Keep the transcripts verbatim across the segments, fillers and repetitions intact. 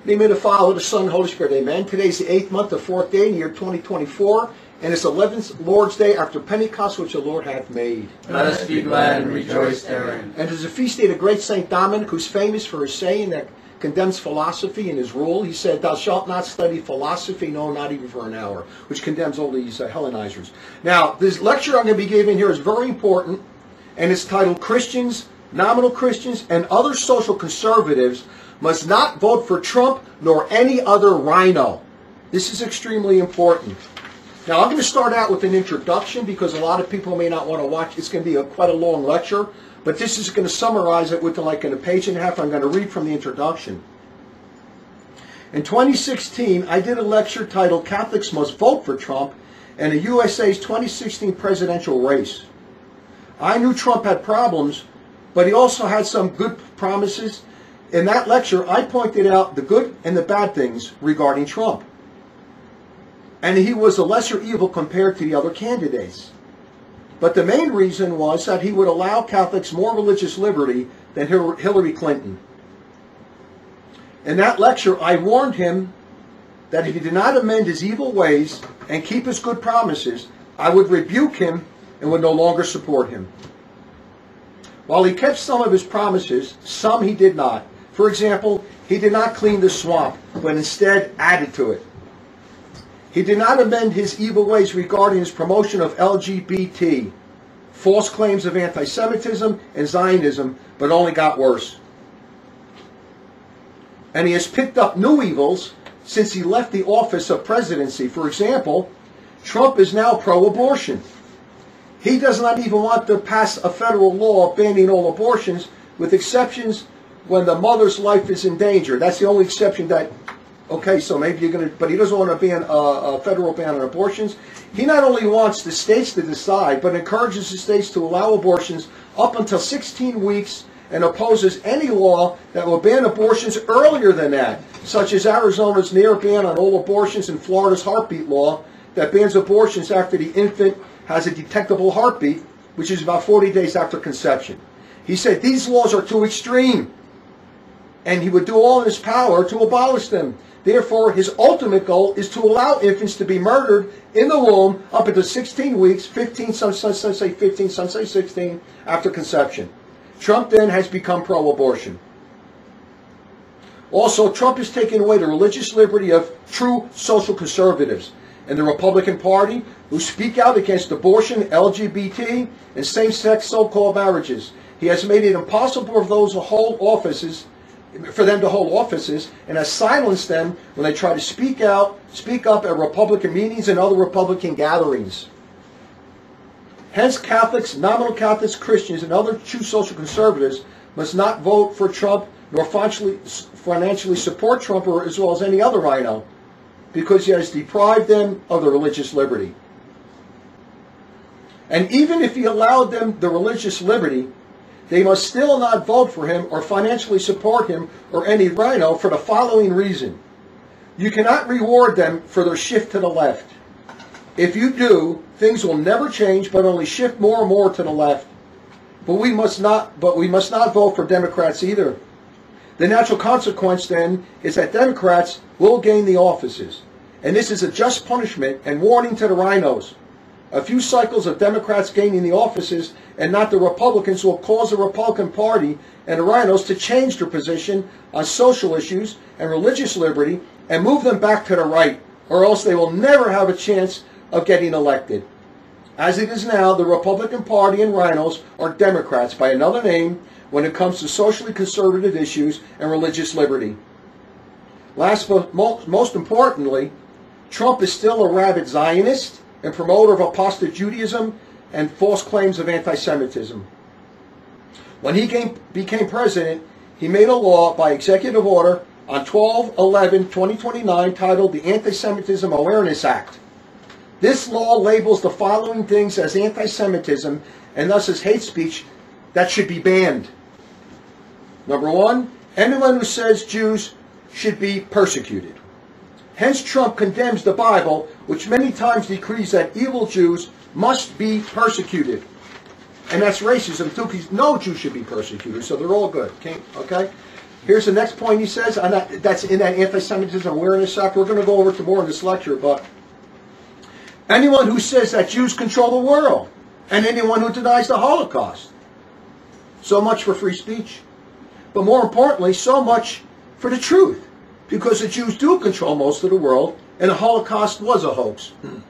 In the name of the Father, the Son, and the Holy Spirit, amen. Today's the eighth month, the fourth day in the year twenty twenty-four, and it's eleventh Lord's Day after Pentecost, which the Lord hath made. Let us be glad and rejoice therein. And there's a feast day of the great Saint Dominic, who's famous for his saying that condemns philosophy in his rule. He said, "Thou shalt not study philosophy, no, not even for an hour," which condemns all these uh, Hellenizers. Now, this lecture I'm going to be giving here is very important, and it's titled Christians, Nominal Christians, and Other Social Conservatives Must Not Vote for Trump nor any other rhino. This is extremely important. Now, I'm going to start out with an introduction because a lot of people may not want to watch. It's going to be a, quite a long lecture, but this is going to summarize it within like in a page and a half. I'm going to read from the introduction. In twenty sixteen, I did a lecture titled Catholics Must Vote for Trump in the U S A's twenty sixteen presidential race. I knew Trump had problems, but he also had some good promises. In that lecture, I pointed out the good and the bad things regarding Trump. And he was a lesser evil compared to the other candidates. But the main reason was that he would allow Catholics more religious liberty than Hillary Clinton. In that lecture, I warned him that if he did not amend his evil ways and keep his good promises, I would rebuke him and would no longer support him. While he kept some of his promises, some he did not. For example, he did not clean the swamp, but instead added to it. He did not amend his evil ways regarding his promotion of L G B T, false claims of anti-Semitism and Zionism, but only got worse. And he has picked up new evils since he left the office of presidency. For example, Trump is now pro-abortion. He does not even want to pass a federal law banning all abortions, with exceptions when the mother's life is in danger. That's the only exception that, okay, so maybe you're going to, but he doesn't want to ban a, a federal ban on abortions. He not only wants the states to decide, but encourages the states to allow abortions up until sixteen weeks and opposes any law that will ban abortions earlier than that, such as Arizona's near ban on all abortions and Florida's heartbeat law that bans abortions after the infant has a detectable heartbeat, which is about forty days after conception. He said these laws are too extreme, and he would do all in his power to abolish them. Therefore, his ultimate goal is to allow infants to be murdered in the womb up until sixteen weeks, fifteen, some, some say fifteen, some say sixteen, after conception. Trump then has become pro-abortion. Also, Trump is taking away the religious liberty of true social conservatives in the Republican Party who speak out against abortion, L G B T, and same-sex so-called marriages. He has made it impossible for those who hold offices, for them to hold offices, and has silenced them when they try to speak out, speak up at Republican meetings and other Republican gatherings. Hence, Catholics, nominal Catholics, Christians, and other true social conservatives must not vote for Trump nor financially, financially support Trump, or as well as any other rhino, because he has deprived them of their religious liberty. And even if he allowed them the religious liberty, they must still not vote for him or financially support him or any rhino for the following reason. You cannot reward them for their shift to the left. If you do, things will never change, but only shift more and more to the left. But we must not, but we must not vote for Democrats either. The natural consequence then is that Democrats will gain the offices. And this is a just punishment and warning to the rhinos. A few cycles of Democrats gaining the offices and not the Republicans will cause the Republican Party and the rhinos to change their position on social issues and religious liberty and move them back to the right, or else they will never have a chance of getting elected. As it is now, the Republican Party and rhinos are Democrats by another name when it comes to socially conservative issues and religious liberty. Last but most importantly, Trump is still a rabid Zionist and promoter of apostate Judaism and false claims of anti-Semitism. When he came, became president, he made a law by executive order on twelve eleven twenty twenty-nine titled the Anti-Semitism Awareness Act. This law labels the following things as anti-Semitism and thus as hate speech that should be banned. Number one, anyone who says Jews should be persecuted. Hence, Trump condemns the Bible, which many times decrees that evil Jews must be persecuted. And that's racism too, because no Jew should be persecuted, so they're all good. Okay? Here's the next point he says, and that, that's in that anti-Semitism awareness act. We're going to go over to more in this lecture, but anyone who says that Jews control the world, and anyone who denies the Holocaust. So much for free speech. But more importantly, so much for the truth. Because the Jews do control most of the world, and the Holocaust was a hoax.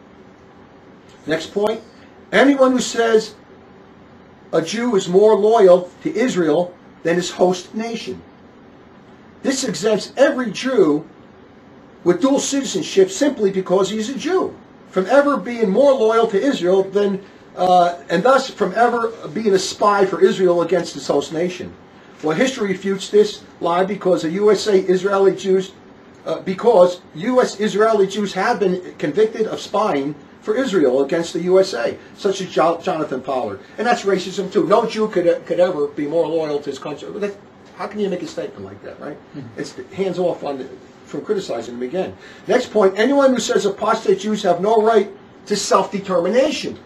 Next point. Anyone who says a Jew is more loyal to Israel than his host nation. This exempts every Jew with dual citizenship simply because he's a Jew from ever being more loyal to Israel than, uh, and thus from ever being a spy for Israel against his host nation. Well, history refutes this lie because the U S A Israeli Jews, uh, because U S Israeli Jews have been convicted of spying for Israel against the U S A, such as jo- Jonathan Pollard, and that's racism too. No Jew could could ever be more loyal to his country. How can you make a statement like that, right? Mm-hmm. It's hands off on the, from criticizing them again. Next point: anyone who says apostate Jews have no right to self-determination.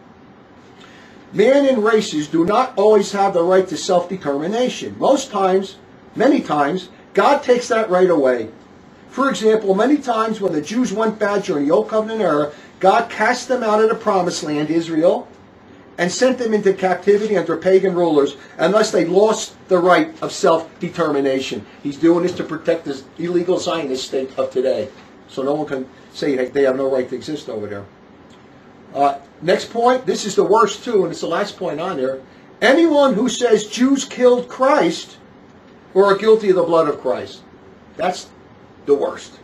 Man and races do not always have the right to self-determination. Most times, many times, God takes that right away. For example, many times when the Jews went bad during the Old Covenant era, God cast them out of the promised land, Israel, and sent them into captivity under pagan rulers unless they lost the right of self-determination. He's doing this to protect this illegal Zionist state of today. So no one can say they have no right to exist over there. Uh, next point, this is the worst too, and it's the last point on there. Anyone who says Jews killed Christ or are guilty of the blood of Christ. That's the worst.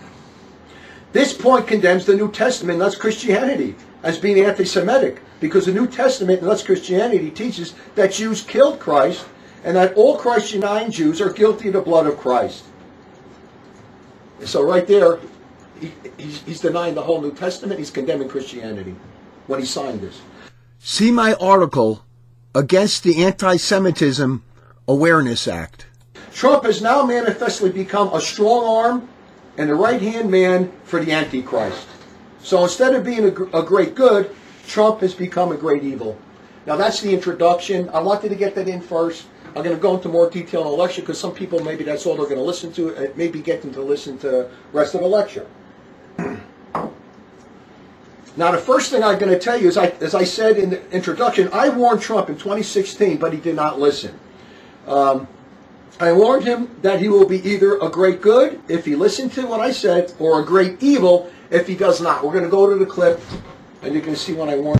This point condemns the New Testament, and that's Christianity, as being anti-Semitic, because the New Testament, and that's Christianity, teaches that Jews killed Christ, and that all Christ-denying Jews are guilty of the blood of Christ. So right there, he, he's, he's denying the whole New Testament, he's condemning Christianity when he signed this. See my article against the Anti-Semitism Awareness Act. Trump has now manifestly become a strong arm and the right-hand man for the Antichrist. So instead of being a, a great good, Trump has become a great evil. Now that's the introduction. I wanted to get that in first. I'm going to go into more detail in the lecture because some people, maybe that's all they're going to listen to. It maybe get them to listen to the rest of the lecture. Now the first thing I'm going to tell you is, I, as I said in the introduction, I warned Trump in twenty sixteen, but he did not listen. Um, I warned him that he will be either a great good if he listened to what I said, or a great evil if he does not. We're going to go to the clip, and you can see when I warned.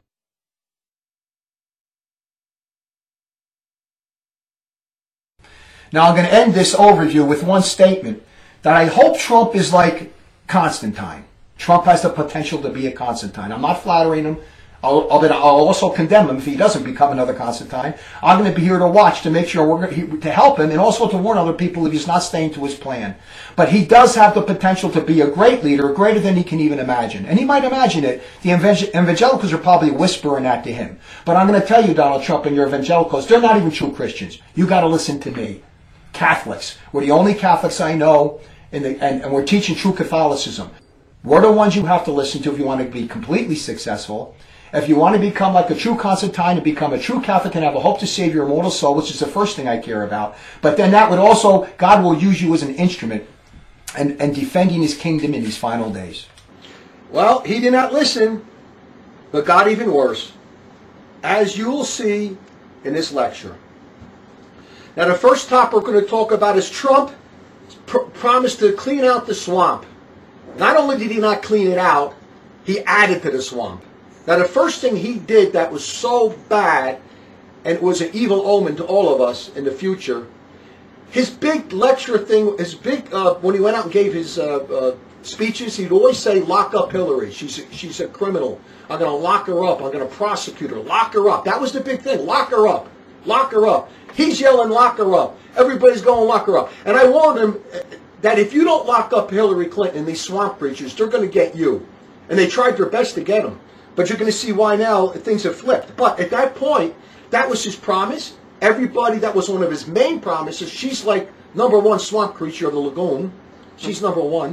Now I'm going to end this overview with one statement, that I hope Trump is like Constantine. Trump has the potential to be a Constantine. I'm not flattering him. I'll, I'll, I'll also condemn him if he doesn't become another Constantine. I'm going to be here to watch, to make sure we're going to help him, and also to warn other people if he's not staying to his plan. But he does have the potential to be a great leader, greater than he can even imagine. And he might imagine it. The evangelicals are probably whispering that to him. But I'm going to tell you, Donald Trump, and your evangelicals, they're not even true Christians. You got to listen to me. Catholics. We're the only Catholics I know, in the, and, and we're teaching true Catholicism. We're the ones you have to listen to if you want to be completely successful. If you want to become like a true Constantine and become a true Catholic and have a hope to save your immortal soul, which is the first thing I care about, but then that would also, God will use you as an instrument and, and defending his kingdom in these final days. Well, he did not listen, but got even worse, as you will see in this lecture. Now, the first topic we're going to talk about is Trump pr- promised to clean out the swamp. Not only did he not clean it out, he added to the swamp. Now, the first thing he did that was so bad, and it was an evil omen to all of us in the future, his big lecture thing, his big, uh, when he went out and gave his uh, uh, speeches, he'd always say, lock up Hillary. She's a, she's a criminal. I'm going to lock her up. I'm going to prosecute her. Lock her up. That was the big thing. Lock her up. Lock her up. He's yelling, lock her up. Everybody's going, lock her up. And I warned him that if you don't lock up Hillary Clinton, these swamp preachers, they're going to get you. And they tried their best to get him. But you're going to see why now things have flipped. But at that point, that was his promise. Everybody, that was one of his main promises. She's like number one swamp creature of the lagoon. She's number one.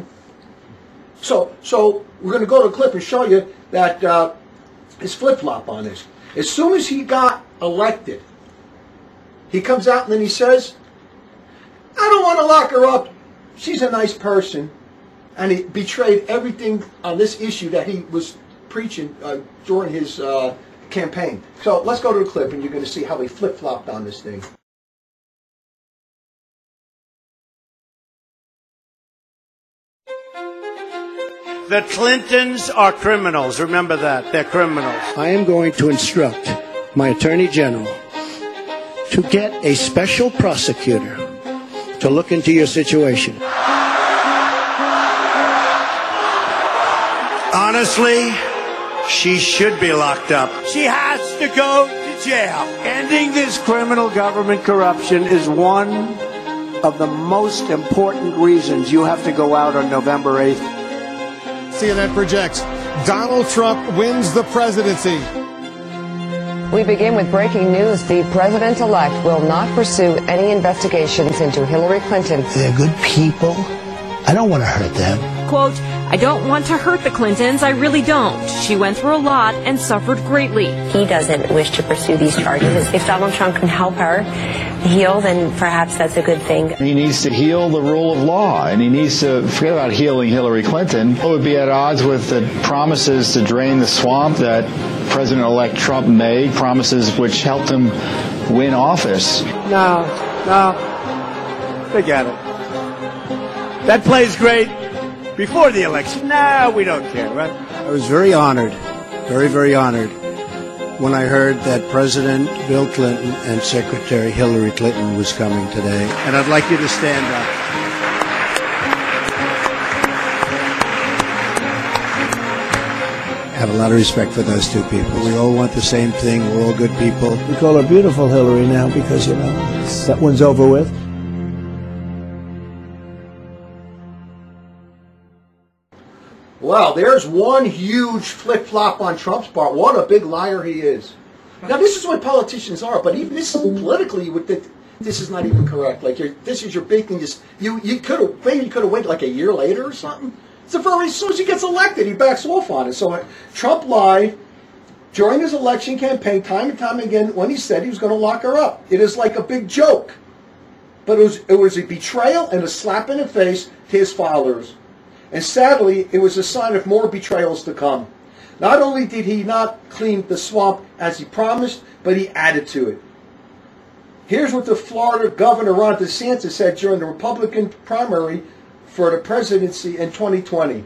So so we're going to go to a clip and show you that uh, his flip-flop on this. As soon as he got elected, he comes out and then he says, I don't want to lock her up. She's a nice person. And he betrayed everything on this issue that he was preaching uh, during his uh, campaign. So let's go to the clip and you're going to see how he flip-flopped on this thing. The Clintons are criminals. Remember that. They're criminals. I am going to instruct my Attorney General to get a special prosecutor to look into your situation. Honestly, she should be locked up. She has to go to jail. Ending this criminal government corruption is one of the most important reasons you have to go out on November eighth. C N N projects Donald Trump wins the presidency. We begin with breaking news. The president-elect will not pursue any investigations into Hillary Clinton. They're good people. I don't want to hurt them. Quote, I don't want to hurt the Clintons. I really don't. She went through a lot and suffered greatly. He doesn't wish to pursue these charges. If Donald Trump can help her heal, then perhaps that's a good thing. He needs to heal the rule of law, and he needs to forget about healing Hillary Clinton. It would be at odds with the promises to drain the swamp that President-elect Trump made, promises which helped him win office. No, no, forget it. That plays great before the election. No, we don't care, right? I was very honored, very, very honored, when I heard that President Bill Clinton and Secretary Hillary Clinton was coming today. And I'd like you to stand up. I have a lot of respect for those two people. We all want the same thing. We're all good people. We call her Beautiful Hillary now because, you know, that one's over with. Well, there's one huge flip-flop on Trump's part. What a big liar he is. Now, this is what politicians are, but even this politically, you would think this is not even correct. Like, you're, this is your big thing. Just, you you could have maybe you could have waited like a year later or something. It's a very, as soon as he gets elected, he backs off on it. So uh, Trump lied during his election campaign time and time again when he said he was going to lock her up. It is like a big joke. But it was, it was a betrayal and a slap in the face to his followers. And sadly, it was a sign of more betrayals to come. Not only did he not clean the swamp as he promised, but he added to it. Here's what the Florida Governor Ron DeSantis said during the Republican primary for the presidency in twenty twenty.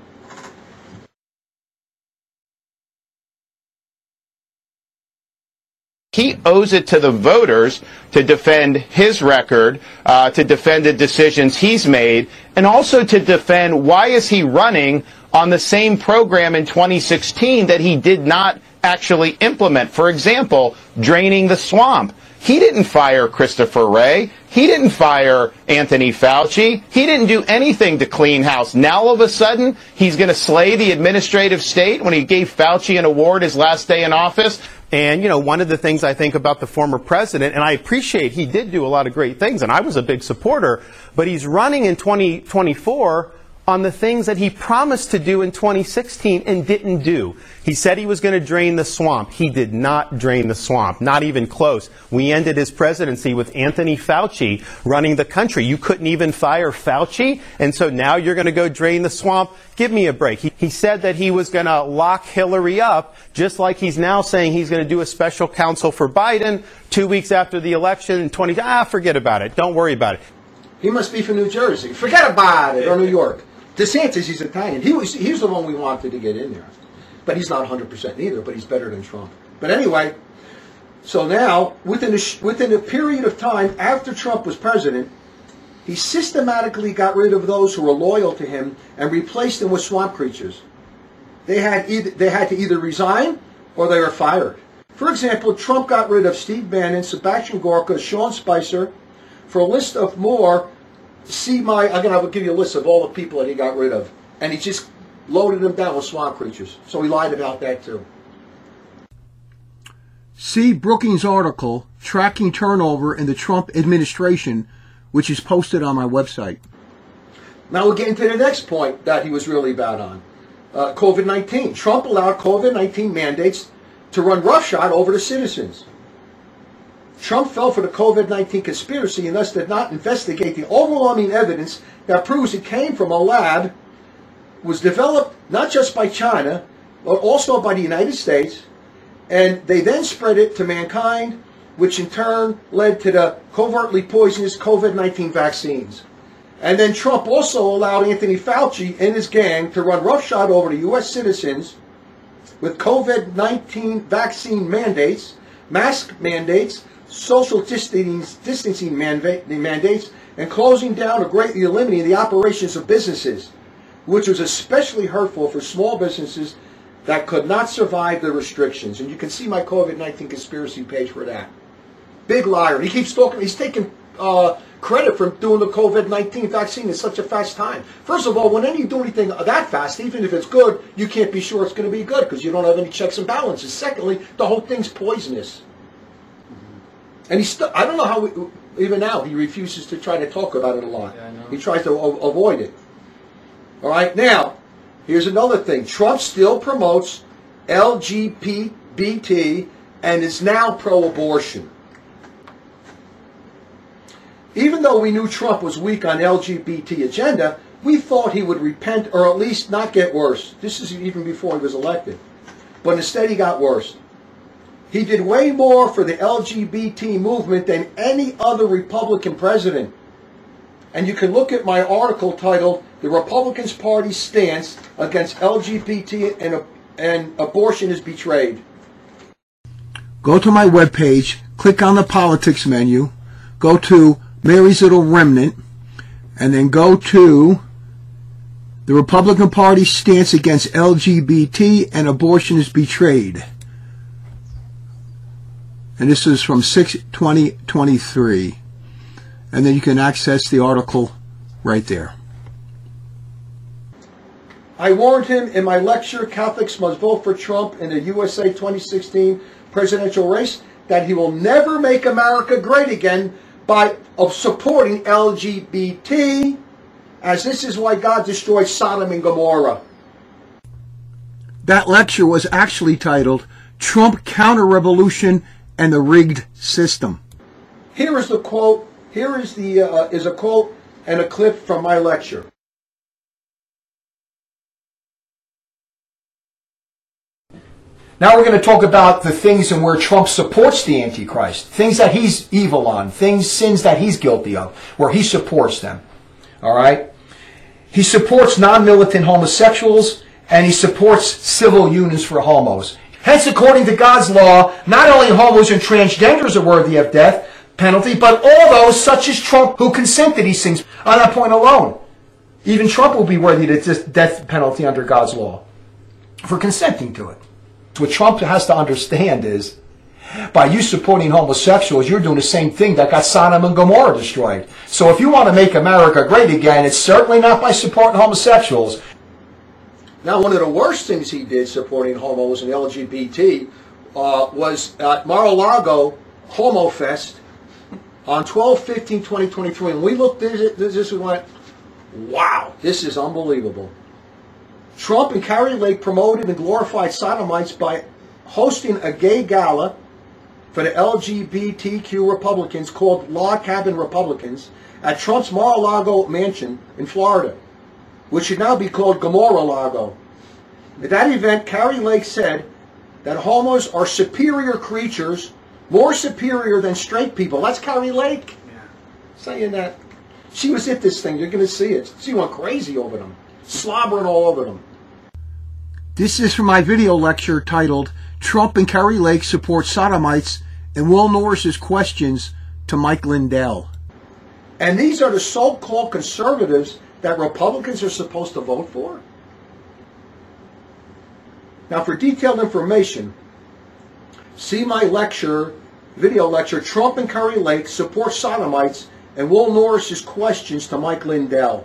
He owes it to the voters to defend his record, uh, to defend the decisions he's made, and also to defend why is he running on the same program in twenty sixteen that he did not actually implement. For example, draining the swamp. He didn't fire Christopher Wray. He didn't fire Anthony Fauci. He didn't do anything to clean house. Now, all of a sudden, he's going to slay the administrative state when he gave Fauci an award his last day in office. And, you know, one of the things I think about the former president, and I appreciate he did do a lot of great things, and I was a big supporter, but he's running in twenty twenty-four on the things that he promised to do in twenty sixteen and didn't do. He said he was going to drain the swamp. He did not drain the swamp, not even close. We ended his presidency with Anthony Fauci running the country. You couldn't even fire Fauci, and so now you're going to go drain the swamp? Give me a break. He, he said that he was going to lock Hillary up, just like he's now saying he's going to do a special counsel for Biden two weeks after the election in twenty. Ah, forget about it. Don't worry about it. He must be from New Jersey. Forget about it. Or New York. DeSantis, he's Italian. He was, he was the one we wanted to get in there. But he's not one hundred percent either, but he's better than Trump. But anyway, so now, within a, within a period of time after Trump was president, he systematically got rid of those who were loyal to him and replaced them with swamp creatures. They had, either, they had to either resign or they were fired. For example, Trump got rid of Steve Bannon, Sebastian Gorka, Sean Spicer. For a list of more, see my, I'm going to give you a list of all the people that he got rid of. And he just loaded them down with swamp creatures. So he lied about that too. See Brookings' article, Tracking Turnover in the Trump Administration, which is posted on my website. Now we're getting to the next point that he was really bad on. Uh, COVID nineteen. Trump allowed COVID nineteen mandates to run roughshod over the citizens. Trump fell for the COVID nineteen conspiracy and thus did not investigate the overwhelming evidence that proves it came from a lab, was developed not just by China, but also by the United States, and they then spread it to mankind, which in turn led to the covertly poisonous COVID nineteen vaccines. And then Trump also allowed Anthony Fauci and his gang to run roughshod over the U S citizens with COVID nineteen vaccine mandates, mask mandates, social distancing mandates, and closing down or greatly eliminating the operations of businesses, which was especially hurtful for small businesses that could not survive the restrictions. And you can see my COVID nineteen conspiracy page for that. Big liar. He keeps talking, he's taking uh, credit for doing the COVID nineteen vaccine in such a fast time. First of all, when you do anything that fast, even if it's good, you can't be sure it's going to be good because you don't have any checks and balances. Secondly, the whole thing's poisonous. And he still, I don't know how, we, even now, he refuses to try to talk about it a lot. Yeah, I know. He tries to o- avoid it. All right, now, here's another thing. Trump still promotes L G B T and is now pro-abortion. Even though we knew Trump was weak on L G B T agenda, we thought he would repent or at least not get worse. This is even before he was elected. But instead he got worse. He did way more for the L G B T movement than any other Republican president. And you can look at my article titled, "The Republican Party's Stance Against L G B T and, and Abortion is Betrayed." Go to my webpage, click on the politics menu, go to Mary's Little Remnant, and then go to the Republican Party's Stance Against L G B T and Abortion is Betrayed. And this is from six twenty twenty-three. And then you can access the article right there. I warned him in my lecture, Catholics Must Vote for Trump in the U S A twenty sixteen presidential race, that he will never make America great again by of supporting L G B T, as this is why God destroyed Sodom and Gomorrah. That lecture was actually titled, Trump Counter-Revolution and the Rigged System. Here is the quote. Here is the uh, is a quote and a clip from my lecture. Now we're going to talk about the things in where Trump supports the Antichrist, things that he's evil on, things, sins that he's guilty of, where he supports them. All right? He supports non-militant homosexuals, and he supports civil unions for homos. Hence, according to God's law, not only homos and transgenders are worthy of death penalty, but all those such as Trump who consent to these things. On that point alone, even Trump will be worthy of the death penalty under God's law for consenting to it. What Trump has to understand is, by you supporting homosexuals, you're doing the same thing that got Sodom and Gomorrah destroyed. So if you want to make America great again, it's certainly not by supporting homosexuals. Now, one of the worst things he did supporting homos and L G B T uh, was at Mar-a-Lago Homo Fest on twelve fifteen twenty twenty-three. And we looked at this, this and went, wow, this is unbelievable. Trump and Kari Lake promoted and glorified sodomites by hosting a gay gala for the L G B T Q Republicans called Log Cabin Republicans at Trump's Mar-a-Lago mansion in Florida, which should now be called Gomorrah-Lago. At that event, Kari Lake said that homos are superior creatures, more superior than straight people. That's Kari Lake yeah. saying that. She was at this thing. You're going to see it. She went crazy over them, slobbering all over them. This is from my video lecture titled, Trump and Kari Lake Support Sodomites, and Will Norris's Questions to Mike Lindell. And these are the so-called conservatives that Republicans are supposed to vote for? Now, for detailed information, see my lecture, video lecture, Trump and Kari Lake Support Sodomites, and Will Norris's Questions to Mike Lindell.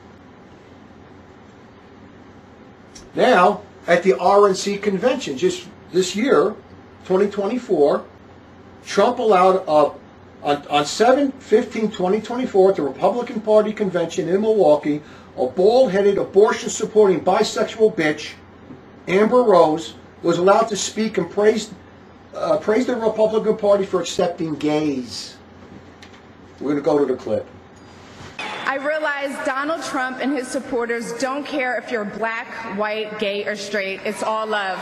Now, at the R N C convention, just this year, twenty twenty-four, Trump allowed uh, on, on seven fifteen twenty twenty-four at the Republican Party convention in Milwaukee, a bald-headed, abortion-supporting bisexual bitch, Amber Rose, was allowed to speak and praised uh, praised the Republican Party for accepting gays. We're going to go to the clip. I realize Donald Trump and his supporters don't care if you're black, white, gay, or straight. It's all love.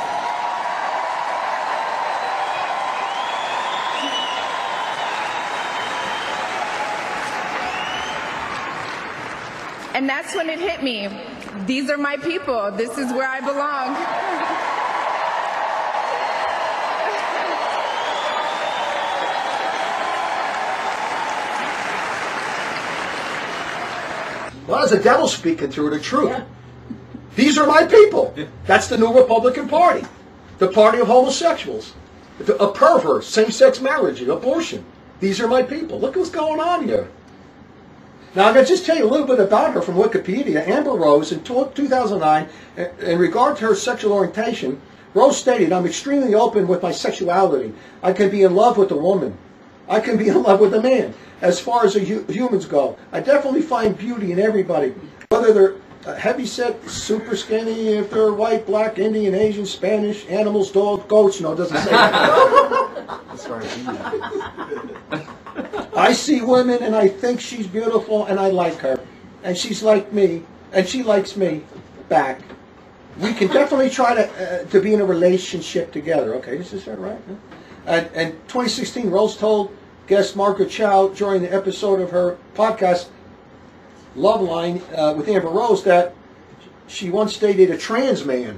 And that's when it hit me. These are my people. This is where I belong. Well, that's the devil speaking through the truth. Yeah. These are my people. That's the new Republican Party. The party of homosexuals. A pervert, same-sex marriage, abortion. These are my people. Look what's going on here. Now, I'm going to just tell you a little bit about her from Wikipedia. Amber Rose, in two thousand nine, in regard to her sexual orientation, Rose stated, "I'm extremely open with my sexuality. I can be in love with a woman. I can be in love with a man. As far as the hu humans go, I definitely find beauty in everybody, whether they're uh, heavy-set, super skinny, if they're white, black, Indian, Asian, Spanish, animals, dogs, goats." No, it doesn't say that. As far as I see women and I think she's beautiful and I like her. And she's like me and she likes me back. We can definitely try to uh, to be in a relationship together. Okay, this is that right? And, and twenty sixteen, Rose told guest Margaret Chow during the episode of her podcast, Love Line, uh, with Amber Rose, that she once dated a trans man.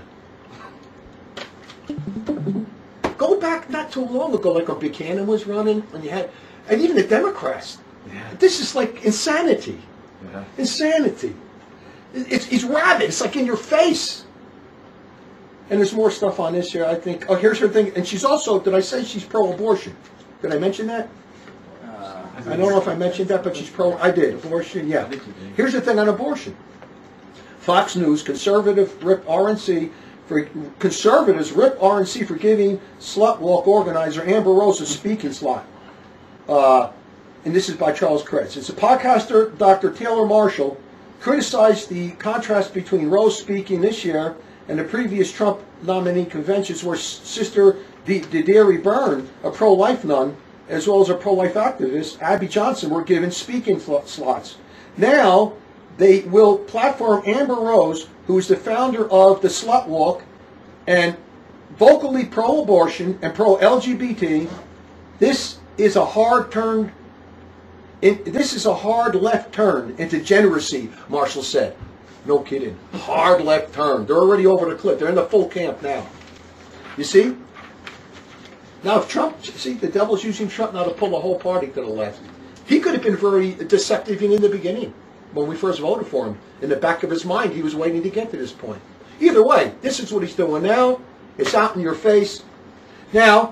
Go back not too long ago, like when Buchanan was running, and you had, and even the Democrats. Yeah. This is like insanity. Yeah. Insanity. It's, it's rabid. It's like in your face. And there's more stuff on this here, I think. Oh, here's her thing. And she's also, did I say she's pro-abortion? Did I mention that? Uh, I don't know if I mentioned that, but she's pro, I did. Abortion, yeah. Here's the thing on abortion. Fox News, conservative rip R N C, for conservatives rip R N C for giving slut walk organizer Amber Rose a speaking slot. Uh, and this is by Charles Kretz. It's a podcaster, Doctor Taylor Marshall, criticized the contrast between Rose speaking this year and the previous Trump nominee conventions where Sister Dedary Byrne, a pro-life nun, as well as a pro-life activist, Abby Johnson, were given speaking slots. Now, they will platform Amber Rose, who is the founder of the Slut Walk and vocally pro-abortion and pro-L G B T. This is a hard turn. In, this is a hard left turn into degeneracy, Marshall said. No kidding. Hard left turn. They're already over the cliff. They're in the full camp now. You see? Now, if Trump, see, the devil's using Trump now to pull the whole party to the left. He could have been very deceptive in the beginning when we first voted for him. In the back of his mind, he was waiting to get to this point. Either way, this is what he's doing now. It's out in your face. Now,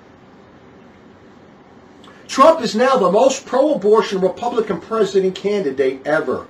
Trump is now the most pro-abortion Republican president candidate ever.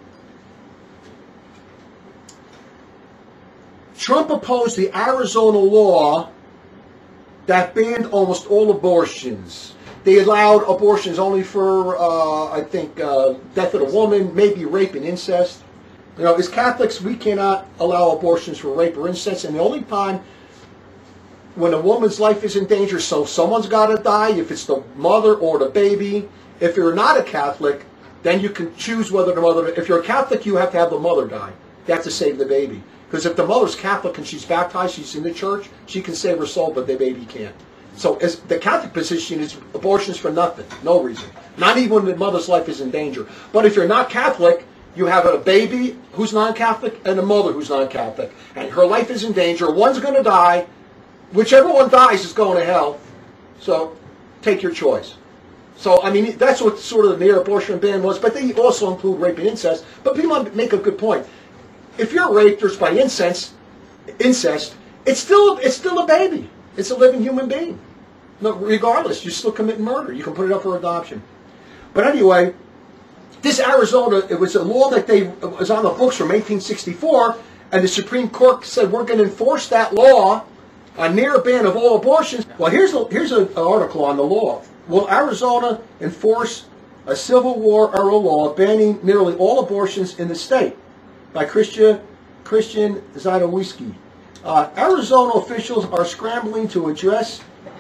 Trump opposed the Arizona law that banned almost all abortions. They allowed abortions only for, uh, I think, uh, death of a woman, maybe rape and incest. You know, as Catholics, we cannot allow abortions for rape or incest, and the only time when a woman's life is in danger, so someone's got to die, if it's the mother or the baby. If you're not a Catholic, then you can choose whether the mother, if you're a Catholic, you have to have the mother die. You have to save the baby. Because if the mother's Catholic and she's baptized, she's in the church, she can save her soul, but the baby can't. So as the Catholic position is abortions for nothing, no reason. Not even when the mother's life is in danger. But if you're not Catholic, you have a baby who's non-Catholic and a mother who's non-Catholic. And her life is in danger. One's going to die. Whichever one dies is going to hell. So take your choice. So, I mean, that's what sort of the near abortion ban was. But they also include rape and incest. But people make a good point. If you're raped or by incest, incest, it's still it's still a baby. It's a living human being. No, regardless, you still commit murder. You can put it up for adoption. But anyway, this Arizona, it was a law that they it was on the books from eighteen sixty-four, and the Supreme Court said we're going to enforce that law, a near ban of all abortions. Well, here's a, here's a, an article on the law. Will Arizona enforce a Civil War era law banning nearly all abortions in the state? By Christian, Christian Zadowiski. Uh, Arizona officials are scrambling to address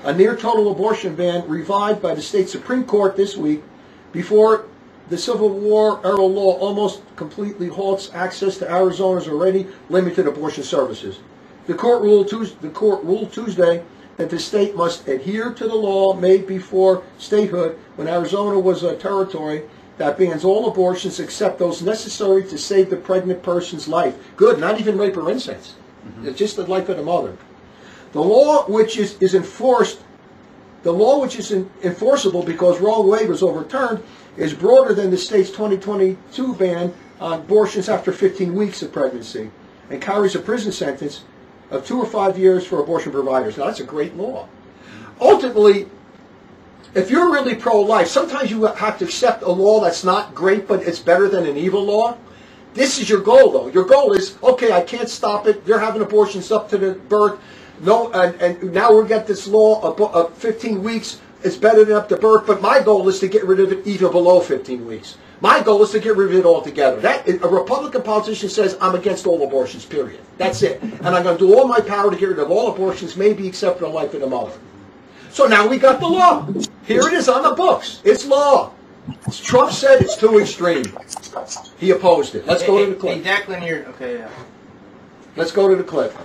a near total abortion ban revived by the state Supreme Court this week before the Civil War era law almost completely halts access to Arizona's already limited abortion services. The court ruled Tuesday, the court ruled Tuesday that the state must adhere to the law made before statehood when Arizona was a territory that bans all abortions except those necessary to save the pregnant person's life. Good, not even rape or incest. Mm-hmm. It's just the life of the mother. The law which is, is enforced, the law which is in, enforceable because Roe Wade was overturned is broader than the state's twenty twenty-two ban on abortions after fifteen weeks of pregnancy and carries a prison sentence of two or five years for abortion providers. Now, that's a great law. Ultimately, if you're really pro-life, sometimes you have to accept a law that's not great, but it's better than an evil law. This is your goal, though. Your goal is, okay, I can't stop it. You're having abortions up to the birth. No, and, and now we get this law of, of fifteen weeks. It's better than up to birth, but my goal is to get rid of it even below fifteen weeks. My goal is to get rid of it altogether. That, a Republican politician says, I'm against all abortions, period. That's it. And I'm going to do all my power to get rid of all abortions, maybe except for the life of the mother. So now we got the law. Here it is on the books. It's law. Trump said it's too extreme. He opposed it. Let's go to the clip. Hey, Declan, you're... Okay, yeah. Let's go to the clip.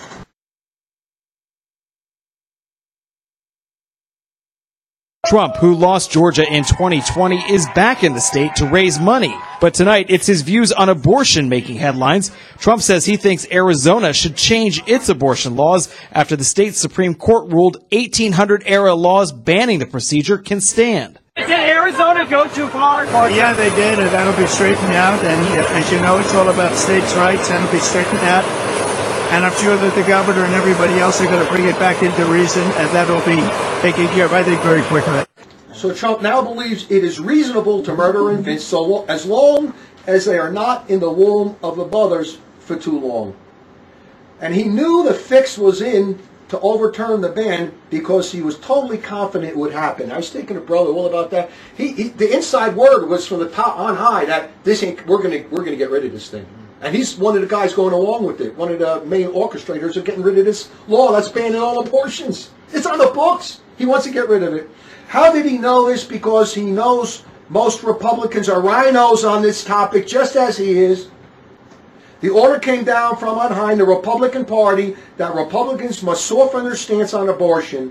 Trump, who lost Georgia in twenty twenty, is back in the state to raise money. But tonight, it's his views on abortion making headlines. Trump says he thinks Arizona should change its abortion laws after the state's Supreme Court ruled eighteen hundred era laws banning the procedure can stand. Did Arizona go too far? Yeah, they did, and that'll be straightened out. And as you know, it's all about states' rights, and it'll be straightened out. And I'm sure that the governor and everybody else are going to bring it back into reason, and that'll be taken care of, I think, very quickly. So Trump now believes it is reasonable to murder infants so lo- as long as they are not in the womb of the mothers for too long. And he knew the fix was in to overturn the ban because he was totally confident it would happen. I was thinking to Brother Will about that. He, he the inside word was from the top on high that this ain't we're gonna we're gonna get rid of this thing. And he's one of the guys going along with it. One of the main orchestrators of getting rid of this law that's banning all abortions. It's on the books. He wants to get rid of it. How did he know this? Because he knows most Republicans are rhinos on this topic, just as he is. The order came down from on high in the Republican Party that Republicans must soften their stance on abortion.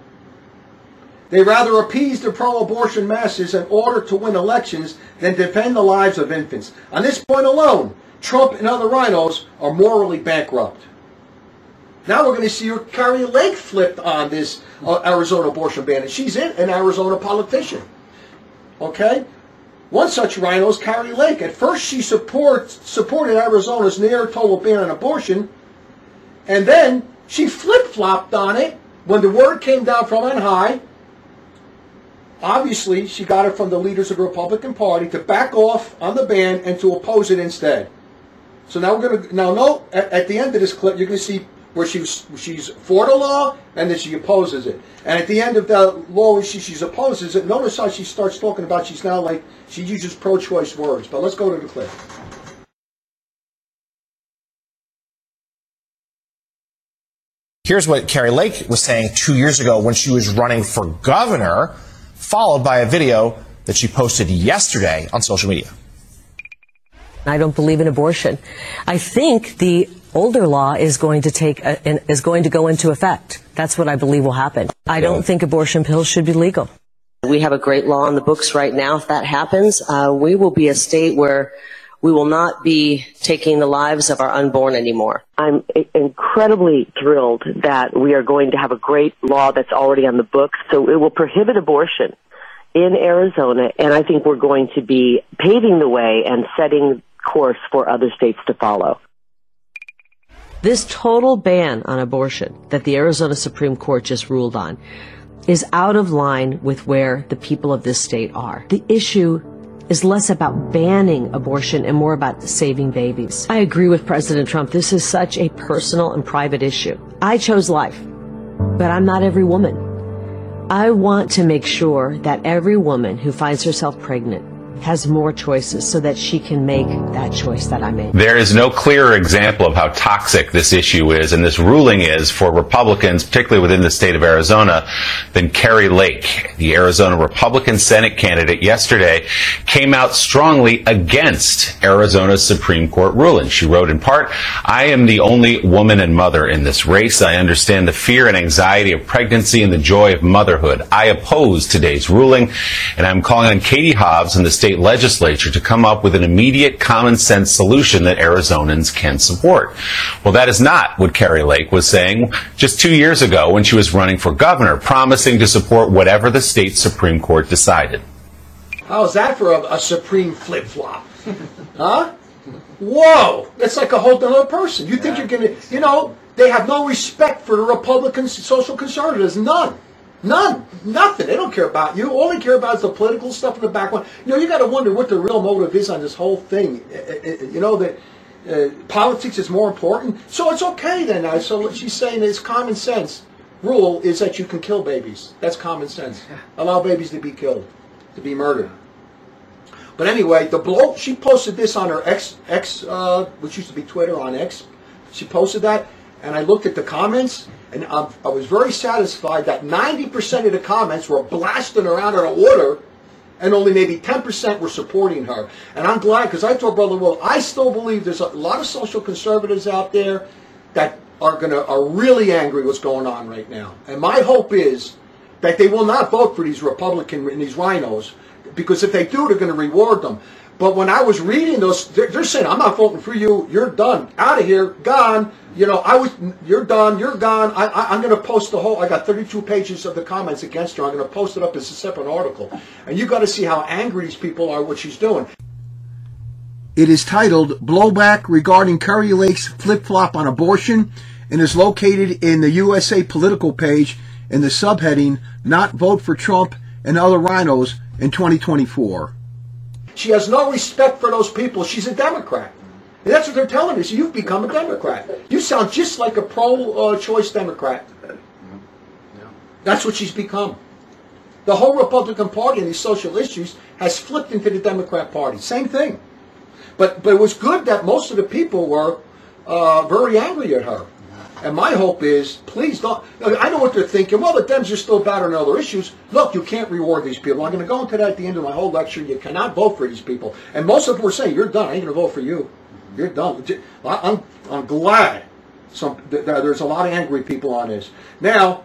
They rather appease the pro-abortion masses in order to win elections than defend the lives of infants. On this point alone, Trump and other rhinos are morally bankrupt. Now we're going to see her Carrie Lake flipped on this uh, Arizona abortion ban, and she's in, an Arizona politician. Okay? One such rhino is Carrie Lake. At first she supports, supported Arizona's near total ban on abortion, and then she flip-flopped on it when the word came down from on high. Obviously, she got it from the leaders of the Republican Party to back off on the ban and to oppose it instead. So now we're going to, now no, at, at the end of this clip, you're going to see where she's she's for the law and then she opposes it. And at the end of the law where she she's opposes it, notice how she starts talking about she's now like, she uses pro-choice words. But let's go to the clip. Here's what Carrie Lake was saying two years ago when she was running for governor, followed by a video that she posted yesterday on social media. I don't believe in abortion. I think the older law is going to take a, is going to go into effect. That's what I believe will happen. I don't think abortion pills should be legal. We have a great law on the books right now. If that happens, uh, we will be a state where we will not be taking the lives of our unborn anymore. I'm incredibly thrilled that we are going to have a great law that's already on the books. So it will prohibit abortion in Arizona, and I think we're going to be paving the way and setting course for other states to follow. This total ban on abortion that the Arizona Supreme Court just ruled on is out of line with where the people of this state are. The issue is less about banning abortion and more about saving babies. I agree with President Trump. This is such a personal and private issue. I chose life, but I'm not every woman. I want to make sure that every woman who finds herself pregnant has more choices so that she can make that choice that I made. There is no clearer example of how toxic this issue is and this ruling is for Republicans, particularly within the state of Arizona, than Kari Lake. The Arizona Republican Senate candidate yesterday came out strongly against Arizona's Supreme Court ruling. She wrote in part, "I am the only woman and mother in this race. I understand the fear and anxiety of pregnancy and the joy of motherhood. I oppose today's ruling, and I'm calling on Katie Hobbs and the state legislature to come up with an immediate common sense solution that Arizonans can support." Well, that is not what Kari Lake was saying just two years ago when she was running for governor, promising to support whatever the state Supreme Court decided. How's that for a, a supreme flip-flop? Huh? Whoa! That's like a whole other person. You think you're going to, you know, they have no respect for the Republicans, social conservatives. None. None. Nothing. They don't care about you. All they care about is the political stuff in the background. You know, you got to wonder what the real motive is on this whole thing. You know, that uh, politics is more important. So it's okay then. Now. So what she's saying is common sense rule is that you can kill babies. That's common sense. Allow babies to be killed, to be murdered. But anyway, the bloke, she posted this on her X, X, uh, which used to be Twitter, on X. She posted that, and I looked at the comments, and I, I was very satisfied that ninety percent of the comments were blasting her out of the order, and only maybe ten percent were supporting her. And I'm glad, because I told Brother Will, I still believe there's a lot of social conservatives out there that are gonna are really angry what's going on right now. And my hope is that they will not vote for these Republican and these rhinos, because if they do, they're going to reward them. But when I was reading those, they're, they're saying, "I'm not voting for you. You're done. Out of here. Gone. You know, I was. You're done. You're gone." I, I, I'm going to post the whole. I got thirty-two pages of the comments against her. I'm going to post it up as a separate article, and you got to see how angry these people are. What she's doing. It is titled "Blowback Regarding Kari Lake's Flip-Flop on Abortion" and is located in the U S A Political page in the subheading "Not Vote for Trump and Other Rhinos in twenty twenty-four." She has no respect for those people. She's a Democrat. And that's what they're telling me. So you've become a Democrat. You sound just like a pro-choice Democrat. That's what she's become. The whole Republican Party and these social issues has flipped into the Democrat Party. Same thing. But but it was good that most of the people were uh, very angry at her. And my hope is, please don't, I know what they're thinking, well, the Dems are still bad on other issues. Look, you can't reward these people. I'm going to go into that at the end of my whole lecture. You cannot vote for these people. And most of them were saying, "You're done. I ain't going to vote for you. You're done." I'm, I'm glad some, that there's a lot of angry people on this. Now,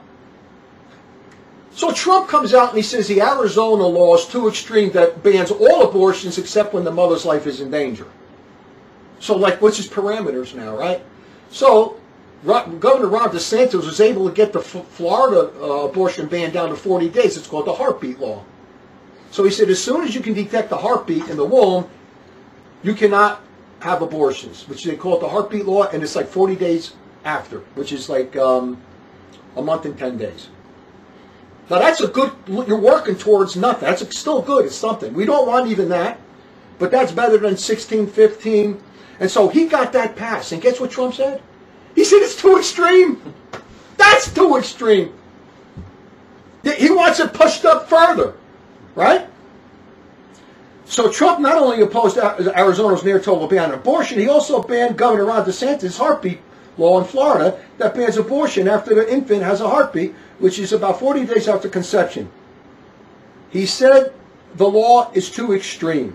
so Trump comes out and he says the Arizona law is too extreme, that bans all abortions except when the mother's life is in danger. So, like, what's his parameters now, right? So Governor Ron DeSantis was able to get the Florida uh, abortion ban down to forty days. It's called the heartbeat law. So he said, as soon as you can detect the heartbeat in the womb, you cannot have abortions, which they call it the heartbeat law, and it's like forty days after, which is like um, a month and ten days. Now that's a good, you're working towards nothing. That's still good, it's something. We don't want even that, but that's better than sixteen, fifteen. And so he got that passed. And guess what Trump said? He said it's too extreme. That's too extreme. He wants it pushed up further, right? So Trump not only opposed Arizona's near total ban on abortion, he also banned Governor Ron DeSantis' heartbeat law in Florida that bans abortion after the infant has a heartbeat, which is about forty days after conception. He said the law is too extreme.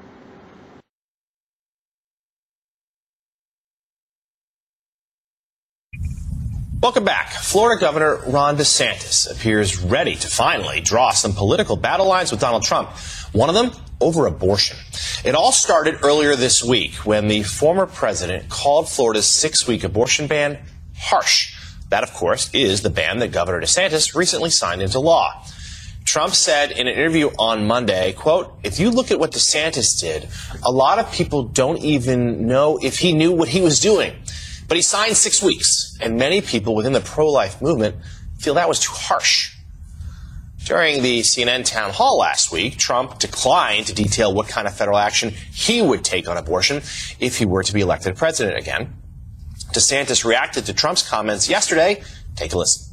Welcome back. Florida Governor Ron DeSantis appears ready to finally draw some political battle lines with Donald Trump. One of them over abortion. It all started earlier this week when the former president called Florida's six-week abortion ban harsh. That, of course, is the ban that Governor DeSantis recently signed into law. Trump said in an interview on Monday, quote, "If you look at what DeSantis did, a lot of people don't even know if he knew what he was doing. But he signed six weeks, and many people within the pro-life movement feel that was too harsh." During the C N N town hall last week, Trump declined to detail what kind of federal action he would take on abortion if he were to be elected president again. DeSantis reacted to Trump's comments yesterday. Take a listen.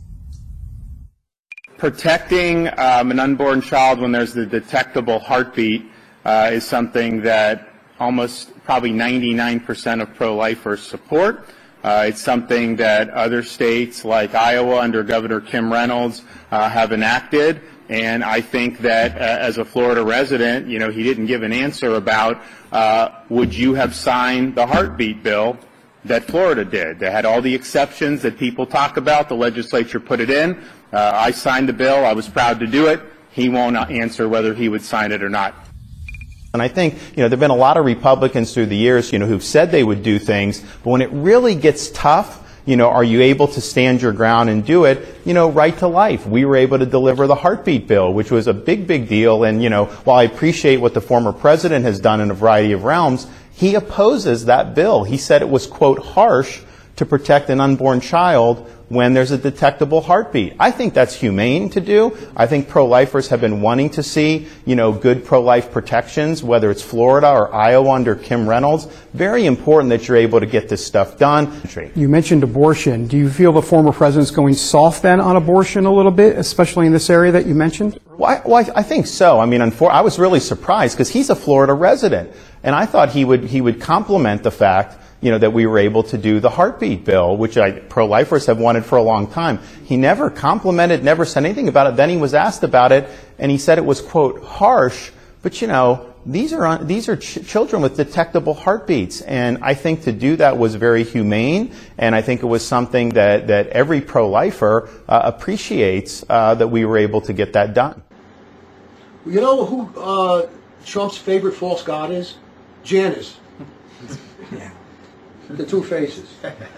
Protecting um, an unborn child when there's the detectable heartbeat uh, is something that almost probably ninety-nine percent of pro-lifers support. Uh, it's something that other states like Iowa under Governor Kim Reynolds uh, have enacted. And I think that uh, as a Florida resident, you know, he didn't give an answer about uh, would you have signed the heartbeat bill that Florida did. They had all the exceptions that people talk about. The legislature put it in. Uh, I signed the bill. I was proud to do it. He won't answer whether he would sign it or not. And I think, you know, there have been a lot of Republicans through the years, you know, who've said they would do things, but when it really gets tough, you know, are you able to stand your ground and do it? You know, right to life. We were able to deliver the heartbeat bill, which was a big, big deal. And, you know, while I appreciate what the former president has done in a variety of realms, he opposes that bill. He said it was, quote, harsh to protect an unborn child when there's a detectable heartbeat. I think that's humane to do. I think pro-lifers have been wanting to see, you know, good pro-life protections, whether it's Florida or Iowa under Kim Reynolds. Very important that you're able to get this stuff done. You mentioned abortion. Do you feel the former president's going soft then on abortion a little bit, especially in this area that you mentioned? Well, I, well, I think so. I mean, unfor- I was really surprised because he's a Florida resident, and I thought he would he would compliment the fact, you know, that we were able to do the heartbeat bill, which I, pro-lifers have wanted for a long time. He never complimented, never said anything about it. Then he was asked about it, and he said it was, quote, harsh. But, you know, these are these are ch- children with detectable heartbeats, and I think to do that was very humane, and I think it was something that, that every pro-lifer uh, appreciates uh, that we were able to get that done. You know who uh, Trump's favorite false god is? Janus. Yeah. The two faces.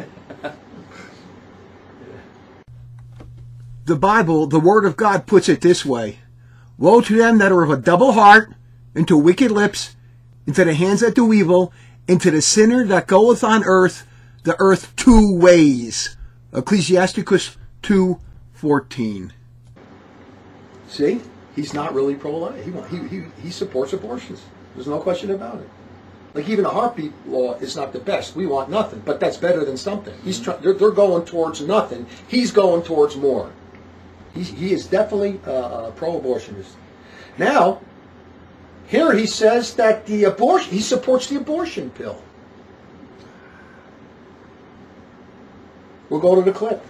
The Bible, the Word of God, puts it this way. Woe to them that are of a double heart, into wicked lips, into the hands that do evil, into the sinner that goeth on earth, the earth two ways. Ecclesiasticus two fourteen. See? He's not really pro-life. He, he, he, he supports abortions. There's no question about it. Like even a heartbeat law is not the best. We want nothing, but that's better than something. He's try, they're, they're going towards nothing. He's going towards more. He's, he is definitely uh, a pro-abortionist. Now, here he says that the abortion, he supports the abortion pill. We'll go to the clip.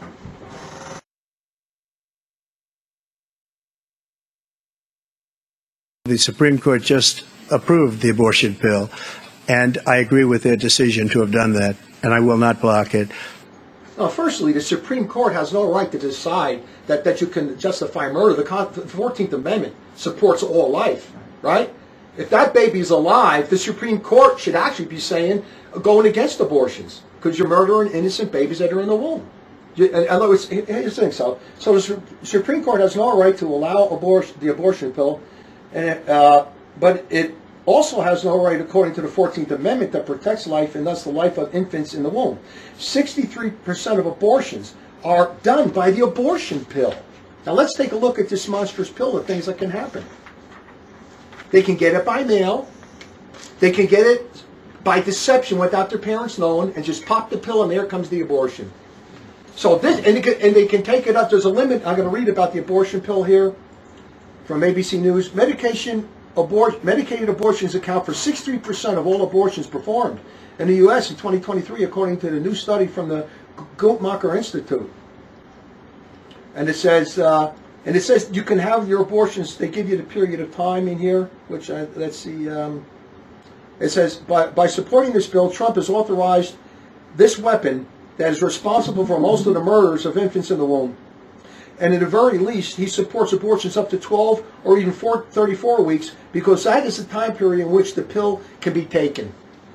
The Supreme Court just approved the abortion pill, and I agree with their decision to have done that, and I will not block it. Now, firstly, the Supreme Court has no right to decide that, that you can justify murder. The fourteenth Amendment supports all life, right? If that baby's alive, the Supreme Court should actually be saying, going against abortions, because you're murdering innocent babies that are in the womb. In other words, here's the thing, so, so the Supreme Court has no right to allow abortion, the abortion pill, and it, uh, but it also has no right, according to the fourteenth Amendment, that protects life and thus the life of infants in the womb. sixty-three percent of abortions are done by the abortion pill. Now let's take a look at this monstrous pill, the things that can happen. They can get it by mail. They can get it by deception without their parents knowing, and just pop the pill and there comes the abortion. So this, and they can, and they can take it up. There's a limit. I'm going to read about the abortion pill here from A B C News. Medication abort, medicated abortions account for sixty-three percent of all abortions performed in the U S in twenty twenty-three, according to the new study from the Guttmacher Institute. And it says, uh, and it says you can have your abortions. They give you the period of time in here, which I, let's see. Um, it says by by supporting this bill, Trump has authorized this weapon that is responsible for most of the murders of infants in the womb. And at the very least, he supports abortions up to twelve or even thirty-four weeks, because that is the time period in which the pill can be taken.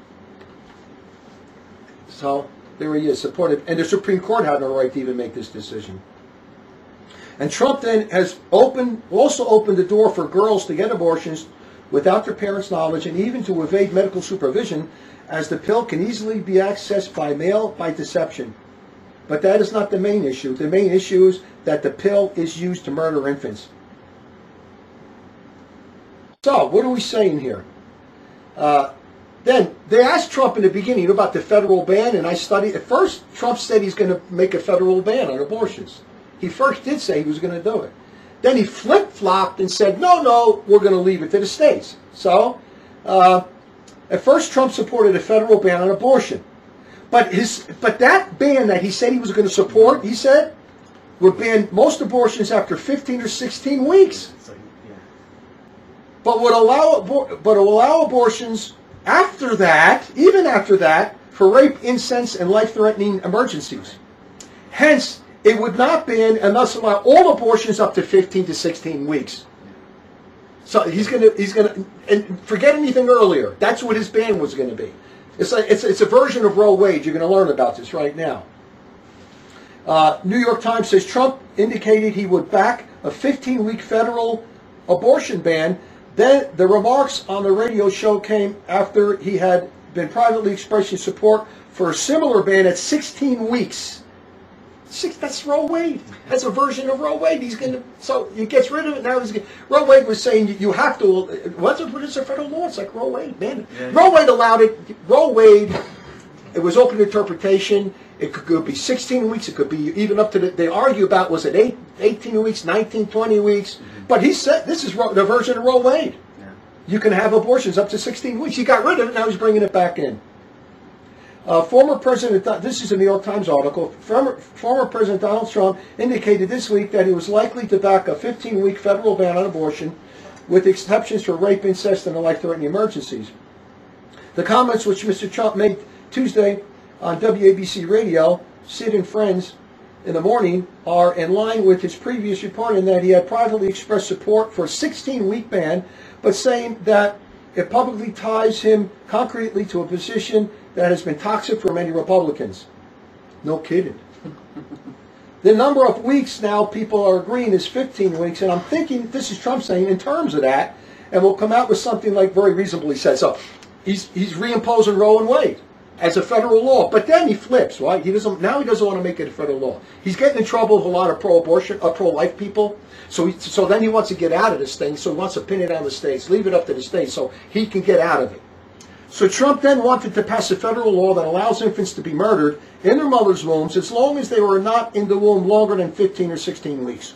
So there he is, supported. And the Supreme Court had no right to even make this decision. And Trump then has opened, also opened the door for girls to get abortions without their parents' knowledge and even to evade medical supervision, as the pill can easily be accessed by mail by deception. But that is not the main issue. The main issue is that the pill is used to murder infants. So, what are we saying here? Uh, then, they asked Trump in the beginning about the federal ban, and I studied. At first, Trump said he's going to make a federal ban on abortions. He first did say he was going to do it. Then he flip-flopped and said, no, no, we're going to leave it to the states. So, Uh, at first, Trump supported a federal ban on abortion. But his, but that ban that he said he was going to support, he said, would ban most abortions after fifteen or sixteen weeks. But would allow, abor- but will allow abortions after that, even after that, for rape, incest, and life-threatening emergencies. Hence, it would not ban and thus allow all abortions up to fifteen to sixteen weeks. So he's going to, he's going to, and forget anything earlier. That's what his ban was going to be. It's like, it's, it's a version of Roe Wade. You're going to learn about this right now. Uh, New York Times says Trump indicated he would back a fifteen-week federal abortion ban. Then the remarks on the radio show came after he had been privately expressing support for a similar ban at sixteen weeks. Six, that's Roe Wade. That's a version of Roe Wade. He's going to, so he gets rid of it now. He's gonna, Roe Wade was saying you, you have to. What's it? What is a federal law? It's like Roe Wade, man. Yeah. Roe Wade allowed it. Roe Wade. It was open interpretation. It could, could be sixteen weeks. It could be even up to the. They argue about was it eight, eighteen weeks, nineteen, twenty weeks. Mm-hmm. But he said this is Ro, the version of Roe Wade. Yeah. You can have abortions up to sixteen weeks. He got rid of it. Now he's bringing it back in. Uh, former President, this is a New York Times article, former, former President Donald Trump indicated this week that he was likely to back a fifteen-week federal ban on abortion with exceptions for rape, incest, and life-threatening emergencies. The comments which Mister Trump made Tuesday on W A B C Radio, Sid and Friends in the Morning, are in line with his previous reporting that he had privately expressed support for a sixteen-week ban, but saying that it publicly ties him concretely to a position that has been toxic for many Republicans. No kidding. The number of weeks now people are agreeing is fifteen weeks, and I'm thinking this is Trump saying in terms of that, and we'll come out with something like very reasonably said. So he's he's reimposing Roe and Wade as a federal law, but then he flips, right? He doesn't now. He doesn't want to make it a federal law. He's getting in trouble with a lot of pro-abortion, uh, pro-life people. So he, so then he wants to get out of this thing. So he wants to pin it on the states, leave it up to the states, so he can get out of it. So Trump then wanted to pass a federal law that allows infants to be murdered in their mother's wombs as long as they were not in the womb longer than fifteen or sixteen weeks.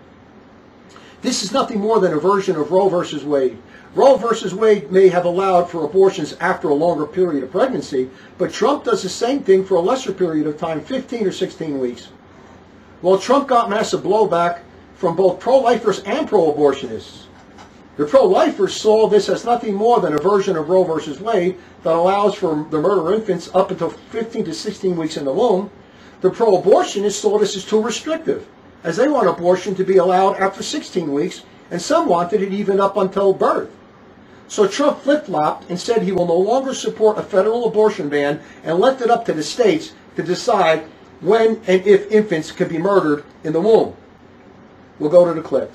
This is nothing more than a version of Roe versus Wade. Roe versus Wade may have allowed for abortions after a longer period of pregnancy, but Trump does the same thing for a lesser period of time, fifteen or sixteen weeks. Well, Trump got massive blowback from both pro-lifers and pro-abortionists. The pro-lifers saw this as nothing more than a version of Roe versus Wade that allows for the murder of infants up until fifteen to sixteen weeks in the womb. The pro-abortionists saw this as too restrictive, as they want abortion to be allowed after sixteen weeks, and some wanted it even up until birth. So Trump flip-flopped and said he will no longer support a federal abortion ban and left it up to the states to decide when and if infants can be murdered in the womb. We'll go to the clip.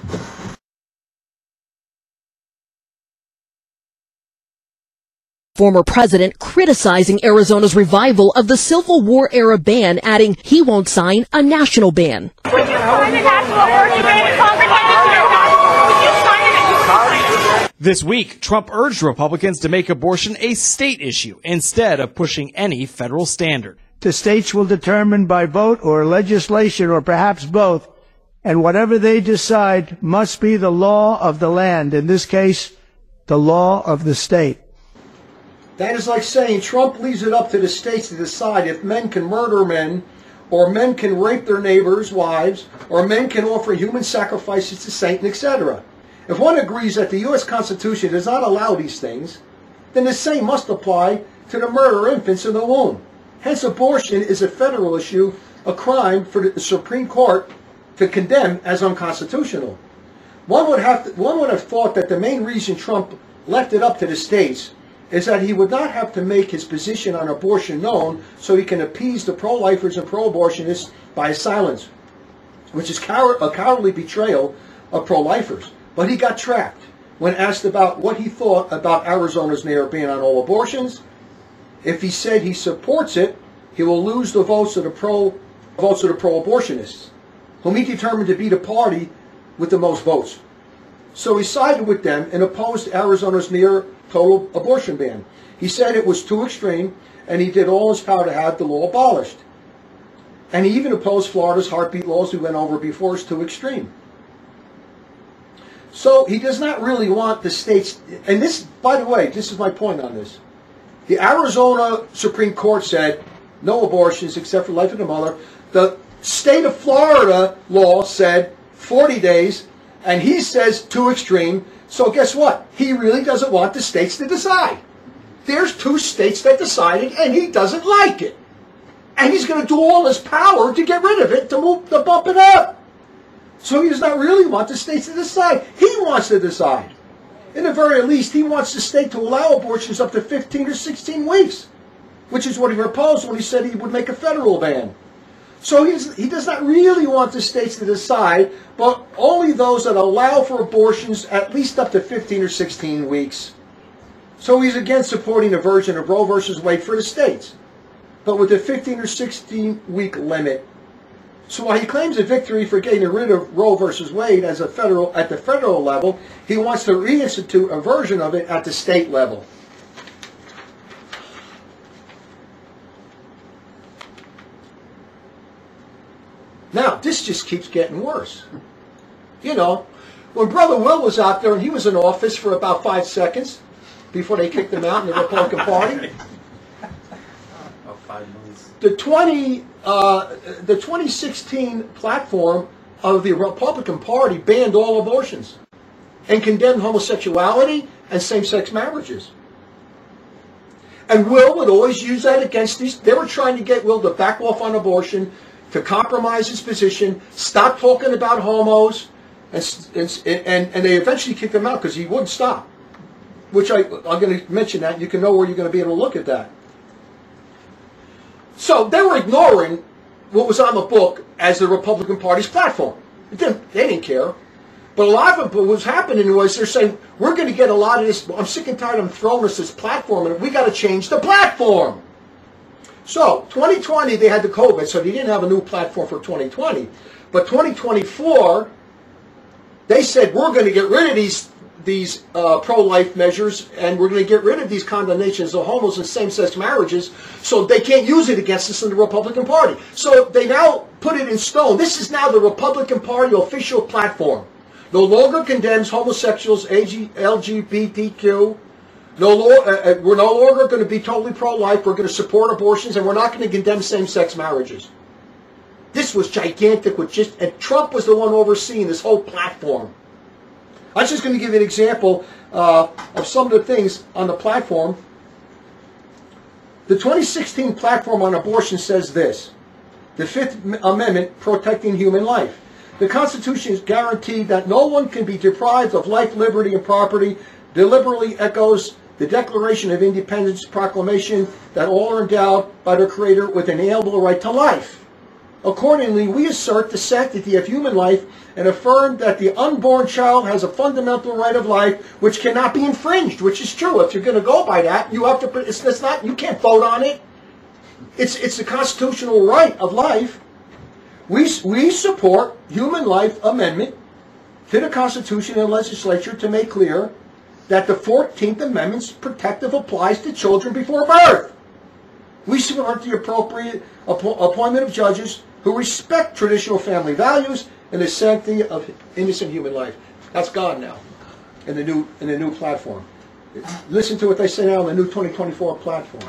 Former president criticizing Arizona's revival of the Civil War era ban, adding he won't sign a national ban. Would you sign a national abortion ban, Congress? Would you sign it? This week, Trump urged Republicans to make abortion a state issue instead of pushing any federal standard. The states will determine by vote or legislation or perhaps both, and whatever they decide must be the law of the land, in this case, the law of the state. That is like saying Trump leaves it up to the states to decide if men can murder men, or men can rape their neighbors' wives, or men can offer human sacrifices to Satan, et cetera. If one agrees that the U S Constitution does not allow these things, then the same must apply to the murder of infants in the womb. Hence, abortion is a federal issue, a crime for the Supreme Court to condemn as unconstitutional. One would have to, one would have thought that the main reason Trump left it up to the states is that he would not have to make his position on abortion known so he can appease the pro-lifers and pro-abortionists by silence, which is cow- a cowardly betrayal of pro-lifers. But he got trapped when asked about what he thought about Arizona's near ban on all abortions. If he said he supports it, he will lose the votes of the pro votes of the pro-abortionists, whom he determined to be the party with the most votes. So he sided with them and opposed Arizona's near total abortion ban. He said it was too extreme, and he did all in his power to have the law abolished. And he even opposed Florida's heartbeat laws we went over before as too extreme. So he does not really want the states, and this, by the way, this is my point on this. The Arizona Supreme Court said no abortions except for life of the mother. The state of Florida law said forty days, and he says too extreme. So guess what? He really doesn't want the states to decide. There's two states that decided, and he doesn't like it. And he's going to do all his power to get rid of it, to move, to bump it up. So he does not really want the states to decide. He wants to decide. In the very least, he wants the state to allow abortions up to fifteen or sixteen weeks, which is what he proposed when he said he would make a federal ban. So he's, he does not really want the states to decide, but only those that allow for abortions at least up to fifteen or sixteen weeks. So he's again supporting a version of Roe versus Wade for the states, but with a fifteen or sixteen week limit. So while he claims a victory for getting rid of Roe versus Wade as a federal at the federal level, he wants to reinstitute a version of it at the state level. Now, this just keeps getting worse. You know, when Brother Will was out there and he was in office for about five seconds before they kicked him out in the Republican Party, the twenty uh, the twenty sixteen platform of the Republican Party banned all abortions and condemned homosexuality and same-sex marriages. And Will would always use that against these. They were trying to get Will to back off on abortion, to compromise his position, stop talking about homos, and and and, and they eventually kicked him out because he wouldn't stop. Which I, I'm going to mention that. You can know where you're going to be able to look at that. So they were ignoring what was on the book as the Republican Party's platform. It didn't, they didn't care. But a lot of it, what was happening was they're saying, we're going to get a lot of this, I'm sick and tired of them throwing us this platform, and we got to change the platform. So, twenty twenty, they had the COVID, so they didn't have a new platform for twenty twenty. But twenty twenty-four, they said, we're going to get rid of these these uh, pro-life measures, and we're going to get rid of these condemnations of homos and same-sex marriages, so they can't use it against us in the Republican Party. So they now put it in stone. This is now the Republican Party official platform. No longer condemns homosexuals, L G B T Q. No, uh, we're no longer going to be totally pro-life. We're going to support abortions, and we're not going to condemn same-sex marriages. This was gigantic. With just, and Trump was the one overseeing this whole platform. I'm just going to give you an example uh, of some of the things on the platform. The twenty sixteen platform on abortion says this: the Fifth Amendment protecting human life. The Constitution is guaranteed that no one can be deprived of life, liberty, and property. Deliberately echoes the Declaration of Independence proclamation that all are endowed by their Creator with an inalienable right to life. Accordingly, we assert the sanctity of human life and affirm that the unborn child has a fundamental right of life which cannot be infringed, which is true. If you're going to go by that, you have to. It's, it's not. You can't vote on it. It's it's a constitutional right of life. We we support human life amendment to the Constitution and legislature to make clear that the fourteenth Amendment's protective applies to children before birth. We support the appropriate appointment of judges who respect traditional family values and the sanctity of innocent human life. That's God now, in the new in the new platform. Listen to what they say now in the new twenty twenty-four platform.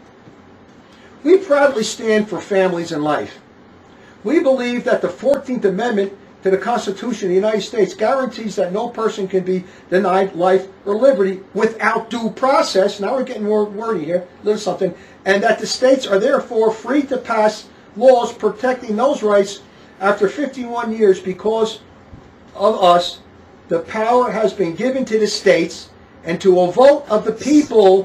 We proudly stand for families and life. We believe that the fourteenth Amendment to the Constitution of the United States guarantees that no person can be denied life or liberty without due process. Now we're getting more wordy here, a little something. And that the states are therefore free to pass laws protecting those rights after fifty-one years. Because of us, the power has been given to the states, and to a vote of the people,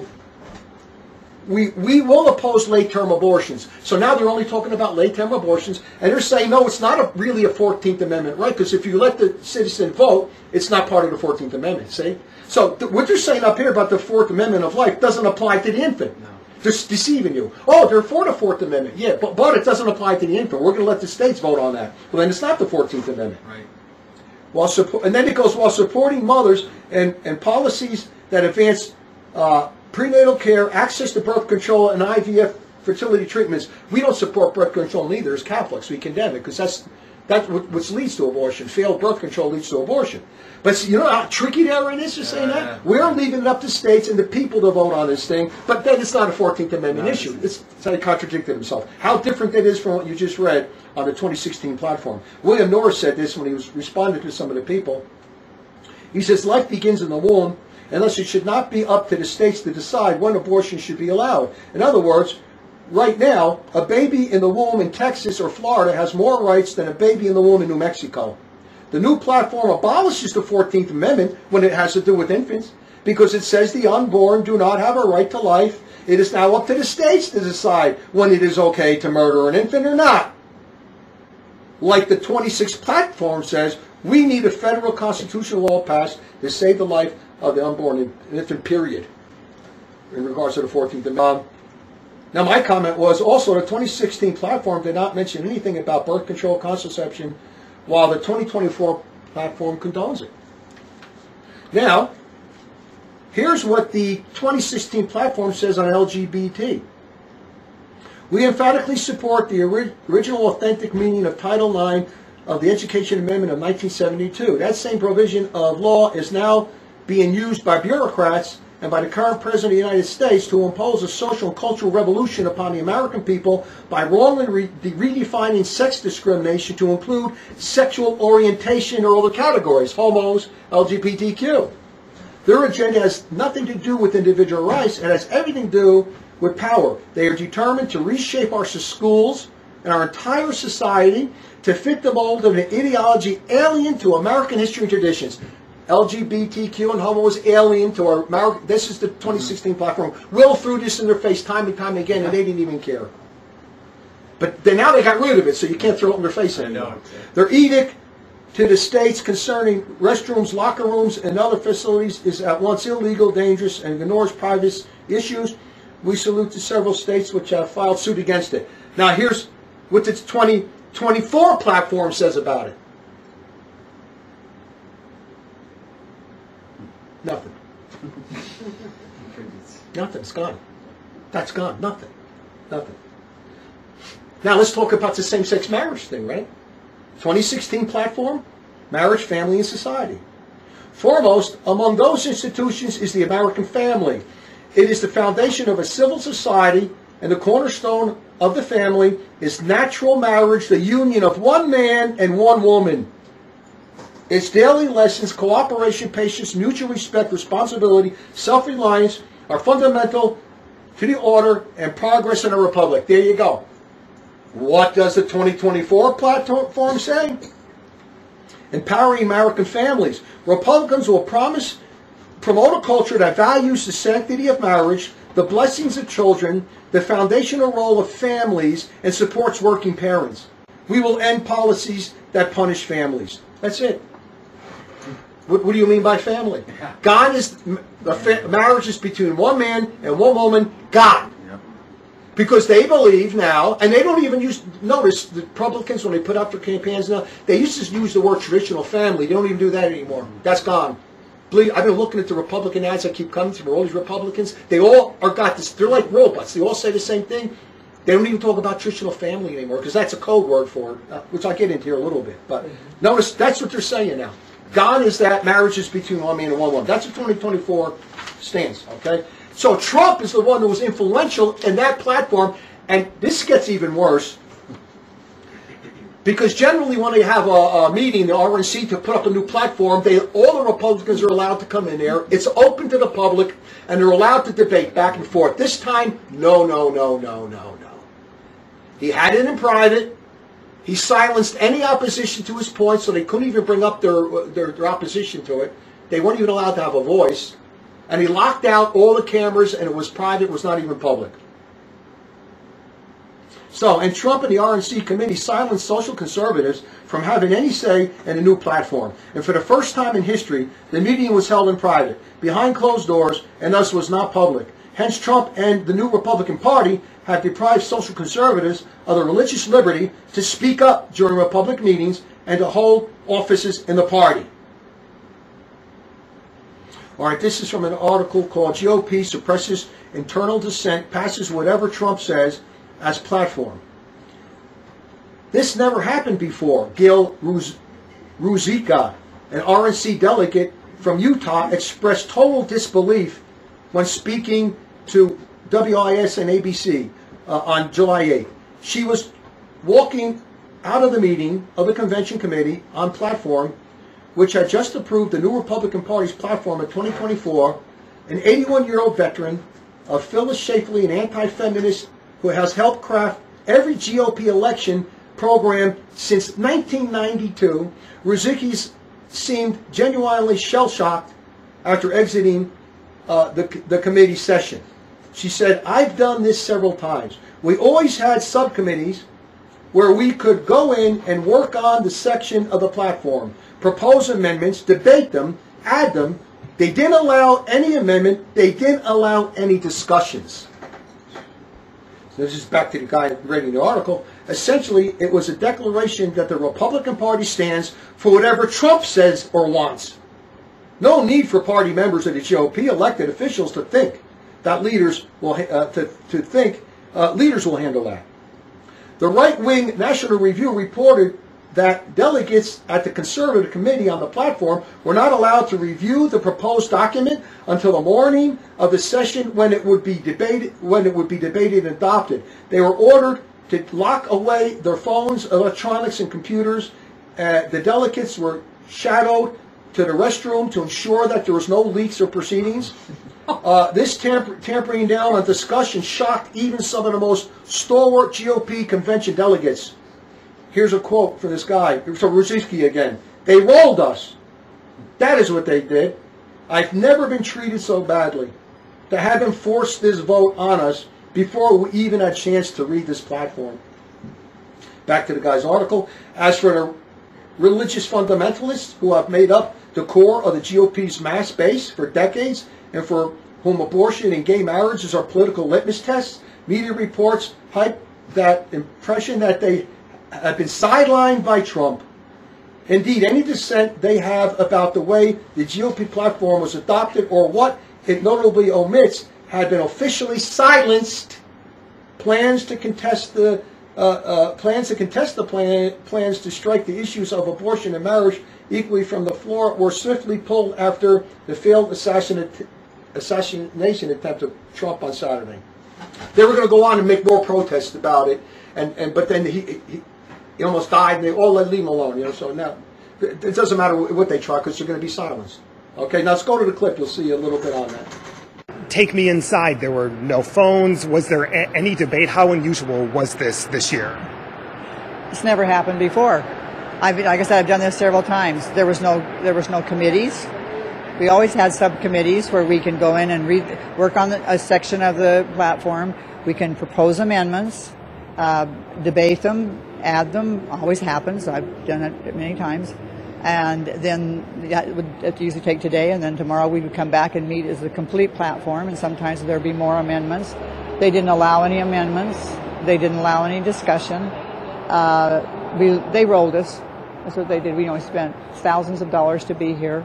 we we will oppose late-term abortions. So now they're only talking about late-term abortions, and they're saying, no, it's not a, really a fourteenth Amendment right, because if you let the citizen vote, it's not part of the fourteenth Amendment, see? So th- what they're saying up here about the Fourth Amendment of life doesn't apply to the infant. No. They're deceiving you. Oh, they're for the Fourth Amendment. Yeah, but, but it doesn't apply to the infant. We're going to let the states vote on that. Well, then it's not the fourteenth Amendment. Right. While support, and then it goes, while supporting mothers and, and policies that advance uh, prenatal care, access to birth control, and I V F fertility treatments. We don't support birth control neither as Catholics. We condemn it because that's That's what which leads to abortion. Failed birth control leads to abortion. But you know how tricky that is for saying that? We're leaving it up to states and the people to vote on this thing, but then it's not a fourteenth Amendment issue. It's, it's how he contradicted himself. How different that is from what you just read on the twenty sixteen platform. William Norris said this when he was responding to some of the people. He says, life begins in the womb, and thus it should not be up to the states to decide when abortion should be allowed. In other words, right now, a baby in the womb in Texas or Florida has more rights than a baby in the womb in New Mexico. The new platform abolishes the fourteenth Amendment when it has to do with infants, because it says the unborn do not have a right to life. It is now up to the states to decide when it is okay to murder an infant or not. Like the twenty-sixth platform says, we need a federal constitutional law passed to save the life of the unborn infant, period, in regards to the fourteenth Amendment. Um, now, my comment was also the twenty sixteen platform did not mention anything about birth control, contraception, while the twenty twenty-four platform condones it. Now, here's what the twenty sixteen platform says on L G B T. We emphatically support the ori- original authentic meaning of Title nine of the Education Amendment of nineteen seventy-two. That same provision of law is now being used by bureaucrats and by the current President of the United States to impose a social and cultural revolution upon the American people by wrongly re- de- redefining sex discrimination to include sexual orientation or other categories, homos, L G B T Q. Their agenda has nothing to do with individual rights. It has everything to do with power. They are determined to reshape our schools and our entire society to fit the mold of an ideology alien to American history and traditions. L G B T Q and homo is alien to our American. This is the twenty sixteen platform. Will threw this in their face time and time again, and they didn't even care. But then now they got rid of it, so you can't throw it in their face anymore. Their edict to the states concerning restrooms, locker rooms, and other facilities is at once illegal, dangerous, and ignores private issues. We salute the several states which have filed suit against it. Now here's what the twenty twenty-four platform says about it. Nothing. Nothing. It's gone. That's gone. Nothing. Nothing. Now let's talk about the same-sex marriage thing, right? twenty sixteen platform, marriage, family, and society. Foremost among those institutions is the American family. It is the foundation of a civil society, and the cornerstone of the family is natural marriage, the union of one man and one woman. Its daily lessons, cooperation, patience, mutual respect, responsibility, self-reliance are fundamental to the order and progress in a republic. There you go. What does the twenty twenty-four platform say? Empowering American families. Republicans will promise, promote a culture that values the sanctity of marriage, the blessings of children, the foundational role of families, and supports working parents. We will end policies that punish families. That's it. What, what do you mean by family? God is, the fa- marriage is between one man and one woman, God. Because they believe now, and they don't even use, notice the Republicans when they put out their campaigns now, they used to use the word traditional family. They don't even do that anymore. That's gone. Believe, I've been looking at the Republican ads that keep coming through, all these Republicans. They all are got this, they're like robots. They all say the same thing. They don't even talk about traditional family anymore because that's a code word for it, uh, which I'll get into here a little bit. But mm-hmm. Notice that's what they're saying now. God is that marriage is between one man and one woman. That's what twenty twenty-four stands, okay? So Trump is the one who was influential in that platform, and this gets even worse. Because generally when they have a, a meeting, the R N C, to put up a new platform, they, all the Republicans are allowed to come in there. It's open to the public, and they're allowed to debate back and forth. This time, no, no, no, no, no, no. He had it in private. He silenced any opposition to his point, so they couldn't even bring up their, their, their opposition to it. They weren't even allowed to have a voice. And he locked out all the cameras, and it was private, it was not even public. So, and Trump and the R N C committee silenced social conservatives from having any say in a new platform. And for the first time in history, the meeting was held in private, behind closed doors, and thus was not public. Hence, Trump and the new Republican Party have deprived social conservatives of the religious liberty to speak up during Republican meetings and to hold offices in the party. All right, this is from an article called G O P Suppresses Internal Dissent, Passes Whatever Trump Says as Platform. This never happened before. Gil Ruz- Ruzicka, an R N C delegate from Utah, expressed total disbelief when speaking to W I S and A B C uh, on July eighth. She was walking out of the meeting of the convention committee on platform, which had just approved the new Republican Party's platform in twenty twenty-four. An eighty-one-year-old veteran of Phyllis Schlafly, an anti-feminist who has helped craft every G O P election program since nineteen ninety-two, Ruzicki seemed genuinely shell-shocked after exiting uh, the, the committee session. She said, "I've done this several times. We always had subcommittees where we could go in and work on the section of the platform, propose amendments, debate them, add them. They didn't allow any amendment. They didn't allow any discussions." So this is back to the guy reading the article. Essentially, it was a declaration that the Republican Party stands for whatever Trump says or wants. No need for party members of the G O P elected officials to think that leaders will uh, to, to think uh, leaders will handle that. The right-wing National Review reported that delegates at the Conservative Committee on the platform were not allowed to review the proposed document until the morning of the session when it would be debated when it would be debated and adopted. They were ordered to lock away their phones, electronics, and computers. Uh, the delegates were shadowed to the restroom to ensure that there was no leaks or proceedings. Uh, this tamper- tampering down on discussion shocked even some of the most stalwart G O P convention delegates. Here's a quote from this guy, from Ruzicki again. "They rolled us. That is what they did. I've never been treated so badly. To have him force this vote on us before we even had a chance to read this platform." Back to the guy's article. As for the religious fundamentalists who have made up the core of the G O P's mass base for decades, and for whom abortion and gay marriages are political litmus tests, media reports hype that impression that they have been sidelined by Trump. Indeed, any dissent they have about the way the G O P platform was adopted or what it notably omits had been officially silenced. Plans to contest the uh, uh, plans to contest the plan, plans to strike the issues of abortion and marriage equally from the floor were swiftly pulled after the failed assassinate, assassination attempt of Trump on Saturday. They were going to go on and make more protests about it, and, and but then he, he he almost died, and they all let leave him alone. You know, so now it doesn't matter what they try because they're going to be silenced. Okay, now let's go to the clip. You'll see a little bit on that. Take me inside. There were no phones. Was there a- any debate? How unusual was this this year? It's never happened before. I've, like I said, I've done this several times. There was no, there was no committees. We always had subcommittees where we can go in and read, work on the, a section of the platform. We can propose amendments, uh, debate them, add them. Always happens. I've done it many times. And then that would it usually take today, and then tomorrow we would come back and meet as a complete platform, and sometimes there'd be more amendments. They didn't allow any amendments. They didn't allow any discussion. Uh, we, they rolled us. That's what they did. We only spent thousands of dollars to be here,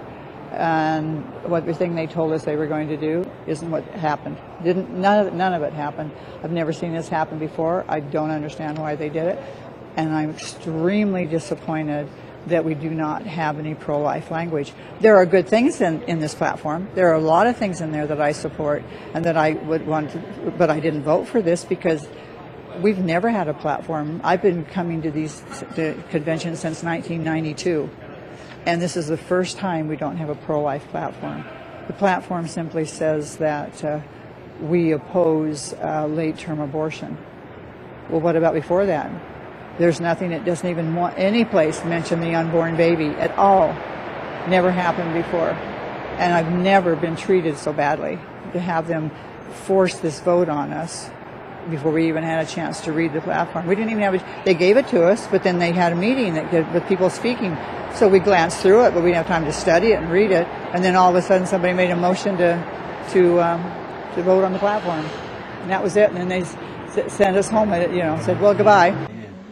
and what the thing they told us they were going to do isn't what happened. Didn't none of it, none of it happened. I've never seen this happen before. I don't understand why they did it, and I'm extremely disappointed that we do not have any pro-life language. There are good things in, in this platform. There are a lot of things in there that I support and that I would want to, but I didn't vote for this because we've never had a platform. I've been coming to these the conventions since nineteen ninety-two, and this is the first time we don't have a pro-life platform. The platform simply says that uh, we oppose uh, late-term abortion. Well, what about before that? There's nothing. It doesn't even want any place mention the unborn baby at all. Never happened before. And I've never been treated so badly to have them force this vote on us before we even had a chance to read the platform. We didn't even have a, they gave it to us, but then they had a meeting that did, with people speaking. So we glanced through it, but we didn't have time to study it and read it. And then all of a sudden somebody made a motion to to um, to vote on the platform. And that was it. And then they s- sent us home, and, you know, said, well, goodbye.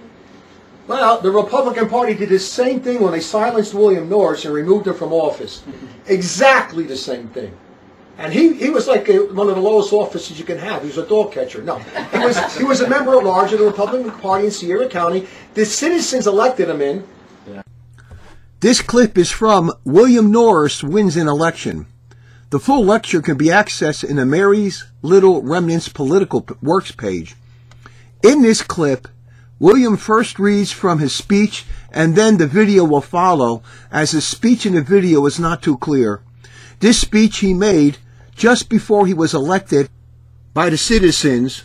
Well, the Republican Party did the same thing when they silenced William Norris and removed him from office. Exactly the same thing. And he, he was like a, one of the lowest offices you can have. He was a dog catcher. No, he was he was a member at large of the Republican Party in Sierra County. The citizens elected him in. This clip is from William Norris Wins an Election. The full lecture can be accessed in the Mary's Little Remnants Political Works page. In this clip, William first reads from his speech, and then the video will follow, as his speech in the video is not too clear. This speech he made just before he was elected by the citizens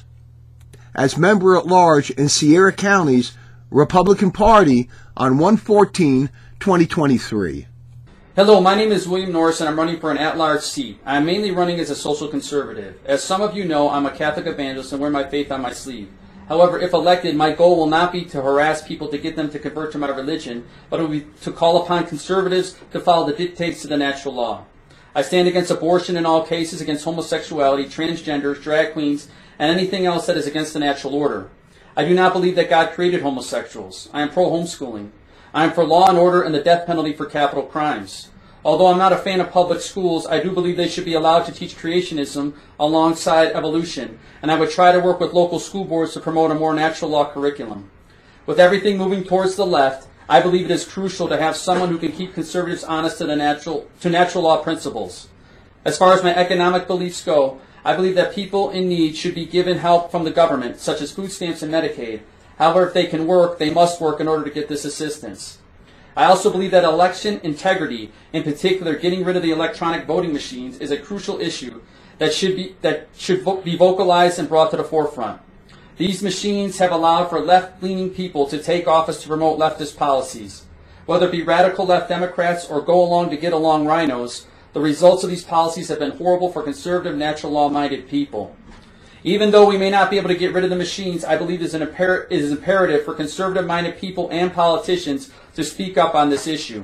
as member at large in Sierra County's Republican Party on one fourteen twenty twenty-three. Hello, my name is William Norris and I'm running for an at-large seat. I am mainly running as a social conservative. As some of you know, I'm a Catholic evangelist and wear my faith on my sleeve. However, if elected, my goal will not be to harass people to get them to convert to my religion, but it will be to call upon conservatives to follow the dictates of the natural law. I stand against abortion in all cases, against homosexuality, transgenders, drag queens, and anything else that is against the natural order. I do not believe that God created homosexuals. I am pro-homeschooling. I am for law and order and the death penalty for capital crimes. Although I'm not a fan of public schools, I do believe they should be allowed to teach creationism alongside evolution, and I would try to work with local school boards to promote a more natural law curriculum. With everything moving towards the left, I believe it is crucial to have someone who can keep conservatives honest to the natural to natural law principles. As far as my economic beliefs go, I believe that people in need should be given help from the government, such as food stamps and Medicaid. However, if they can work, they must work in order to get this assistance. I also believe that election integrity, in particular getting rid of the electronic voting machines, is a crucial issue that should be that should vo- be vocalized and brought to the forefront. These machines have allowed for left-leaning people to take office to promote leftist policies. Whether it be radical left Democrats or go along to get along rhinos, the results of these policies have been horrible for conservative, natural law-minded people. Even though we may not be able to get rid of the machines, I believe it is, an imper- it is imperative for conservative-minded people and politicians to speak up on this issue.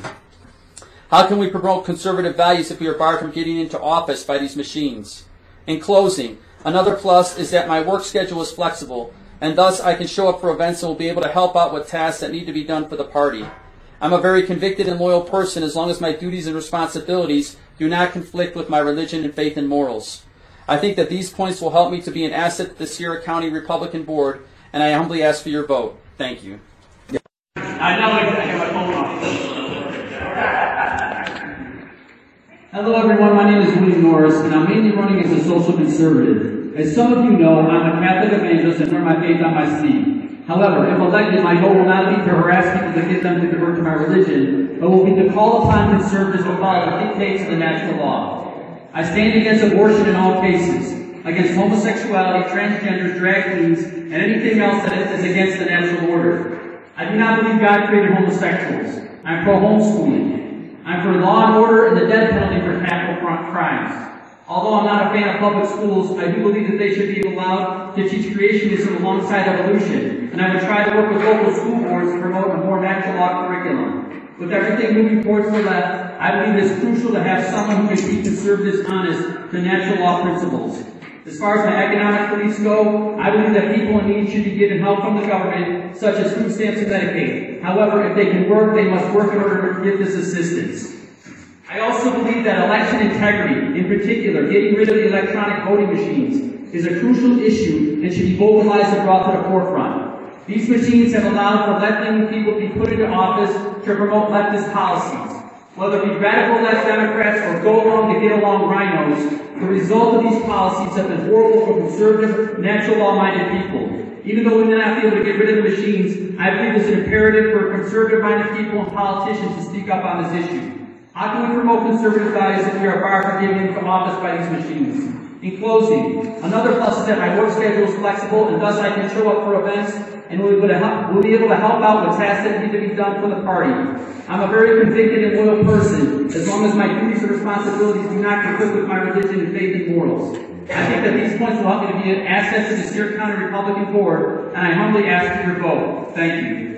How can we promote conservative values if we are barred from getting into office by these machines? In closing, another plus is that my work schedule is flexible, and thus I can show up for events and will be able to help out with tasks that need to be done for the party. I'm a very convicted and loyal person as long as my duties and responsibilities do not conflict with my religion and faith and morals. I think that these points will help me to be an asset to the Sierra County Republican Board, and I humbly ask for your vote. Thank you. I know exactly what phone off. Hello everyone, my name is William Norris, and I'm mainly running as a social conservative. As some of you know, I'm a Catholic evangelist and wear my faith on my sleeve. However, if elected, my goal will not be to harass people to get them to convert to my religion, but will be to call upon conservatives to follow the dictates of the natural law. I stand against abortion in all cases, against homosexuality, transgenders, drag queens, and anything else that is against the natural order. I do not believe God created homosexuals. I'm pro-homeschooling. I'm for law and order and the death penalty for capital crimes. Although I'm not a fan of public schools, I do believe that they should be allowed to teach creationism alongside evolution, and I would try to work with local school boards to promote a more natural law curriculum. With everything moving towards the left, I believe it is crucial to have someone who can keep conservatives honest to natural law principles. As far as my economic beliefs go, I believe that people in need should be given help from the government, such as food stamps and Medicaid. However, if they can work, they must work in order to get this assistance. I also believe that election integrity, in particular, getting rid of the electronic voting machines, is a crucial issue and should be vocalized and brought to the forefront. These machines have allowed for left-leaning people to be put into office to promote leftist policies. Whether it be radical left Democrats or go along to get along rhinos, the result of these policies have been horrible for conservative, natural law-minded people. Even though we may not be able to get rid of the machines, I believe it's imperative for conservative-minded people and politicians to speak up on this issue. How can we promote conservative values if we are barred from getting into office by these machines? In closing, another plus is that my work schedule is flexible and thus I can show up for events and we'll be able to help out with tasks that need to be done for the party. I'm a very convicted and loyal person as long as my duties and responsibilities do not conflict with my religion and faith and morals. I think that these points will help me to be an asset to the Sierra County Republican Board, and I humbly ask for your vote. Thank you.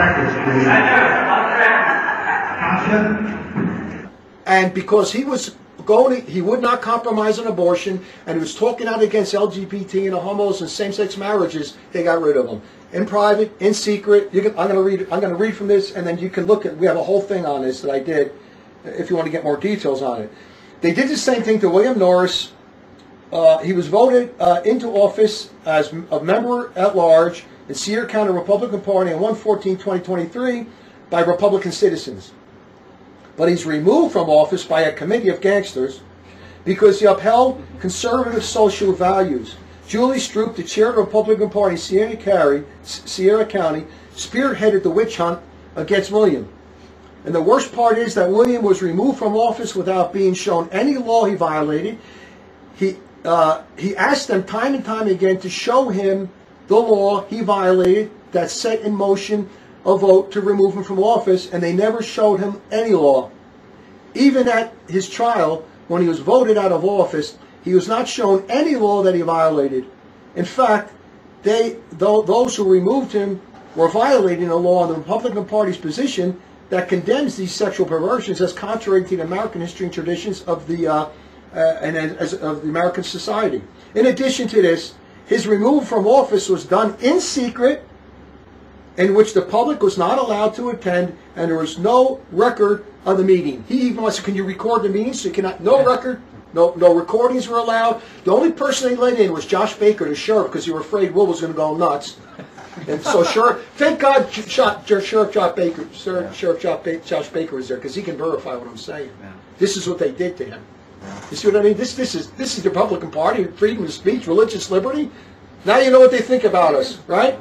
And because he was going. He would not compromise on abortion, and he was talking out against L G B T and homos and same-sex marriages. They got rid of him in private, in secret. You can, I'm going to read. I'm going to read from this, and then you can look at. We have a whole thing on this that I did. If you want to get more details on it, they did the same thing to William Norris. Uh, he was voted uh, into office as a member at large in Sierra County Republican Party on one fourteen twenty twenty-three by Republican citizens. But he's removed from office by a committee of gangsters because he upheld conservative social values. Julie Stroop, the chair of the Republican Party in Sierra County, Sierra County, spearheaded the witch hunt against William. And the worst part is that William was removed from office without being shown any law he violated. He uh, he asked them time and time again to show him the law he violated that set in motion a vote to remove him from office, and they never showed him any law. Even at his trial, when he was voted out of office, he was not shown any law that he violated. In fact, they th- those who removed him were violating a law in the Republican Party's position that condemns these sexual perversions as contrary to the American history and traditions of the uh, uh, and as, of the American society. In addition to this, his removal from office was done in secret, in which the public was not allowed to attend, and there was no record of the meeting. He even wants, can you record the meeting? So you cannot, no record, no no recordings were allowed. The only person they let in was Josh Baker, the sheriff, because they were afraid Will was going to go nuts. And so, Sheriff, thank God, Sheriff Josh Baker, Sheriff Josh Baker was there, because he can verify what I'm saying. This is what they did to him. You see what I mean? This this is this is the Republican Party, freedom of speech, religious liberty. Now you know what they think about us, right?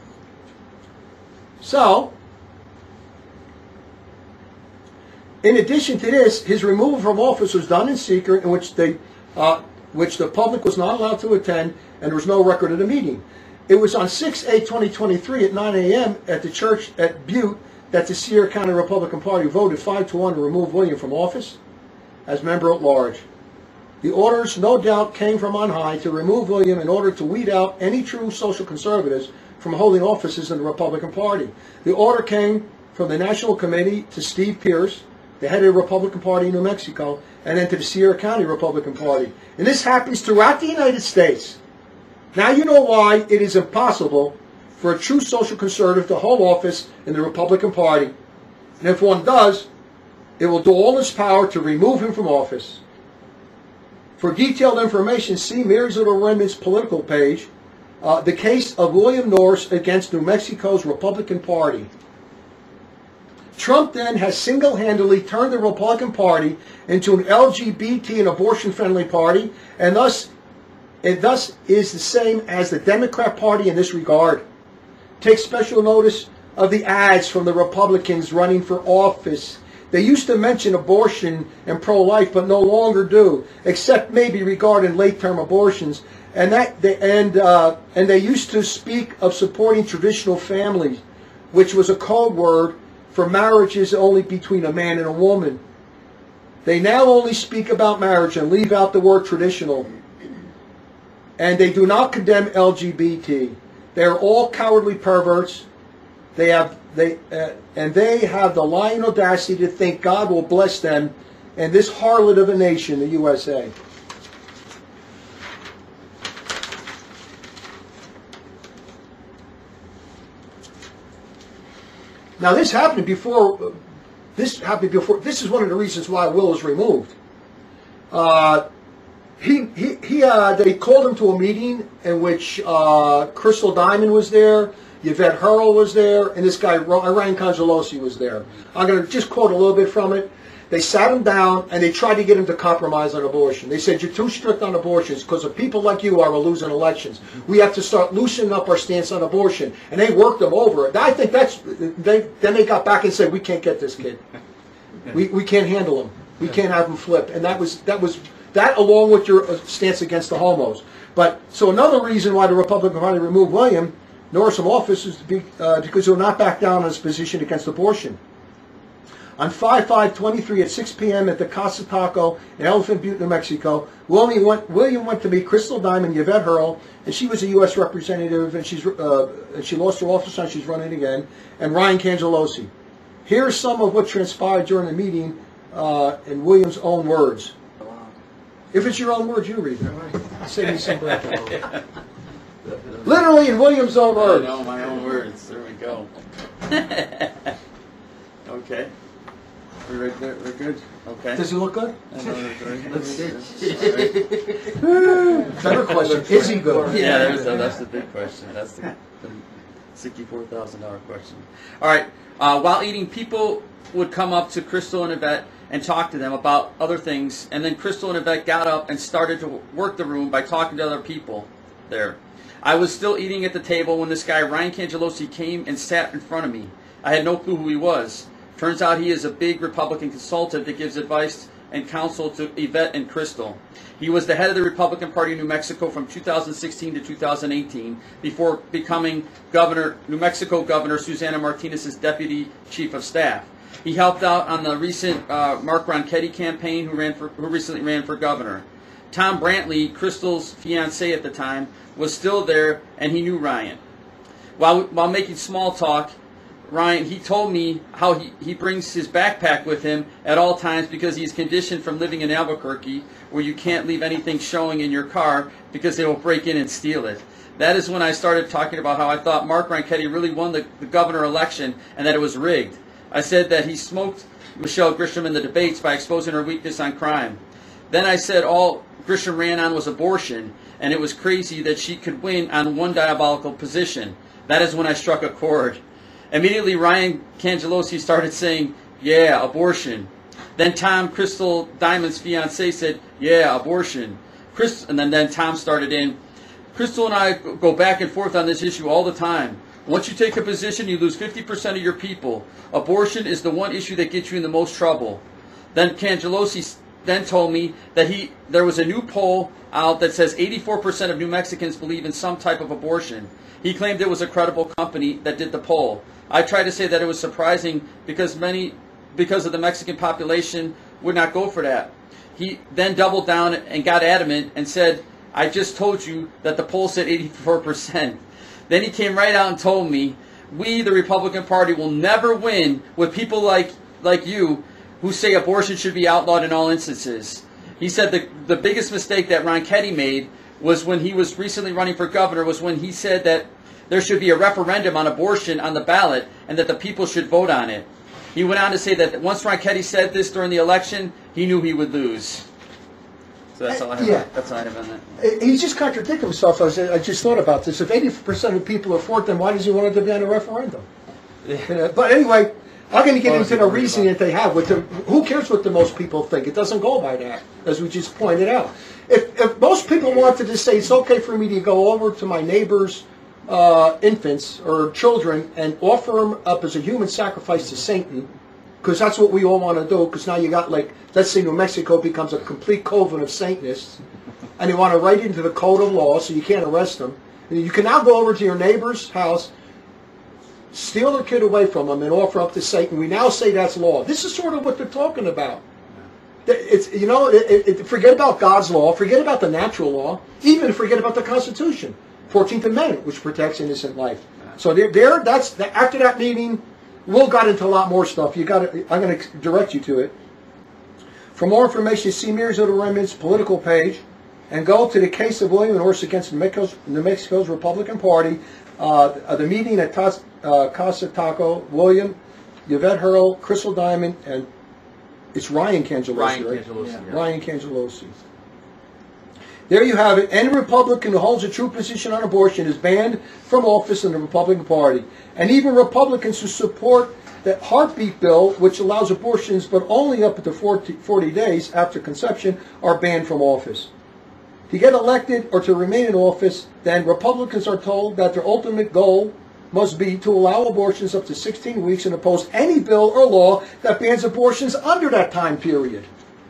So, in addition to this, his removal from office was done in secret, in which they, uh, which the public was not allowed to attend, and there was no record of the meeting. It was on six eight twenty twenty-three at nine a.m. at the church at Butte that the Sierra County Republican Party voted five to one to remove William from office as member at large. The orders, no doubt, came from on high to remove William in order to weed out any true social conservatives from holding offices in the Republican Party. The order came from the National Committee to Steve Pierce, the head of the Republican Party in New Mexico, and then to the Sierra County Republican Party. And this happens throughout the United States. Now you know why it is impossible for a true social conservative to hold office in the Republican Party. And if one does, it will do all its power to remove him from office. For detailed information, see Mary's Little Remnant's political page, uh, the case of William Norris against New Mexico's Republican Party. Trump then has single-handedly turned the Republican Party into an L G B T and abortion-friendly party, and thus it thus is the same as the Democrat Party in this regard. Take special notice of the ads from the Republicans running for office. They used to mention abortion and pro-life, but no longer do, except maybe regarding late-term abortions. And that they, and uh, and they used to speak of supporting traditional families, which was a code word for marriages only between a man and a woman. They now only speak about marriage and leave out the word traditional. And they do not condemn L G B T. They are all cowardly perverts. They have they uh, and they have the lying audacity to think God will bless them and this harlot of a nation, the U S A. Now this happened before. This happened before. This is one of the reasons why Will was removed. Uh, he he he. Uh, they called him to a meeting in which uh, Crystal Diamond was there, Yvette Hurl was there, and this guy Ryan Congelosi was there. I'm going to just quote a little bit from it. They sat him down and they tried to get him to compromise on abortion. They said, you're too strict on abortions because of people like you are we're losing elections. We have to start loosening up our stance on abortion. And they worked them over it. I think that's, they, then they got back and said, we can't get this kid. We we can't handle him. We can't have him flip. And that was, that was, that along with your stance against the homos. But, so another reason why the Republican Party removed William Norris from office is to be, uh, because he will not back down on his position against abortion. On five five twenty-three at six p.m. at the Casa Taco in Elephant Butte, New Mexico, William went, William went to meet Crystal Diamond, Yvette Hurl, and she was a U S representative, and she's uh, and she lost her office and she's running again, and Ryan Cangelosi. Here are some of what transpired during the meeting uh, in William's own words. If it's your own words, you read them. Right? Save me some breath. Literally in William's own words. I know my own words. There we go. Okay. We're, right there. We're good. Okay. Does he look good? I know, Let's see. Better question. Is he good? Yeah, there's a, that's the big question. That's the, the sixty-four thousand dollar question. All right. Uh, while eating, people would come up to Crystal and Yvette and talk to them about other things, and then Crystal and Yvette got up and started to work the room by talking to other people there. I was still eating at the table when this guy, Ryan Cangelosi, came and sat in front of me. I had no clue who he was. Turns out he is a big Republican consultant that gives advice and counsel to Yvette and Crystal. He was the head of the Republican Party in New Mexico from two thousand sixteen to two thousand eighteen before becoming governor, New Mexico Governor Susana Martinez's deputy chief of staff. He helped out on the recent uh, Mark Ronchetti campaign, who ran for, who recently ran for governor. Tom Brantley, Crystal's fiancé at the time, was still there, and he knew Ryan. While while making small talk, Ryan, he told me how he, he brings his backpack with him at all times because he's conditioned from living in Albuquerque, where you can't leave anything showing in your car because they will break in and steal it. That is when I started talking about how I thought Mark Ronchetti really won the, the governor election and that it was rigged. I said that he smoked Michelle Grisham in the debates by exposing her weakness on crime. Then I said all Grisham ran on was abortion, and it was crazy that she could win on one diabolical position. That is when I struck a chord. Immediately, Ryan Cangelosi started saying, yeah, abortion. Then Tom, Crystal Diamond's fiance, said, yeah, abortion. Chris, and then, then Tom started in, Crystal and I go back and forth on this issue all the time. Once you take a position, you lose fifty percent of your people. Abortion is the one issue that gets you in the most trouble. Then Cangelosi then told me that he there was a new poll out that says eighty-four percent of New Mexicans believe in some type of abortion. He claimed it was a credible company that did the poll. I tried to say that it was surprising because many, because of the Mexican population, would not go for that. He then doubled down and got adamant and said, I just told you that the poll said eighty-four percent. Then he came right out and told me, we, the Republican Party, will never win with people like, like you who say abortion should be outlawed in all instances. He said the, the biggest mistake that Ronchetti made was when he was recently running for governor was when he said that there should be a referendum on abortion on the ballot and that the people should vote on it. He went on to say that once Ronchetti said this during the election, he knew he would lose. So that's all I have. Yeah. That's all I have on that. He just contradicted himself. I, was, I just thought about this. If eighty percent of people are for it, then why does he want it to be on a referendum? You know, but anyway, I'm going to get into the reasoning that they have. With the, who cares what the most people think? It doesn't go by that, as we just pointed out. If, if most people wanted to say it's okay for me to go over to my neighbor's uh, infants or children and offer them up as a human sacrifice to Satan, because that's what we all want to do, because now you got, like, let's say New Mexico becomes a complete coven of Satanists, and they want to write into the code of law so you can't arrest them. And you can now go over to your neighbor's house, steal their kid away from them, and offer up to Satan. We now say that's law. This is sort of what they're talking about. It's, you know, it, it, forget about God's law, forget about the natural law, even forget about the Constitution, fourteenth Amendment, which protects innocent life. So there, there that's after that meeting, Will got into a lot more stuff. You got to, I'm going to direct you to it. For more information, see Marietta Remnant's political page, and go to the case of William Norris against New Mexico's, New Mexico's Republican Party. Uh, the meeting at Tas, uh, Casa Taco, William, Yvette Hurl, Crystal Diamond, and it's Ryan Cangelosi, Ryan right? Cangelosi, Yeah. yeah. Ryan Cangelosi. There you have it. Any Republican who holds a true position on abortion is banned from office in the Republican Party. And even Republicans who support the heartbeat bill, which allows abortions but only up to forty days after conception, are banned from office. To get elected or to remain in office, then Republicans are told that their ultimate goal must be to allow abortions up to sixteen weeks and oppose any bill or law that bans abortions under that time period.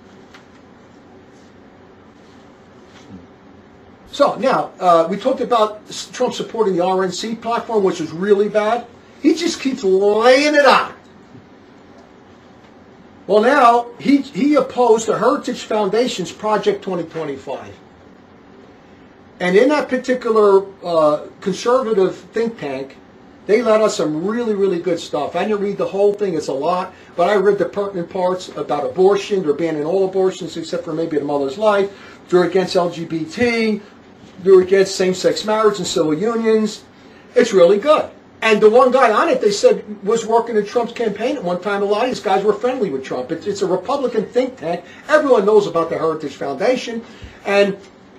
So now, uh, we talked about Trump supporting the R N C platform, which is really bad. He just keeps laying it on. Well, now, he, he opposed the Heritage Foundation's Project twenty twenty-five. And in that particular uh, conservative think tank, they let us some really, really good stuff. I didn't read the whole thing, it's a lot, but I read the pertinent parts about abortion. They're banning all abortions except for maybe a mother's life. They're against L G B T. They're against same-sex marriage and civil unions. It's really good. And the one guy on it, they said, was working in Trump's campaign at one time. A lot of these guys were friendly with Trump. It's, it's a Republican think tank. Everyone knows about the Heritage Foundation. And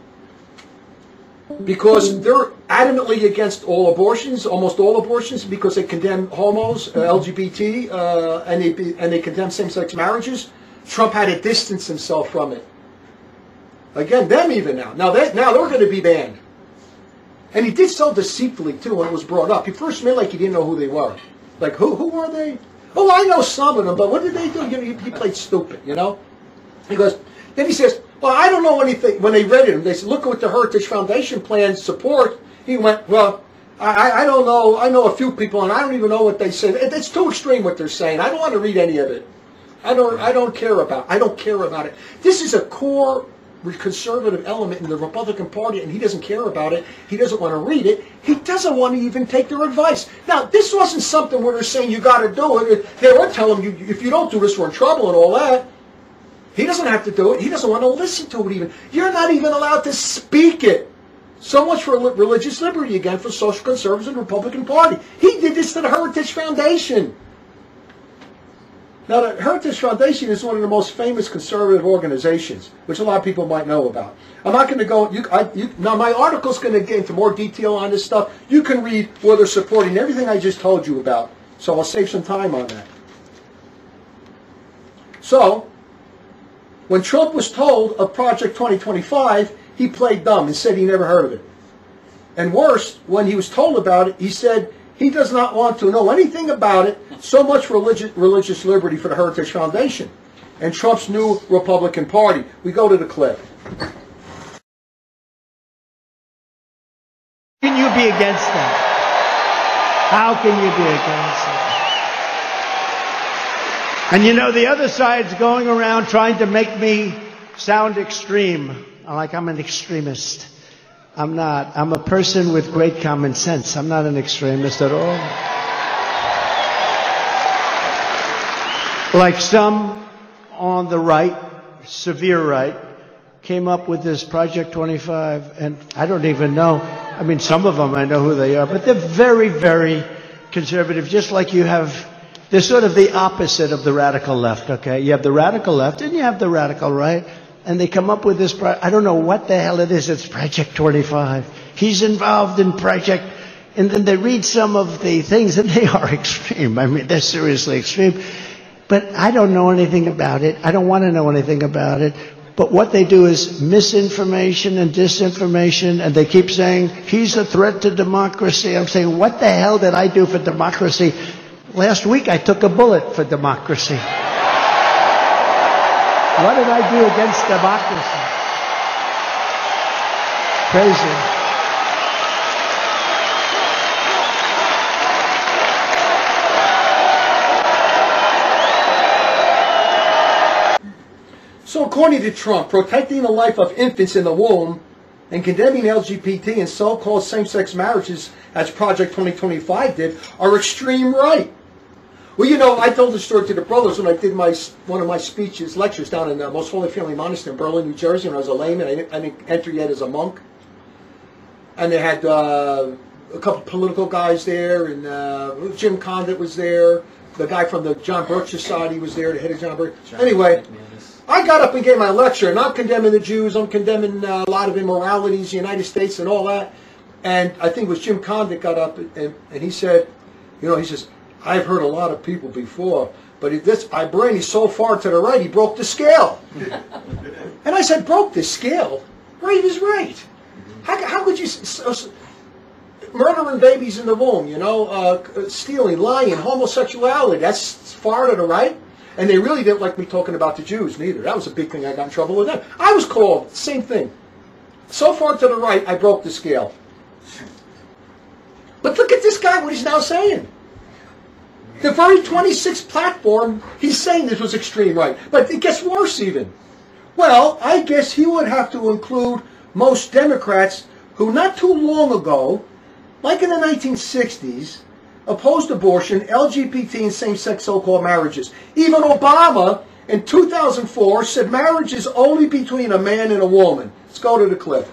because they're adamantly against all abortions, almost all abortions, because they condemn homos, uh, L G B T, uh, and, they, and they condemn same-sex marriages, Trump had to distance himself from it. Again, them even now. Now, they, now they're going to be banned. And he did so deceitfully, too, when it was brought up. He first made like he didn't know who they were. Like, who who are they? Oh, I know some of them, but what did they do? He, he played stupid, you know? He goes, then he says, well, I don't know anything. When they read it, they said, look at what the Heritage Foundation plans support. He went, well, I, I don't know. I know a few people, and I don't even know what they say. It, it's too extreme what they're saying. I don't want to read any of it. I don't, I don't care about I don't care about it. This is a core conservative element in the Republican Party, and he doesn't care about it. He doesn't want to read it. He doesn't want to even take their advice. Now, this wasn't something where they're saying you got to do it. They were telling you, if you don't do this, we're in trouble and all that. He doesn't have to do it. He doesn't want to listen to it even. You're not even allowed to speak it. So much for religious liberty again for social conservatives and Republican Party. He did this to the Heritage Foundation. Now, the Heritage Foundation is one of the most famous conservative organizations, which a lot of people might know about. I'm not going to go... You, I, you, now, my article's going to get into more detail on this stuff. You can read where they're supporting everything I just told you about. So I'll save some time on that. So, when Trump was told of Project twenty twenty-five, he played dumb and said he never heard of it. And worse, when he was told about it, he said he does not want to know anything about it. So much for religious, religious liberty for the Heritage Foundation and Trump's new Republican Party. We go to the clip. How can you be against that? How can you be against that? And you know, the other side's going around trying to make me sound extreme, like I'm an extremist. I'm not. I'm a person with great common sense. I'm not an extremist at all. Like some on the right, severe right, came up with this Project twenty-five, and I don't even know. I mean, some of them I know who they are, but they're very, very conservative, just like you have. They're sort of the opposite of the radical left, okay? You have the radical left and you have the radical right, and they come up with this, pro- I don't know what the hell it is, it's Project twenty-five. He's involved in Project, and then they read some of the things, and they are extreme. I mean, they're seriously extreme. But I don't know anything about it. I don't want to know anything about it. But what they do is misinformation and disinformation, and they keep saying, he's a threat to democracy. I'm saying, what the hell did I do for democracy? Last week I took a bullet for democracy. What did I do against democracy? Crazy. So according to Trump, protecting the life of infants in the womb and condemning L G B T and so-called same-sex marriages, as Project twenty twenty-five did, are extreme right. Well, you know, I told the story to the brothers when I did my one of my speeches, lectures down in the Most Holy Family Monastery in Berlin, New Jersey, when I was a layman. I didn't, I didn't enter yet as a monk. And they had uh, a couple political guys there, and uh, Jim Condit was there. The guy from the John Birch Society was there, the head of John Birch. Anyway, I got up and gave my lecture, and I'm condemning the Jews, I'm condemning uh, a lot of immoralities in the United States and all that. And I think it was Jim Condit got up, and, and he said, you know, he says, I've heard a lot of people before, but if this, my brain is so far to the right, he broke the scale. And I said, broke the scale? Right is right. How, how could you... Uh, murdering babies in the womb, you know, uh, stealing, lying, homosexuality, that's far to the right. And they really didn't like me talking about the Jews, neither. That was a big thing. I got in trouble with them. I was called, same thing. So far to the right, I broke the scale. But look at this guy, what he's now saying. The very twenty-sixth platform, he's saying this was extreme right. But it gets worse even. Well, I guess he would have to include most Democrats who not too long ago, like in the nineteen sixties, opposed abortion, L G B T, and same-sex so-called marriages. Even Obama in two thousand four said marriage is only between a man and a woman. Let's go to the clip.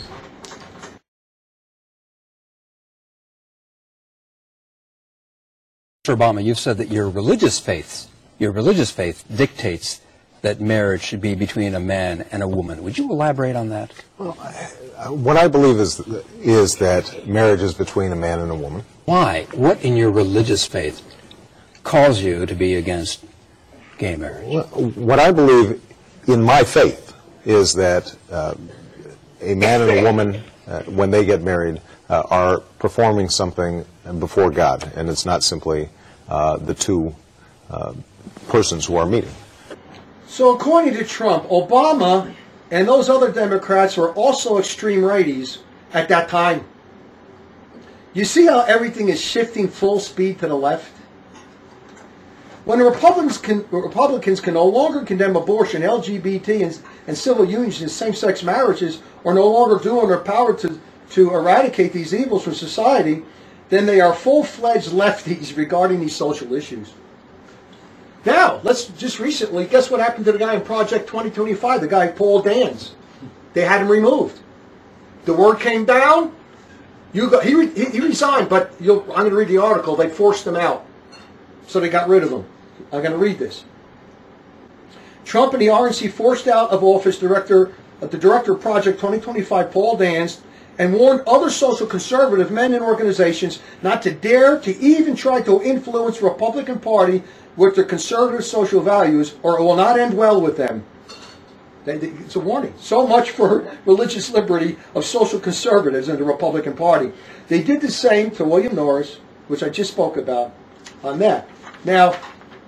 Mister Obama, you've said that your religious faith, your religious faith dictates that marriage should be between a man and a woman. Would you elaborate on that? Well, what I believe is is that marriage is between a man and a woman. Why? What in your religious faith calls you to be against gay marriage? Well, what I believe in my faith is that uh, a man and a woman, uh, when they get married, uh, are performing something before God, and it's not simply uh, the two uh, persons who are meeting. So according to Trump, Obama and those other Democrats were also extreme righties at that time. You see how everything is shifting full speed to the left? When the Republicans can, Republicans can no longer condemn abortion, L G B T, and, and civil unions and same-sex marriages, or no longer do in their power to, to eradicate these evils from society, then they are full-fledged lefties regarding these social issues. Now, let's just recently, guess what happened to the guy in Project twenty twenty-five, the guy Paul Dans? They had him removed. The word came down. You got, he, re, he resigned, but you'll, I'm going to read the article. They forced him out. So they got rid of him. I'm going to read this. Trump and the R N C forced out of office director, uh, the director of Project twenty twenty-five, Paul Dans, and warned other social conservative men and organizations not to dare to even try to influence the Republican Party with their conservative social values, or it will not end well with them. They, they, it's a warning. So much for religious liberty of social conservatives in the Republican Party. They did the same to William Norris, which I just spoke about on that. Now,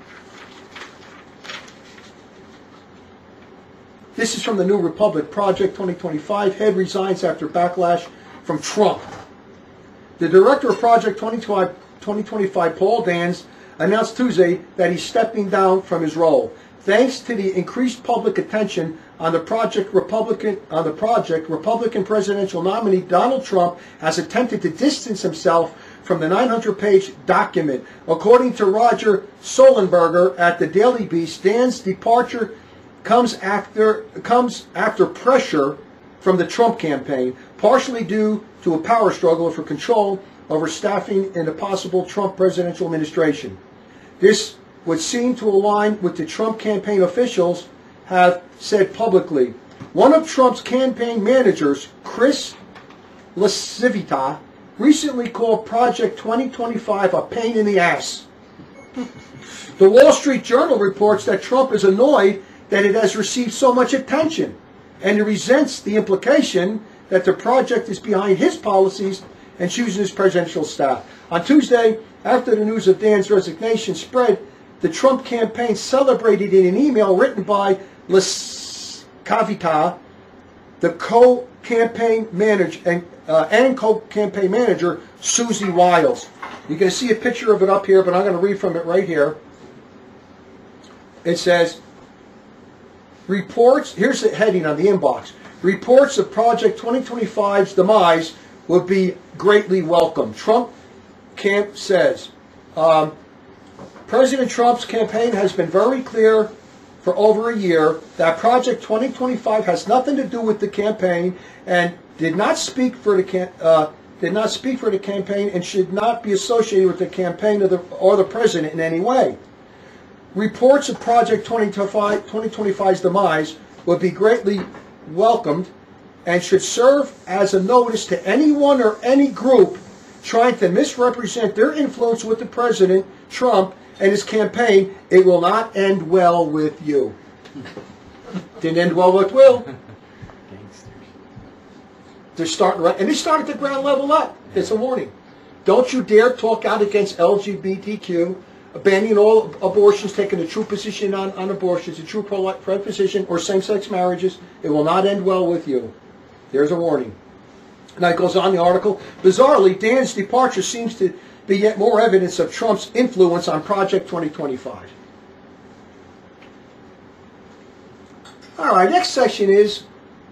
this is from the New Republic. Project twenty twenty-five, head resigns after backlash from Trump. The director of Project twenty twenty-five, Paul Dans, announced Tuesday that he's stepping down from his role. Thanks to the increased public attention on the project, Republican on the project, Republican presidential nominee Donald Trump has attempted to distance himself from the nine hundred page document. According to Roger Sollenberger at the Daily Beast, Dan's departure comes after comes after pressure from the Trump campaign, partially due to a power struggle for control over staffing in the possible Trump presidential administration. This would seem to align with the Trump campaign officials have said publicly. One of Trump's campaign managers, Chris LaCivita, recently called Project twenty twenty-five a pain in the ass. The Wall Street Journal reports that Trump is annoyed that it has received so much attention, and he resents the implication that the project is behind his policies and choosing his presidential staff. On Tuesday, after the news of Dan's resignation spread, the Trump campaign celebrated in an email written by LaCavita, the co-campaign manager, and, uh, and co-campaign manager Susie Wiles. You're going to see a picture of it up here, but I'm going to read from it right here. It says, reports, here's the heading on the inbox, reports of Project twenty twenty-five's demise would be greatly welcome. Trump camp says, um, President Trump's campaign has been very clear for over a year that Project twenty twenty-five has nothing to do with the campaign and did not speak for the cam- uh, did not speak for the campaign and should not be associated with the campaign of the, or the president in any way. Reports of Project twenty twenty-five's demise would be greatly welcomed and should serve as a notice to anyone or any group trying to misrepresent their influence with the President, Trump, and his campaign. It will not end well with you. Didn't end well with Will. They're starting right, and they start at the ground level up. It's a warning. Don't you dare talk out against L G B T Q, banning all abortions, taking a true position on, on abortions, a true pro-life position, or same-sex marriages. It will not end well with you. There's a warning. Now it goes on the article. Bizarrely, Dan's departure seems to be yet more evidence of Trump's influence on Project twenty twenty-five. All right, next section is,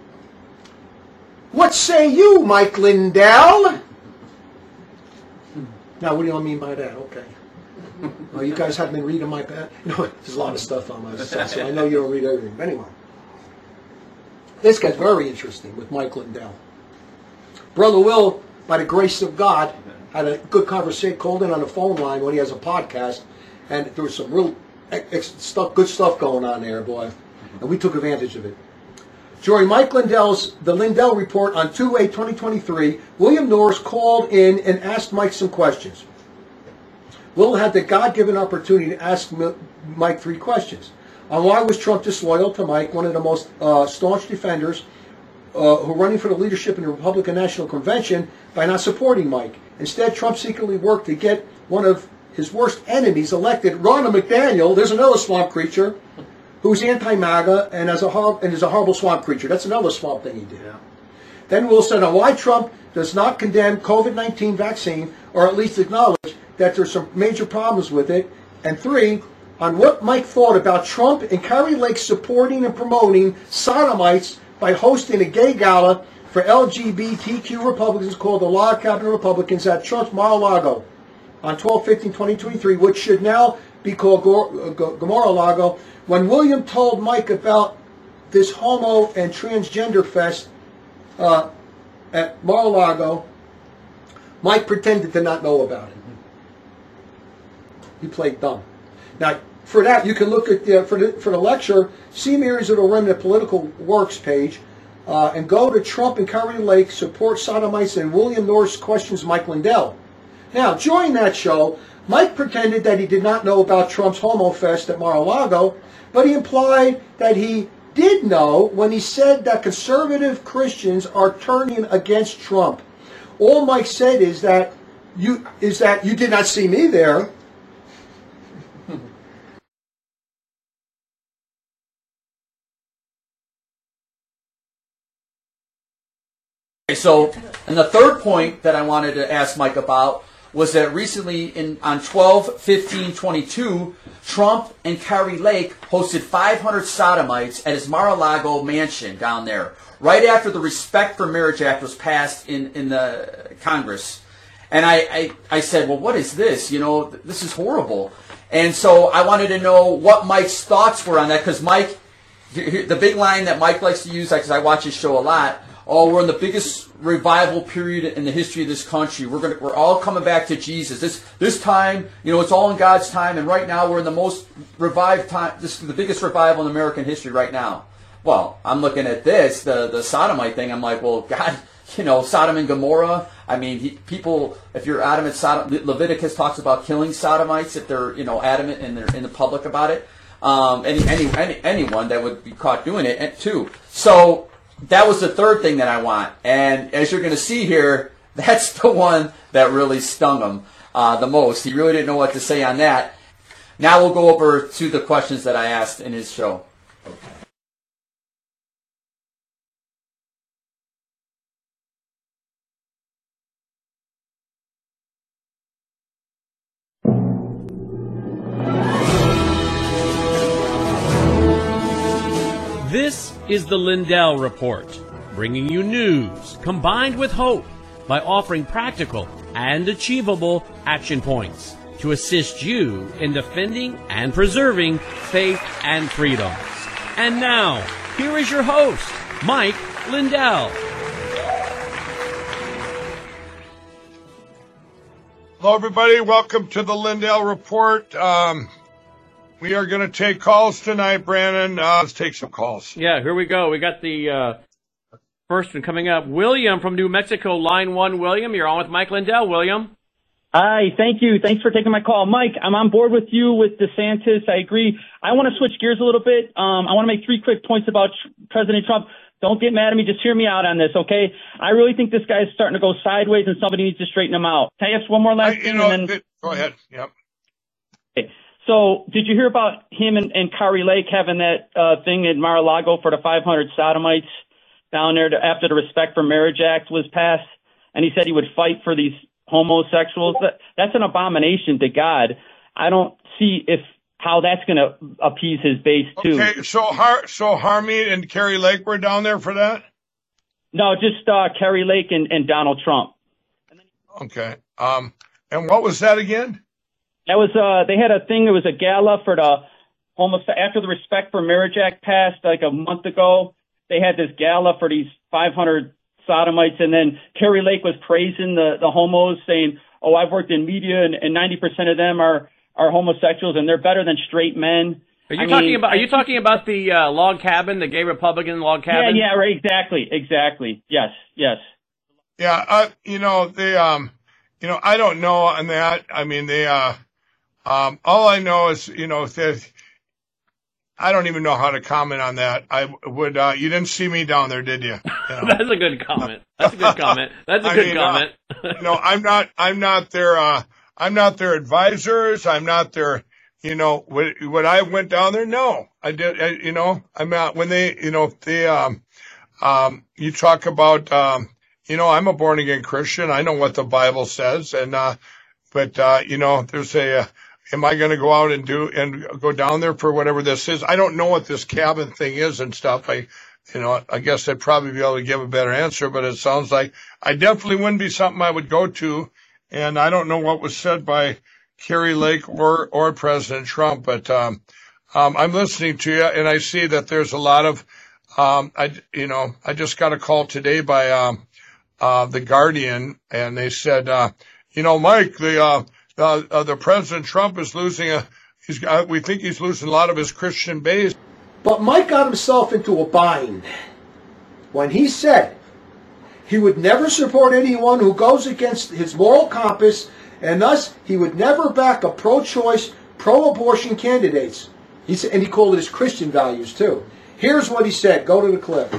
what say you, Mike Lindell? Now, what do you mean by that? Okay. Well, you guys haven't been reading my pad. You know, there's a lot of stuff on my site, so I know you don't read everything. But anyway, this gets very interesting with Mike Lindell. Brother Will, by the grace of God, had a good conversation, called in on the phone line when he has a podcast, and there was some real ex- stuff, good stuff going on there, boy, and we took advantage of it. During Mike Lindell's, the Lindell Report on two eight twenty twenty-three, William Norris called in and asked Mike some questions. Will had the God-given opportunity to ask Mike three questions. On why was Trump disloyal to Mike, one of the most uh, staunch defenders uh, who are running for the leadership in the Republican National Convention, by not supporting Mike. Instead, Trump secretly worked to get one of his worst enemies elected, Ronna McDaniel. There's another swamp creature who's anti-MAGA and, as a hor- and is a horrible swamp creature. That's another swamp thing he did. Yeah. Then Will said on why Trump does not condemn COVID nineteen vaccine, or at least acknowledge that there's some major problems with it. And three, on what Mike thought about Trump and Kari Lake supporting and promoting sodomites by hosting a gay gala for L G B T Q Republicans called the Log Cabin Republicans at Trump's Mar-a-Lago on twelve fifteen twenty twenty-three, which should now be called Gamora-Lago. When William told Mike about this homo and transgender fest uh, at Mar-a-Lago, Mike pretended to not know about it. He played dumb. Now, for that, you can look at the, for the for the lecture, see Mary's Little Remnant Political Works page, uh, and go to Trump and Kari Lake support sodomites, and William Norris questions Mike Lindell. Now, during that show, Mike pretended that he did not know about Trump's Homo Fest at Mar-a-Lago, but he implied that he did know when he said that conservative Christians are turning against Trump. All Mike said is that you is that you did not see me there. Okay, so, and the third point that I wanted to ask Mike about was that recently in on twelve fifteen twenty-two, Trump and Kari Lake hosted five hundred sodomites at his Mar-a-Lago mansion down there, right after the Respect for Marriage Act was passed in, in the Congress. And I, I, I said, well, what is this? You know, this is horrible. And so I wanted to know what Mike's thoughts were on that, because Mike, the big line that Mike likes to use, because I watch his show a lot, oh, we're in the biggest revival period in the history of this country. We're gonna, we're all coming back to Jesus. This, this time, you know, it's all in God's time, and right now we're in the most revived time. This is the biggest revival in American history right now. Well, I'm looking at this, the the sodomite thing. I'm like, well, God, you know, Sodom and Gomorrah. I mean, he, people, if you're adamant, Sodom, Leviticus talks about killing sodomites if they're, you know, adamant and they're in the public about it. Um, any, any, any anyone that would be caught doing it too. So. That was the third thing that I want. And as you're going to see here, that's the one that really stung him uh, the most. He really didn't know what to say on that. Now we'll go over to the questions that I asked in his show. This is the Lindell Report, bringing you news combined with hope by offering practical and achievable action points to assist you in defending and preserving faith and freedoms. And now, here is your host, Mike Lindell. Hello, everybody. Welcome to the Lindell Report. Um, we are going to take calls tonight, Brandon. Uh, let's take some calls. Yeah, here we go. We got the uh, first one coming up. William from New Mexico, line one. William, you're on with Mike Lindell. William. Hi, thank you. Thanks for taking my call. Mike, I'm on board with you with DeSantis. I agree. I want to switch gears a little bit. Um, I want to make three quick points about tr- President Trump. Don't get mad at me. Just hear me out on this, okay? I really think this guy's starting to go sideways, and somebody needs to straighten him out. Can I ask one more last I, thing? know, and then... Go ahead. Yep. Okay. So, did you hear about him and, and Kari Lake having that uh, thing at Mar-a-Lago for the five hundred sodomites down there to, after the Respect for Marriage Act was passed? And he said he would fight for these homosexuals. That, that's an abomination to God. I don't see if how that's going to appease his base too. Okay, so Har- so Harmeet and Kari Lake were down there for that? No, just uh, Kari Lake and, and Donald Trump. Okay. Um, and what was that again? That was uh, they had a thing. It was a gala for the almost after the Respect for Marriage Act passed like a month ago. They had this gala for these five hundred sodomites, and then Carrie Lake was praising the the homos, saying, "Oh, I've worked in media, and, and ninety percent of them are are homosexuals, and they're better than straight men." Are you I talking mean, about? Are you talking about the uh, log cabin, the gay Republican log cabin? Yeah, yeah, right, exactly, exactly. Yes, yes. Yeah, uh, you know, they, um, you know, I don't know on that. I mean, they, uh, um, all I know is, you know, that I don't even know how to comment on that. I would, uh, you didn't see me down there, did you? you know? That's a good comment. That's a good comment. That's a I good mean, comment. Uh, no, I'm not, I'm not their, uh, I'm not their advisors. I'm not their, you know, what, what I went down there? No, I did, I, you know, I'm not, when they, you know, they, um, um, you talk about, um, you know, I'm a born again Christian. I know what the Bible says. And, uh, but, uh, you know, there's a, uh, am I going to go out and do, and go down there for whatever this is? I don't know what this cabin thing is and stuff. I, you know, I guess I'd probably be able to give a better answer, but it sounds like I definitely wouldn't be something I would go to. And I don't know what was said by Carrie Lake or, or President Trump, but, um, um, I'm listening to you and I see that there's a lot of, um, I, you know, I just got a call today by, um, uh, the Guardian, and they said, uh, you know, Mike, the, uh, uh, uh the President Trump is losing a, he's, uh, we think he's losing a lot of his Christian base. But Mike got himself into a bind when he said he would never support anyone who goes against his moral compass, and thus he would never back a pro-choice, pro-abortion candidates. He said, and he called it his Christian values too. Here's what he said. Go to the clip.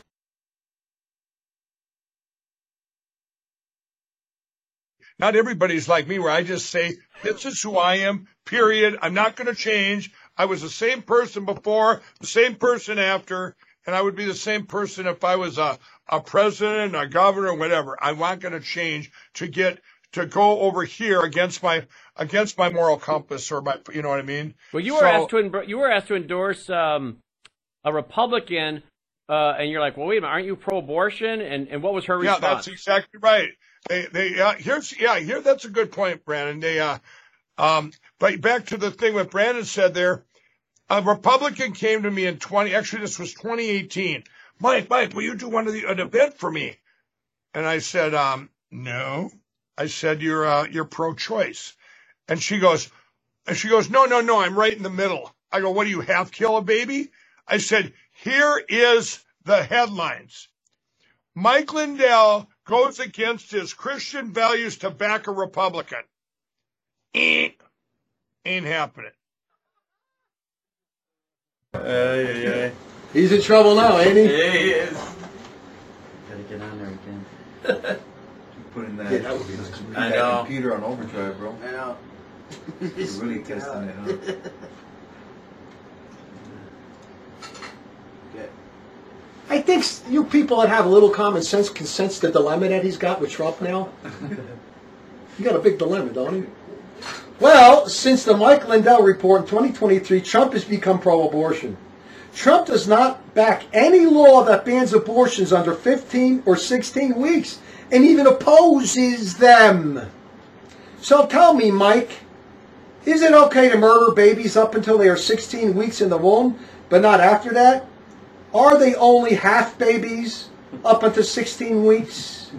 Not everybody's like me where I just say, this is who I am, period. I'm not going to change. I was the same person before, the same person after, and I would be the same person if I was a, a president, a governor, whatever. I'm not going to change to get to go over here against my against my moral compass or my, you know what I mean? Well, you were So- asked to en- you were asked to endorse um, a Republican, uh, and you're like, well, wait a minute, aren't you pro-abortion? And and what was her Yeah, response? that's exactly right. They, they, uh, here's, yeah, here, that's a good point, Brandon. They, uh, um, but back to the thing what Brandon said there, a Republican came to me in twenty, actually this was twenty eighteen. Mike, Mike, will you do one of the, an event for me? And I said, um, no. I said, you're, uh, you're pro-choice. And she goes, and she goes, no, no, no, I'm right in the middle. I go, what do you, half kill a baby? I said, here is the headlines. Mike Lindell goes against his Christian values to back a Republican. Ain't, ain't happening. He's in trouble now, ain't he? Yeah, he is. Gotta get on there again. Putting that, Yeah, that would be nice. putting I that know. computer on overdrive, bro. I know. You're really testing it, huh? I think s- you people that have a little common sense can sense the dilemma that he's got with Trump now. You got a big dilemma, don't you? Well, since the Mike Lindell report in twenty twenty-three, Trump has become pro-abortion. Trump does not back any law that bans abortions under fifteen or sixteen weeks, and even opposes them. So tell me, Mike, is it okay to murder babies up until they are sixteen weeks in the womb, but not after that? Are they only half babies up until sixteen weeks?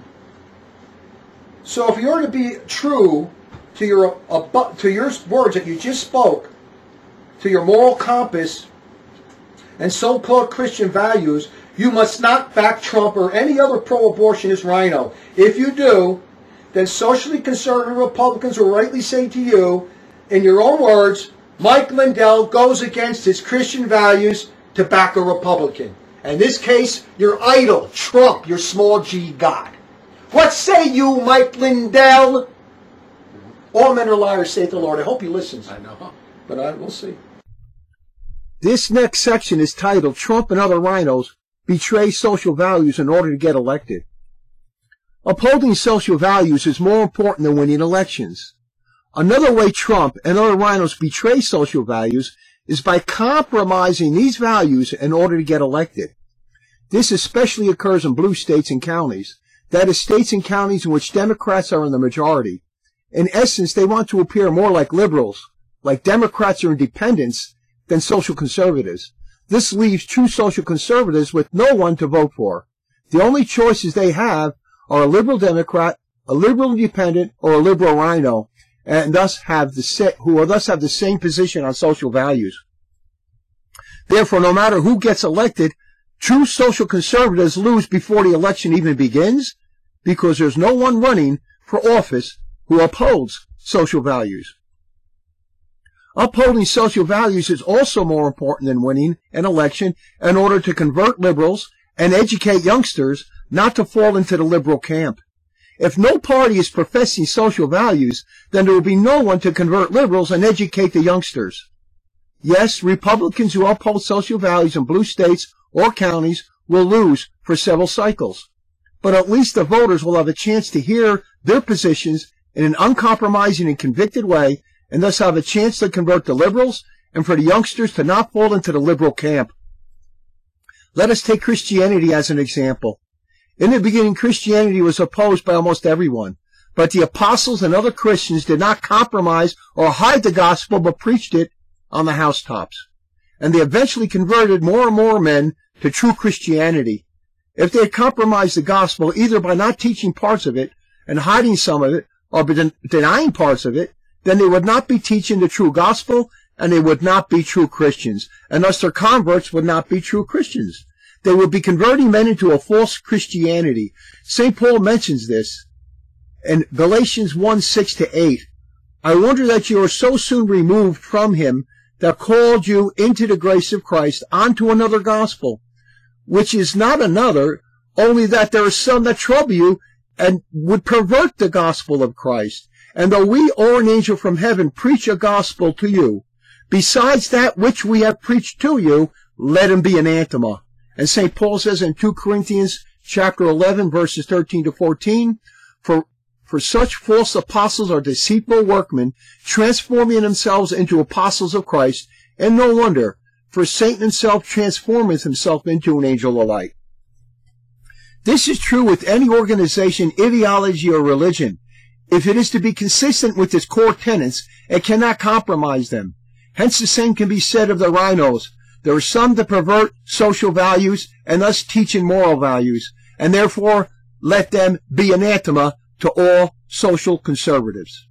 So if you're to be true to your uh, to your words that you just spoke, to your moral compass and so-called Christian values, you must not back Trump or any other pro-abortionist rhino. If you do, then socially conservative Republicans will rightly say to you, in your own words, Mike Lindell goes against his Christian values to back a Republican. In this case, your idol, Trump, your small g God. What say you, Mike Lindell? All men are liars, saith the Lord. I hope he listens. I know. But I, we'll see. This next section is titled, Trump and Other Rhinos Betray Social Values in Order to Get Elected. Upholding social values is more important than winning elections. Another way Trump and other rhinos betray social values is by compromising these values in order to get elected. This especially occurs in blue states and counties, that is, states and counties in which Democrats are in the majority. In essence, they want to appear more like liberals, like Democrats or independents, than social conservatives. This leaves true social conservatives with no one to vote for. The only choices they have are a liberal Democrat, a liberal independent, or a liberal rhino, and thus have the who will thus have the same position on social values. Therefore, no matter who gets elected, true social conservatives lose before the election even begins, because there's no one running for office who upholds social values. Upholding social values is also more important than winning an election in order to convert liberals and educate youngsters not to fall into the liberal camp. If no party is professing social values, then there will be no one to convert liberals and educate the youngsters. Yes, Republicans who uphold social values in blue states or counties will lose for several cycles. But at least the voters will have a chance to hear their positions in an uncompromising and convicted way, and thus have a chance to convert the liberals and for the youngsters to not fall into the liberal camp. Let us take Christianity as an example. In the beginning, Christianity was opposed by almost everyone, but the apostles and other Christians did not compromise or hide the gospel, but preached it on the housetops. And they eventually converted more and more men to true Christianity. If they had compromised the gospel, either by not teaching parts of it and hiding some of it, or by den- denying parts of it, then they would not be teaching the true gospel, and they would not be true Christians, and thus their converts would not be true Christians. They would be converting men into a false Christianity. Saint Paul mentions this in Galatians one, six to eight. I wonder that you are so soon removed from him that called you into the grace of Christ onto another gospel, which is not another, only that there are some that trouble you and would pervert the gospel of Christ. And though we or an angel from heaven preach a gospel to you, besides that which we have preached to you, let him be anathema. And Saint Paul says in two Corinthians chapter eleven, verses thirteen to fourteen, for, for such false apostles are deceitful workmen, transforming themselves into apostles of Christ, and no wonder, for Satan himself transformeth himself into an angel of light. This is true with any organization, ideology, or religion. If it is to be consistent with its core tenets, it cannot compromise them. Hence the same can be said of the rhinos. There are some that pervert social values and thus teach immoral values, and therefore let them be anathema to all social conservatives.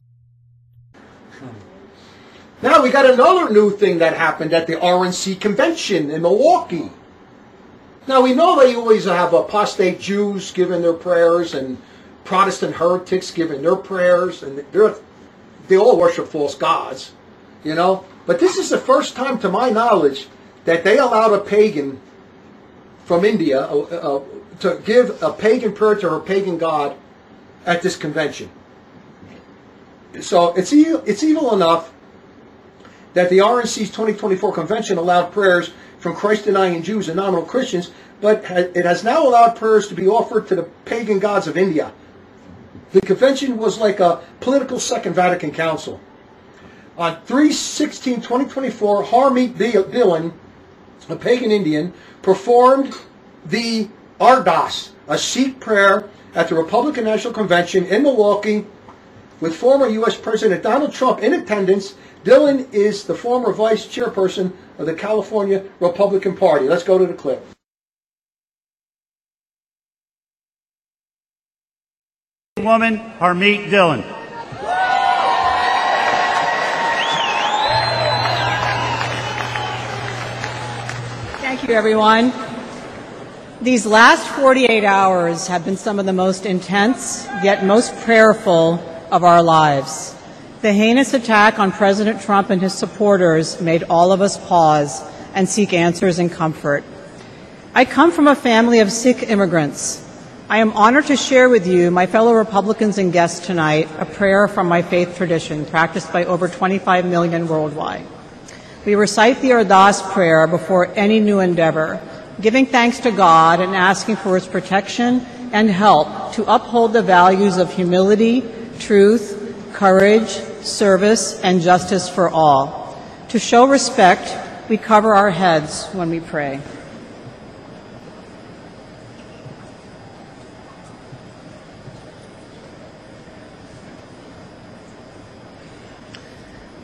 Now we got another new thing that happened at the R N C convention in Milwaukee. Now we know they always have apostate Jews giving their prayers and Protestant heretics giving their prayers, and they're, they all worship false gods, you know. But this is the first time, to my knowledge, that they allowed a pagan from India uh, uh, to give a pagan prayer to her pagan god at this convention. So it's evil, it's evil enough that the R N C's twenty twenty-four convention allowed prayers from Christ-denying Jews and nominal Christians, but it has now allowed prayers to be offered to the pagan gods of India. The convention was like a political Second Vatican Council. On three sixteen twenty twenty-four, Harmeet Dillon, a pagan Indian, performed the Ardas, a Sikh prayer, at the Republican National Convention in Milwaukee with former U S President Donald Trump in attendance. Dillon is the former vice chairperson of the California Republican Party. Let's go to the clip. Woman, Harmeet Dillon. Thank you, everyone. These last forty-eight hours have been some of the most intense, yet most prayerful of our lives. The heinous attack on President Trump and his supporters made all of us pause and seek answers and comfort. I come from a family of Sikh immigrants. I am honored to share with you, my fellow Republicans and guests tonight, a prayer from my faith tradition practiced by over twenty-five million worldwide. We recite the Ardas prayer before any new endeavor, giving thanks to God and asking for His protection and help to uphold the values of humility, truth, courage, service, and justice for all. To show respect, we cover our heads when we pray.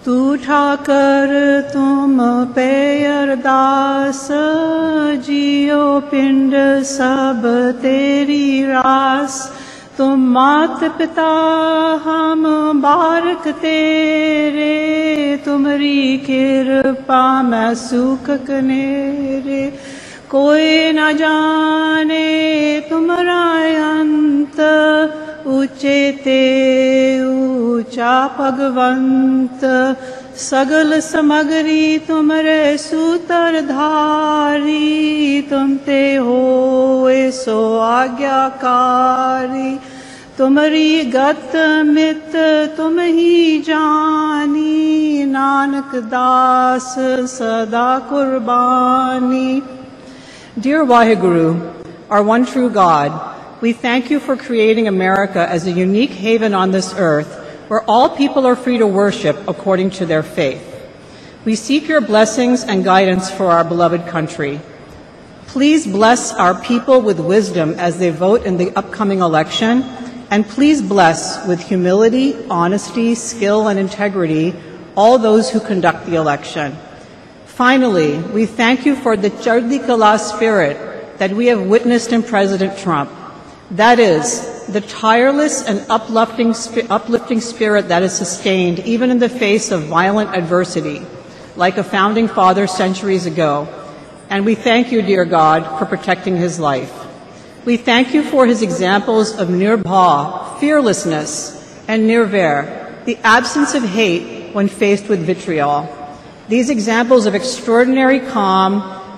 तू ठाकर तुम पे अरदास जियो पिंड सब तेरी रास तुम मात पिता हम बारक तेरे तुमरी कृपा में सुख कनेरे कोई न जाने तुम्हारा अंत ऊंचे ते ऊंचा भगवंत सगल समगरी तुमरे सूतर धारी तुम ते होए सो आज्ञाकारी तुमरी गत मित तुम ही जानी नानक दास सदा कुर्बानी. Dear Waheguru, our one true God, we thank you for creating America as a unique haven on this earth where all people are free to worship according to their faith. We seek your blessings and guidance for our beloved country. Please bless our people with wisdom as they vote in the upcoming election, and please bless with humility, honesty, skill, and integrity all those who conduct the election. Finally, we thank you for the Chardi Kala spirit that we have witnessed in President Trump. That is, the tireless and uplifting, uplifting spirit that is sustained even in the face of violent adversity, like a founding father centuries ago. And we thank you, dear God, for protecting his life. We thank you for his examples of nirbha, fearlessness, and nirvair, the absence of hate when faced with vitriol. These examples of extraordinary calm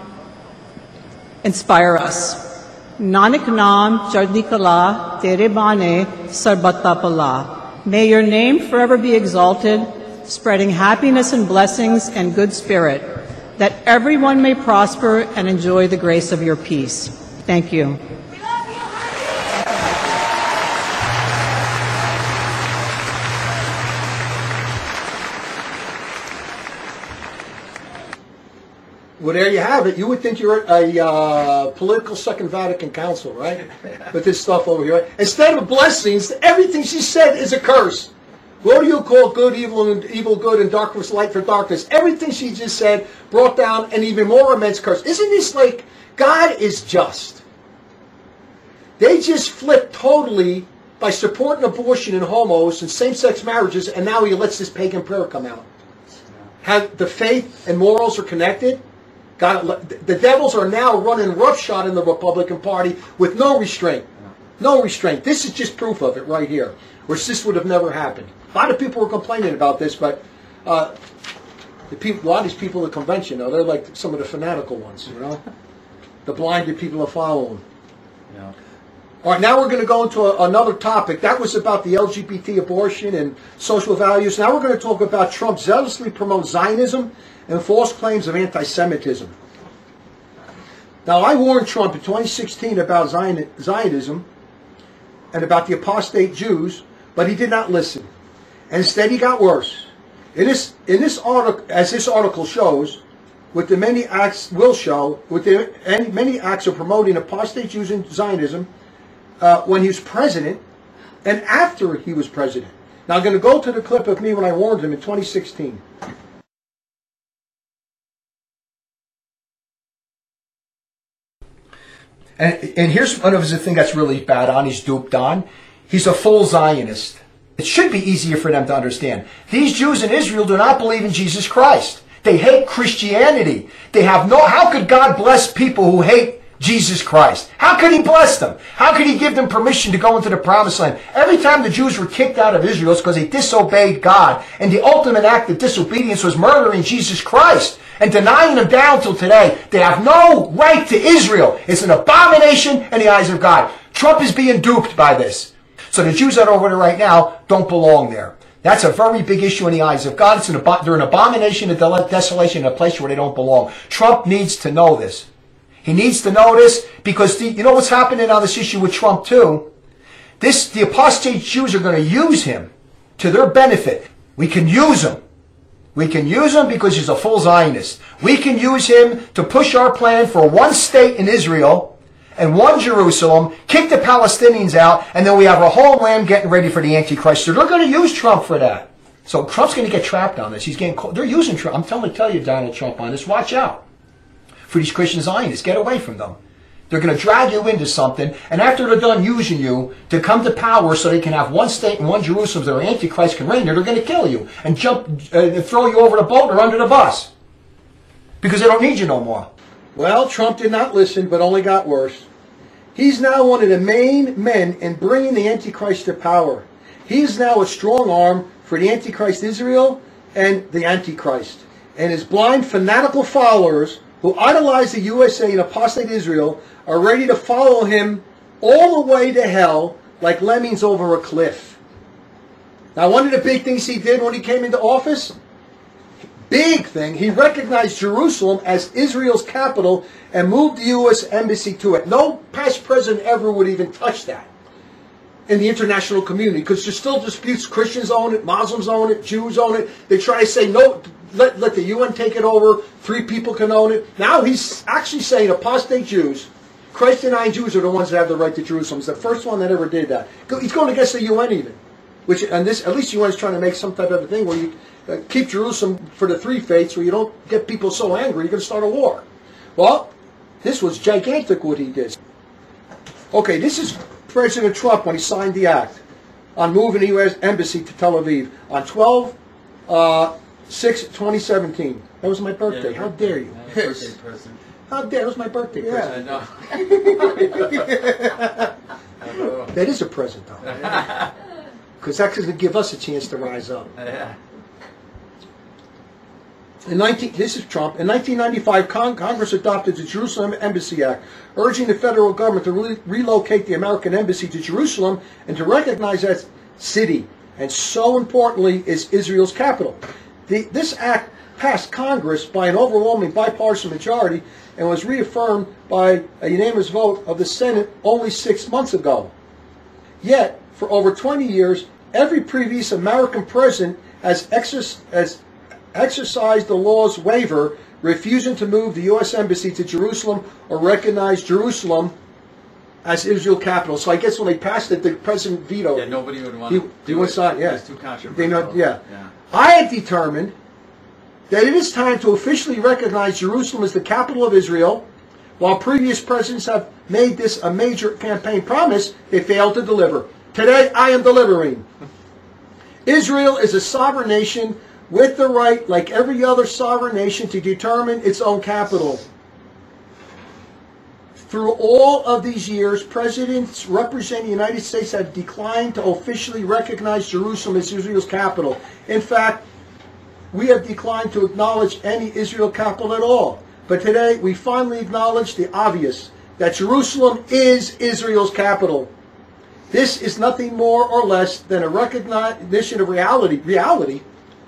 inspire us. Nanak Naam Chardi Kala Tere Bane Sarbatta Pala. May your name forever be exalted, spreading happiness and blessings and good spirit, that everyone may prosper and enjoy the grace of your peace. Thank you. Well, there you have it. You would think you're at a uh, political Second Vatican Council, right? With this stuff over here. Instead of blessings, everything she said is a curse. What do you call good, evil, and evil good, and darkness light for darkness? Everything she just said brought down an even more immense curse. Isn't this like God is just? They just flipped totally by supporting abortion and homos and same-sex marriages, and now he lets this pagan prayer come out. How the faith and morals are connected. God, the devils are now running roughshod in the Republican Party with no restraint. No restraint. This is just proof of it right here, where this would have never happened. A lot of people were complaining about this, but uh, the people, a lot of these people at the convention, though, they're like some of the fanatical ones, you know? The blinded people are following. Yeah. All right, now we're going to go into a, another topic. That was about the L G B T abortion and social values. Now we're going to talk about Trump zealously promotes Zionism and false claims of anti-Semitism. Now, I warned Trump in twenty sixteen about Zion, Zionism and about the apostate Jews, but he did not listen. And instead, he got worse. In this, in this article, as this article shows, with the many acts will show, with the many acts of promoting apostate Jews and Zionism uh, when he was president and after he was president. Now, I'm going to go to the clip of me when I warned him in twenty sixteen. And, and here's one of the things that's really bad on, he's duped on. He's a full Zionist. It should be easier for them to understand. These Jews in Israel do not believe in Jesus Christ. They hate Christianity. They have no, how could God bless people who hate Jesus Christ? How could he bless them? How could he give them permission to go into the promised land? Every time the Jews were kicked out of Israel, it's because they disobeyed God. And the ultimate act of disobedience was murdering Jesus Christ and denying him down till today. They have no right to Israel. It's an abomination in the eyes of God. Trump is being duped by this. So the Jews that are over there right now don't belong there. That's a very big issue in the eyes of God. It's an, they're an abomination and desolation in a place where they don't belong. Trump needs to know this. He needs to know this because the, you know what's happening on this issue with Trump too? This, the apostate Jews are going to use him to their benefit. We can use him. We can use him because he's a full Zionist. We can use him to push our plan for one state in Israel and one Jerusalem, kick the Palestinians out, and then we have a whole land getting ready for the Antichrist. So they're going to use Trump for that. So Trump's going to get trapped on this. He's getting caught. They're using Trump. I'm telling tell you, Donald Trump, on this. Watch out for these Christian Zionists. Get away from them. They're going to drag you into something, and after they're done using you to come to power so they can have one state and one Jerusalem so their Antichrist can reign there, they're going to kill you and jump uh, and throw you over the boat or under the bus because they don't need you no more. Well, Trump did not listen, but only got worse. He's now one of the main men in bringing the Antichrist to power. He is now a strong arm for the Antichrist Israel and the Antichrist. And his blind, fanatical followers who idolize the U S A and apostate Israel are ready to follow him all the way to hell like lemmings over a cliff. Now, one of the big things he did when he came into office, big thing, he recognized Jerusalem as Israel's capital and moved the U S embassy to it. No past president ever would even touch that in the international community because there's still disputes. Christians own it, Muslims own it, Jews own it. They try to say, no, let, let the U N take it over. Three people can own it. Now he's actually saying apostate Jews, Christ-denying Jews are the ones that have the right to Jerusalem. He's the first one that ever did that. He's going against the U N even. Which, and this, at least the U N is trying to make some type of a thing where you uh, keep Jerusalem for the three faiths where you don't get people so angry you're going to start a war. Well, this was gigantic what he did. Okay, this is President Trump when he signed the act on moving the U S embassy to Tel Aviv on twelve six twenty seventeen. That was my birthday. Yeah, How dare you? Birthday present. How dare, it was my birthday present. I know. That is a present, though. Because that's going to give us a chance to rise up. Yeah. In nineteen, this is Trump. In nineteen ninety-five, Con- Congress adopted the Jerusalem Embassy Act, urging the federal government to re- relocate the American embassy to Jerusalem and to recognize that city. And so importantly, is Israel's capital. The, this act passed Congress by an overwhelming bipartisan majority and was reaffirmed by a unanimous vote of the Senate only six months ago. Yet, for over twenty years, every previous American president has, exerc- has exercised the law's waiver, refusing to move the U S embassy to Jerusalem or recognize Jerusalem as Israel capital. So I guess when they passed it, the president vetoed. Yeah, nobody would want he, to he do would it. sign, yeah. It's too controversial. They know, yeah. yeah. I have determined that it is time to officially recognize Jerusalem as the capital of Israel. While previous presidents have made this a major campaign promise, they failed to deliver. Today, I am delivering. Israel is a sovereign nation with the right, like every other sovereign nation, to determine its own capital. Through all of these years, presidents representing the United States have declined to officially recognize Jerusalem as Israel's capital. In fact, we have declined to acknowledge any Israel capital at all. But today, we finally acknowledge the obvious, that Jerusalem is Israel's capital. This is nothing more or less than a recognition of reality. Reality.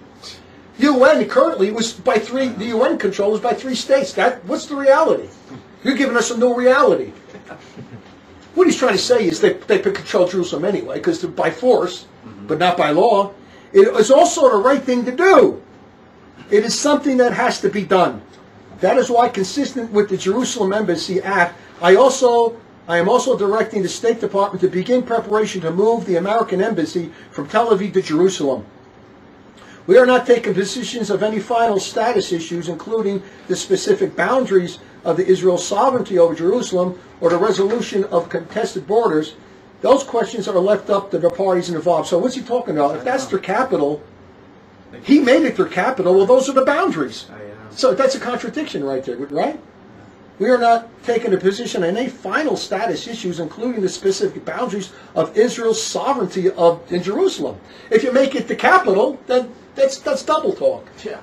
U N currently was by three. The U N control is by three states. That what's the reality? You're giving us a new reality. What he's trying to say is that they could control Jerusalem anyway, because they're by force, but not by law. It is also the right thing to do. It is something that has to be done. That is why, consistent with the Jerusalem Embassy Act, I also I am also directing the State Department to begin preparation to move the American Embassy from Tel Aviv to Jerusalem. We are not taking positions of any final status issues, including the specific boundaries of the Israel's sovereignty over Jerusalem or the resolution of contested borders. Those questions are left up to the parties involved. So what's he talking about? If that's their capital, he made it their capital. Well, those are the boundaries. So that's a contradiction right there, right? We are not taking a position on any final status issues, including the specific boundaries of Israel's sovereignty of in Jerusalem. If you make it the capital, then that's that's double talk. Yeah.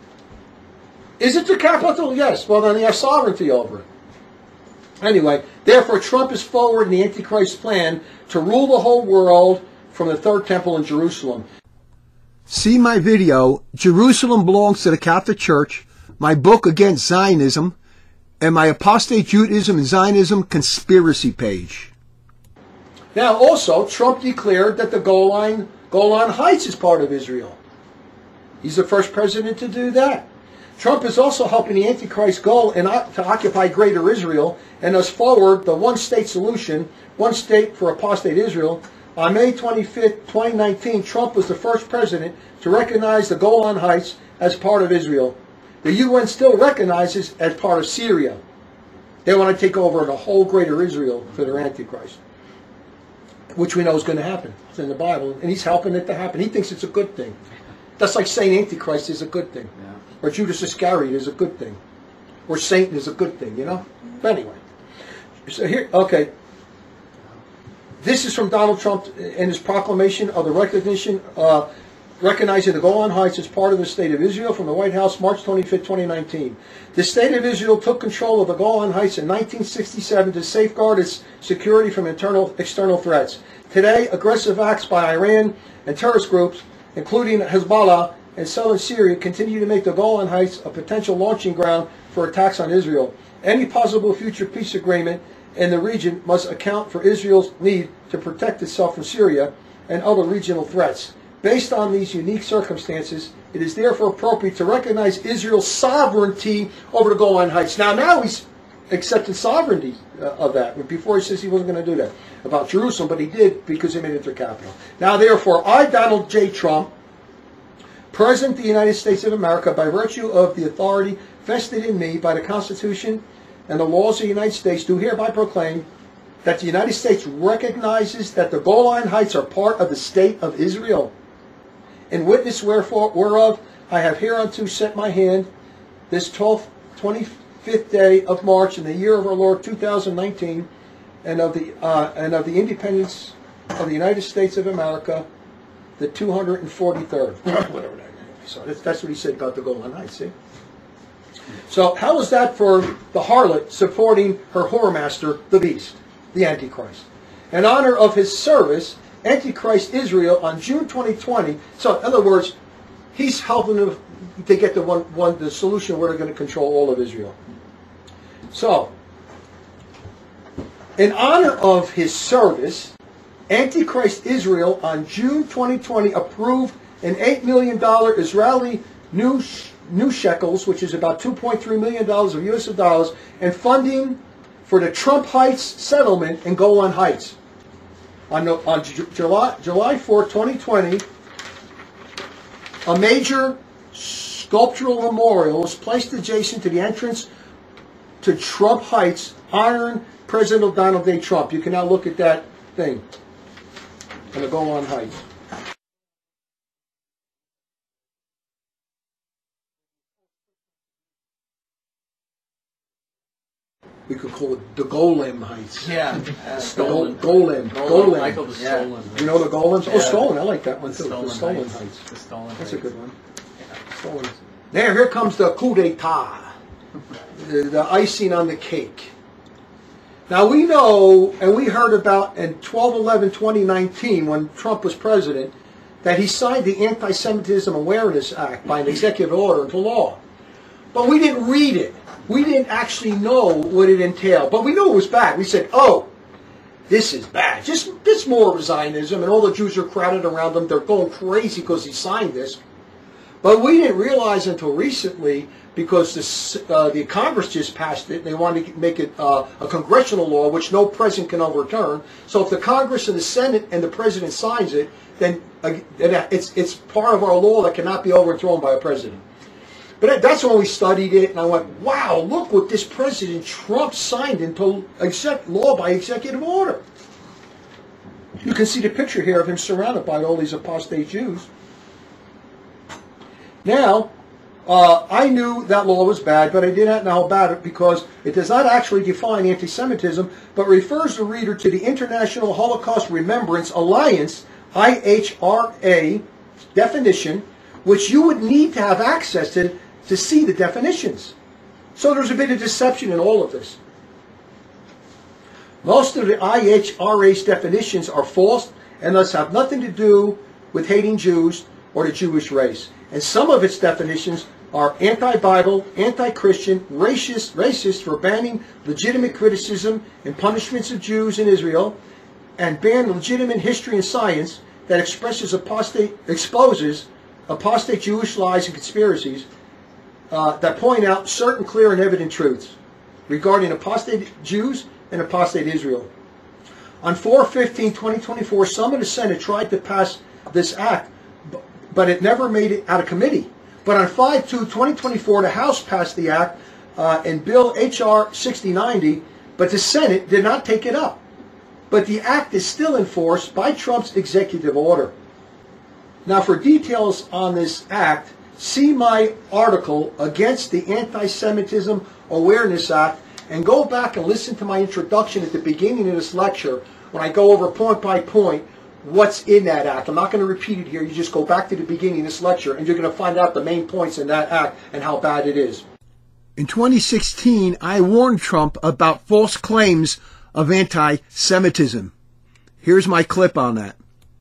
Is it the capital? Yes. Well, then they have sovereignty over it. Anyway, therefore, Trump is forwarding the Antichrist plan to rule the whole world from the third temple in Jerusalem. See my video, Jerusalem Belongs to the Catholic Church, my book Against Zionism, and my Apostate Judaism and Zionism conspiracy page. Now, also, Trump declared that the Golan, Golan Heights is part of Israel. He's the first president to do that. Trump is also helping the Antichrist goal in, to occupy greater Israel and thus forward the one-state solution, one state for apostate Israel, On May twenty-fifth, twenty nineteen, Trump was the first president to recognize the Golan Heights as part of Israel. The U N still recognizes as part of Syria. They want to take over the whole greater Israel for their Antichrist, which we know is going to happen. It's in the Bible, and he's helping it to happen. He thinks it's a good thing. That's like saying Antichrist is a good thing, Yeah. or Judas Iscariot is a good thing, or Satan is a good thing, you know? But anyway, so here, okay. This is from Donald Trump in his proclamation of the recognition, uh, recognizing the Golan Heights as part of the State of Israel from the White House, March twenty-fifth, twenty nineteen. The State of Israel took control of the Golan Heights in nineteen sixty-seven to safeguard its security from internal, external threats. Today, aggressive acts by Iran and terrorist groups, including Hezbollah and southern Syria, continue to make the Golan Heights a potential launching ground for attacks on Israel. Any possible future peace agreement in the region must account for Israel's need to protect itself from Syria and other regional threats. Based on these unique circumstances, it is therefore appropriate to recognize Israel's sovereignty over the Golan Heights. Now, now he's accepted sovereignty uh, of that. Before he says he wasn't going to do that about Jerusalem, but he did because they made it their capital. Now, therefore, I, Donald J. Trump, President of the United States of America, by virtue of the authority vested in me by the Constitution and the laws of the United States, do hereby proclaim that the United States recognizes that the Golan Heights are part of the State of Israel. In witness wherefore whereof I have hereunto set my hand this twelfth, twenty-fifth day of March in the year of our Lord two thousand nineteen, and of the uh, and of the independence of the United States of America, the two hundred forty-third. Whatever that is. So that's, that's what he said about the Golan Heights. See. So how is that for the harlot supporting her whoremaster, the beast, the Antichrist? In honor of his service, Antichrist Israel on June twenty twenty. So in other words, he's helping them to get the one, one the solution where they're going to control all of Israel. So, in honor of his service, Antichrist Israel on June twenty twenty approved an eight million dollars Israeli new new shekels, which is about two point three million dollars of U S dollars, and funding for the Trump Heights settlement in Golan Heights. On, the, on July, July fourth, twenty twenty, a major sculptural memorial was placed adjacent to the entrance to Trump Heights, honoring President Donald J. Trump. You can now look at that thing on the Golan Heights. We could call it the Golem Heights. Yeah. Uh, stolen. Golem. Golem. Golem. Michael the Yeah. Stolen. You know the Golems? Yeah. Oh, Stolen. I like that one The too. Stolen The Stolen Heights. Heights. The Stolen That's Heights. a good one. Stolen. There, here comes the coup d'etat. the, the icing on the cake. Now we know, and we heard about in twelve eleven twenty nineteen when Trump was president, that he signed the Anti-Semitism Awareness Act by an executive order into law. But we didn't read it. We didn't actually know what it entailed. But we knew it was bad. We said, oh, this is bad. Just this more of Zionism, and all the Jews are crowded around him. They're going crazy because he signed this. But we didn't realize until recently, because this, uh, the Congress just passed it, they wanted to make it uh, a congressional law, which no president can overturn. So if the Congress and the Senate and the president signs it, then uh, it's it's part of our law that cannot be overthrown by a president. But that's when we studied it, and I went, wow, look what this President Trump signed into exec- law by executive order. You can see the picture here of him surrounded by all these apostate Jews. Now, uh, I knew that law was bad, but I did not know about it because it does not actually define anti-Semitism, but refers the reader to the International Holocaust Remembrance Alliance, I H R A, definition, which you would need to have access to to see the definitions. So there's a bit of deception in all of this. Most of the I H R A's definitions are false and thus have nothing to do with hating Jews or the Jewish race. And some of its definitions are anti-Bible, anti-Christian, racist, racist for banning legitimate criticism and punishments of Jews in Israel, and ban legitimate history and science that expresses apostate, exposes apostate Jewish lies and conspiracies uh, that point out certain clear and evident truths regarding apostate Jews and apostate Israel. On four fifteen twenty twenty-four, some in the Senate tried to pass this act, but it never made it out of committee. But on five two twenty twenty-four, the House passed the act uh, in Bill H R sixty ninety, but the Senate did not take it up. But the act is still enforced by Trump's executive order. Now, for details on this act, see my article against the Anti-Semitism Awareness Act, and go back and listen to my introduction at the beginning of this lecture when I go over point by point what's in that act. I'm not going to repeat it here. You just go back to the beginning of this lecture and you're going to find out the main points in that act and how bad it is. In twenty sixteen, I warned Trump about false claims of anti-Semitism. Here's my clip on that.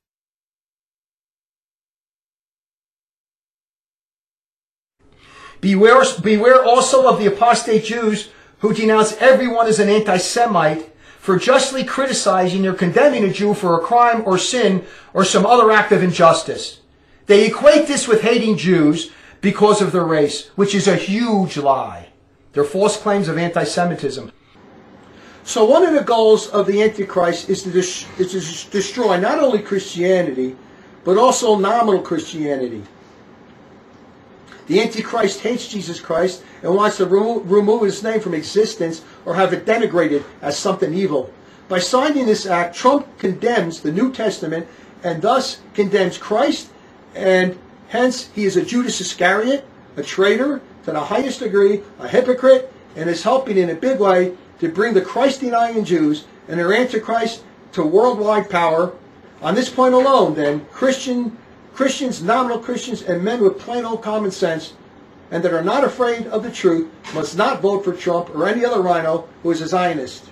Beware, beware also of the apostate Jews who denounce everyone as an anti-Semite for justly criticizing or condemning a Jew for a crime or sin or some other act of injustice. They equate this with hating Jews because of their race, which is a huge lie. They're false claims of anti-Semitism. So one of the goals of the Antichrist is to, dis- is to destroy not only Christianity, but also nominal Christianity. The Antichrist hates Jesus Christ and wants to remo- remove his name from existence or have it denigrated as something evil. By signing this act, Trump condemns the New Testament and thus condemns Christ, and hence he is a Judas Iscariot, a traitor to the highest degree, a hypocrite, and is helping in a big way to bring the Christ-denying Jews and their Antichrist to worldwide power. On this point alone, then, Christian Christians, nominal Christians, and men with plain old common sense and that are not afraid of the truth must not vote for Trump or any other rhino who is a Zionist.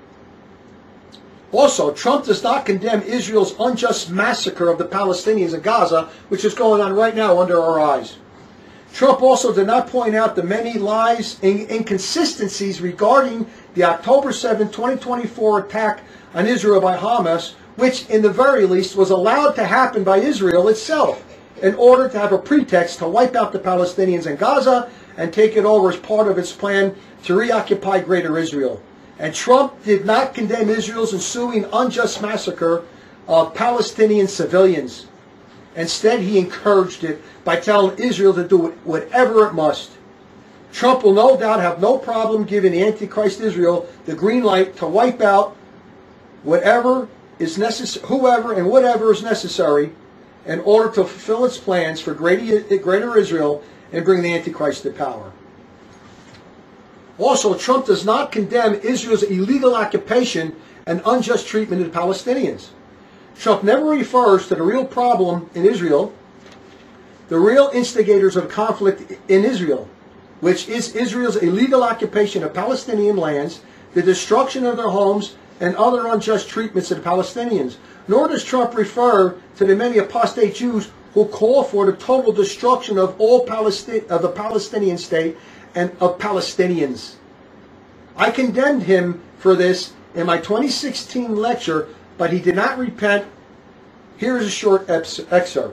Also, Trump does not condemn Israel's unjust massacre of the Palestinians in Gaza, which is going on right now under our eyes. Trump also did not point out the many lies and inconsistencies regarding the October seventh, twenty twenty-four attack on Israel by Hamas, which in the very least was allowed to happen by Israel itself in order to have a pretext to wipe out the Palestinians in Gaza and take it over as part of its plan to reoccupy Greater Israel. And Trump did not condemn Israel's ensuing unjust massacre of Palestinian civilians. Instead, he encouraged it by telling Israel to do whatever it must. Trump will no doubt have no problem giving the Antichrist Israel the green light to wipe out whatever is necessary, whoever and whatever is necessary in order to fulfill its plans for greater, greater Israel and bring the Antichrist to power. Also, Trump does not condemn Israel's illegal occupation and unjust treatment of the Palestinians. Trump never refers to the real problem in Israel, the real instigators of conflict in Israel, which is Israel's illegal occupation of Palestinian lands, the destruction of their homes, and other unjust treatments of the Palestinians. Nor does Trump refer to the many apostate Jews who call for the total destruction of all Palestine, of the Palestinian state and of Palestinians. I condemned him for this in my twenty sixteen lecture, but he did not repent. Here is a short excerpt.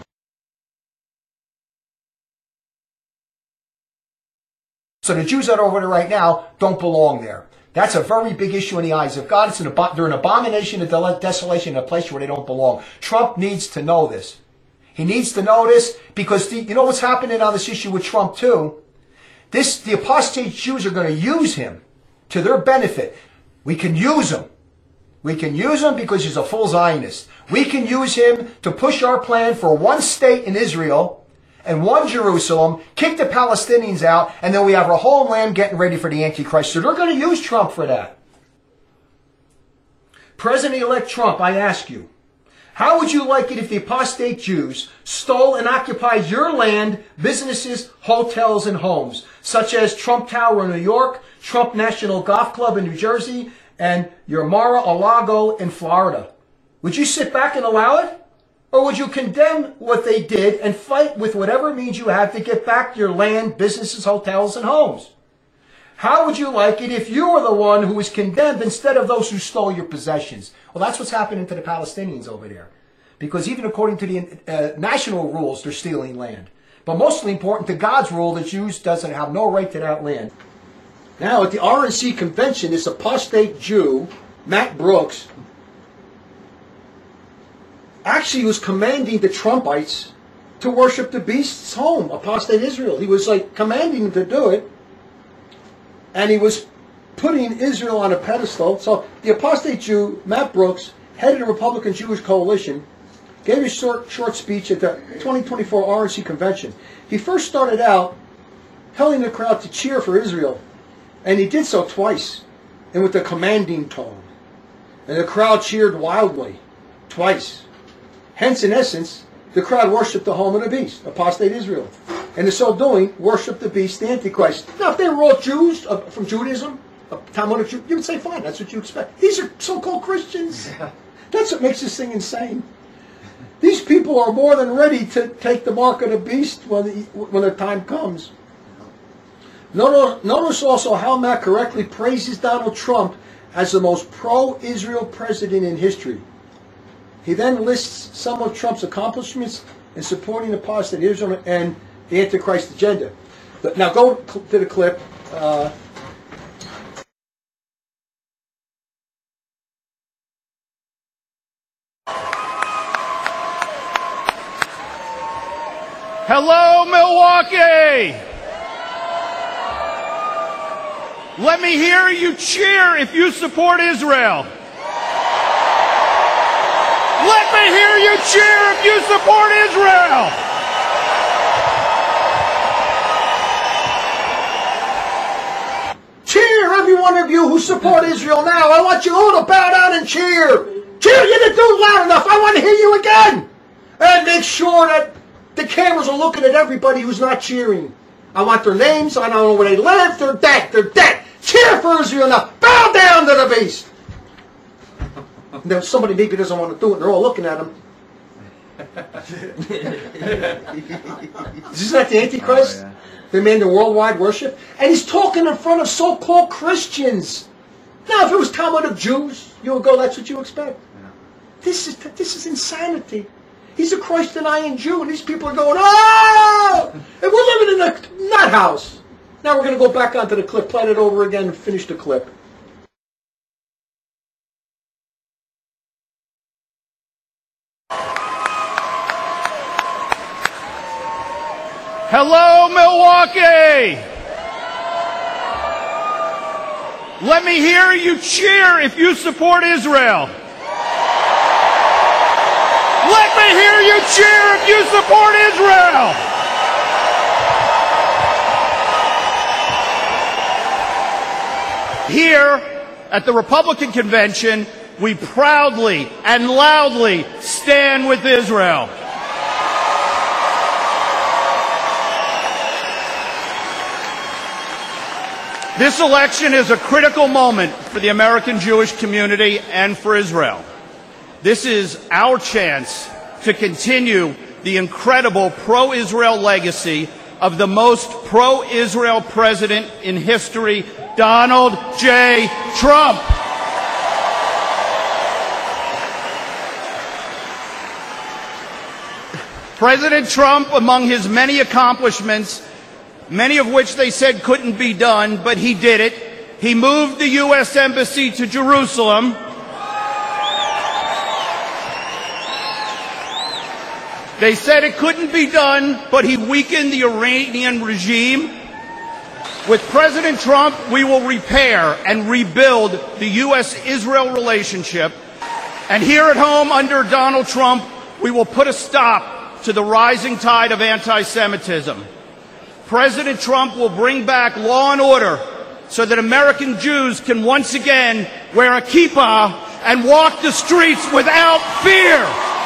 So the Jews that are over there right now don't belong there. That's a very big issue in the eyes of God. It's an ab- they're an abomination of desolation in a place where they don't belong. Trump needs to know this. He needs to know this because the, you know what's happening on this issue with Trump too? This, the apostate Jews are going to use him to their benefit. We can use him. We can use him because he's a full Zionist. We can use him to push our plan for one state in Israel and one Jerusalem, kick the Palestinians out, and then we have our whole land getting ready for the Antichrist. So they're going to use Trump for that. President-elect Trump, I ask you, how would you like it if the apostate Jews stole and occupied your land, businesses, hotels, and homes, such as Trump Tower in New York, Trump National Golf Club in New Jersey, and your Mar-a-Lago in Florida? Would you sit back and allow it? Or would you condemn what they did and fight with whatever means you have to get back your land, businesses, hotels, and homes? How would you like it if you were the one who was condemned instead of those who stole your possessions? Well, that's what's happening to the Palestinians over there. Because even according to the uh, national rules, they're stealing land. But mostly important to God's rule, the Jews doesn't have no right to that land. Now, at the R N C convention, this apostate Jew, Matt Brooks, actually was commanding the Trumpites to worship the beast's home, apostate Israel. He was like commanding them to do it, and he was putting Israel on a pedestal. So the apostate Jew, Matt Brooks, head of the Republican Jewish Coalition, gave a short, short speech at the twenty twenty-four R N C convention. He first started out telling the crowd to cheer for Israel, and he did so twice, and with a commanding tone. And the crowd cheered wildly, twice. Hence, in essence, the crowd worshipped the home of the beast, apostate Israel. And in so doing, worshipped the beast, the Antichrist. Now, if they were all Jews uh, from Judaism, uh, Talmudic Jew, you would say, fine, that's what you expect. These are so-called Christians. That's what makes this thing insane. These people are more than ready to take the mark of the beast when the, when the time comes. Notice, notice also how Matt correctly praises Donald Trump as the most pro-Israel president in history. He then lists some of Trump's accomplishments in supporting apostate Israel and the Antichrist agenda. But now go to the clip. Uh, Hello, Milwaukee! Let me hear you cheer if you support Israel. Let me hear you cheer if you support Israel. Cheer, every one of you who support Israel now. I want you all to bow down and cheer. Cheer, you didn't do it loud enough. I want to hear you again. And make sure that the cameras are looking at everybody who's not cheering. I want their names. I don't know where they live. They're dead. They're dead. Cheer for Israel now. Bow down to the beast. Now somebody maybe doesn't want to do it. They're all looking at him. Isn't that the Antichrist? Oh, yeah. Demanding worldwide worship. And he's talking in front of so-called Christians. Now, if it was Talmudic Jews, you would go, that's what you expect. Yeah. This is this is insanity. He's a Christ-denying Jew, and these people are going, oh! And we're living in a nut house. Now we're going to go back onto the clip, play it over again, and finish the clip. Hello, Milwaukee! Let me hear you cheer if you support Israel. Let me hear you cheer if you support Israel. Here at the Republican Convention, we proudly and loudly stand with Israel. This election is a critical moment for the American Jewish community and for Israel. This is our chance to continue the incredible pro-Israel legacy of the most pro-Israel president in history, Donald J. Trump. President Trump, among his many accomplishments, many of which they said couldn't be done, but he did it. He moved the U S Embassy to Jerusalem. They said it couldn't be done, but he weakened the Iranian regime. With President Trump, we will repair and rebuild the U S Israel relationship. And here at home, under Donald Trump, we will put a stop to the rising tide of anti-Semitism. President Trump will bring back law and order so that American Jews can once again wear a kippah and walk the streets without fear.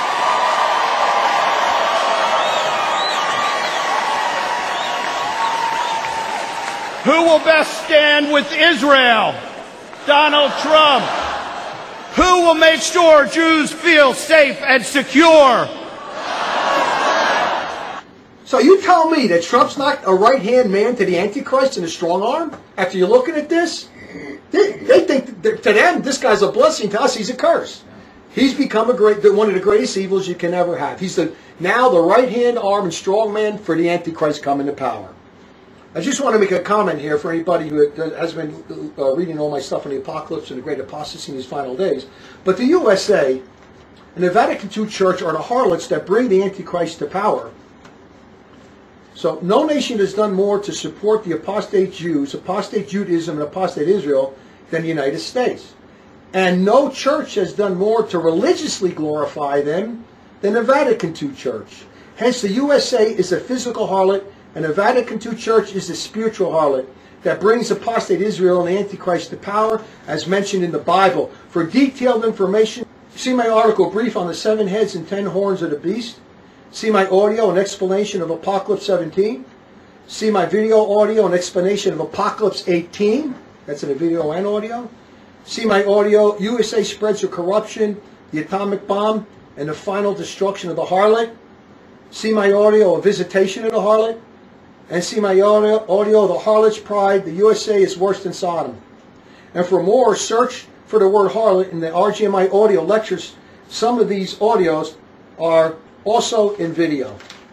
Who will best stand with Israel? Donald Trump. Who will make sure Jews feel safe and secure? So you tell me that Trump's not a right-hand man to the Antichrist and a strong arm? After you're looking at this? They, they think, that to them, this guy's a blessing. To us, he's a curse. He's become a great, one of the greatest evils you can ever have. He's the now the right-hand arm and strong man for the Antichrist coming to power. I just want to make a comment here for anybody who has been uh, reading all my stuff on the apocalypse and the great apostasy in these final days. But the U S A and the Vatican two Church are the harlots that bring the Antichrist to power. So no nation has done more to support the apostate Jews, apostate Judaism, and apostate Israel than the United States. And no church has done more to religiously glorify them than the Vatican two Church. Hence the U S A is a physical harlot, and the Vatican two Church is the spiritual harlot that brings apostate Israel and the Antichrist to power, as mentioned in the Bible. For detailed information, see my article, Brief on the Seven Heads and Ten Horns of the Beast. See my audio, an explanation of Apocalypse seventeen. See my video audio, an explanation of Apocalypse eighteen. That's in a video and audio. See my audio, U S A Spreads of Corruption, the Atomic Bomb, and the Final Destruction of the Harlot. See my audio, A Visitation of the Harlot. And see my audio, audio The Harlot's Pride, the U S A is worse than Sodom. And for more, search for the word harlot in the R G M I audio lectures. Some of these audios are also in video.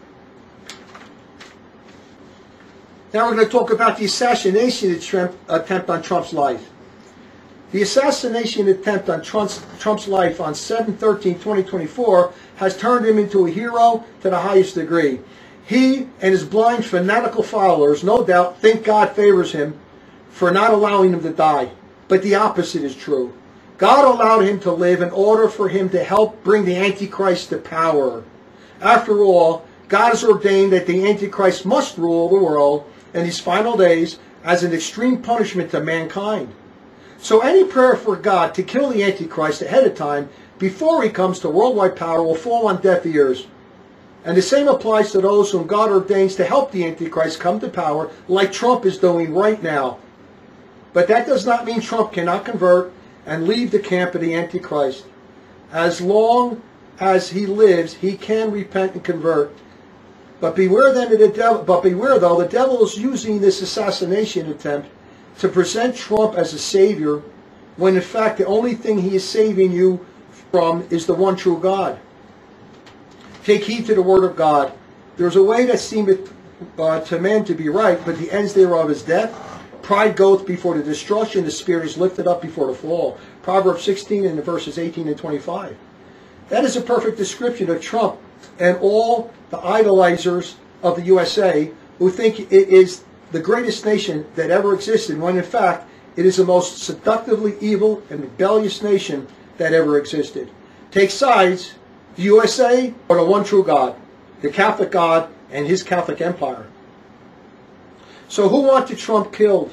Now we're going to talk about the assassination attempt on Trump's life. The assassination attempt on Trump's, Trump's life on seven thirteen twenty twenty-four has turned him into a hero to the highest degree. He and his blind fanatical followers, no doubt, think God favors him for not allowing him to die. But the opposite is true. God allowed him to live in order for him to help bring the Antichrist to power. After all, God has ordained that the Antichrist must rule the world in these final days as an extreme punishment to mankind. So any prayer for God to kill the Antichrist ahead of time, before he comes to worldwide power, will fall on deaf ears. And the same applies to those whom God ordains to help the Antichrist come to power, like Trump is doing right now. But that does not mean Trump cannot convert and leave the camp of the Antichrist. As long as he lives, he can repent and convert. But beware then of the devil. But beware, though, the devil is using this assassination attempt to present Trump as a savior, when in fact the only thing he is saving you from is the one true God. Take heed to the word of God. There is a way that seemeth uh, to man to be right, but the ends thereof is death. Pride goeth before the destruction, the spirit is lifted up before the fall. Proverbs sixteen and the verses eighteen and twenty-five. That is a perfect description of Trump and all the idolizers of the U S A who think it is the greatest nation that ever existed, when in fact it is the most seductively evil and rebellious nation that ever existed. Take sides, the U S A or the one true God, the Catholic God and his Catholic empire. So who wanted Trump killed?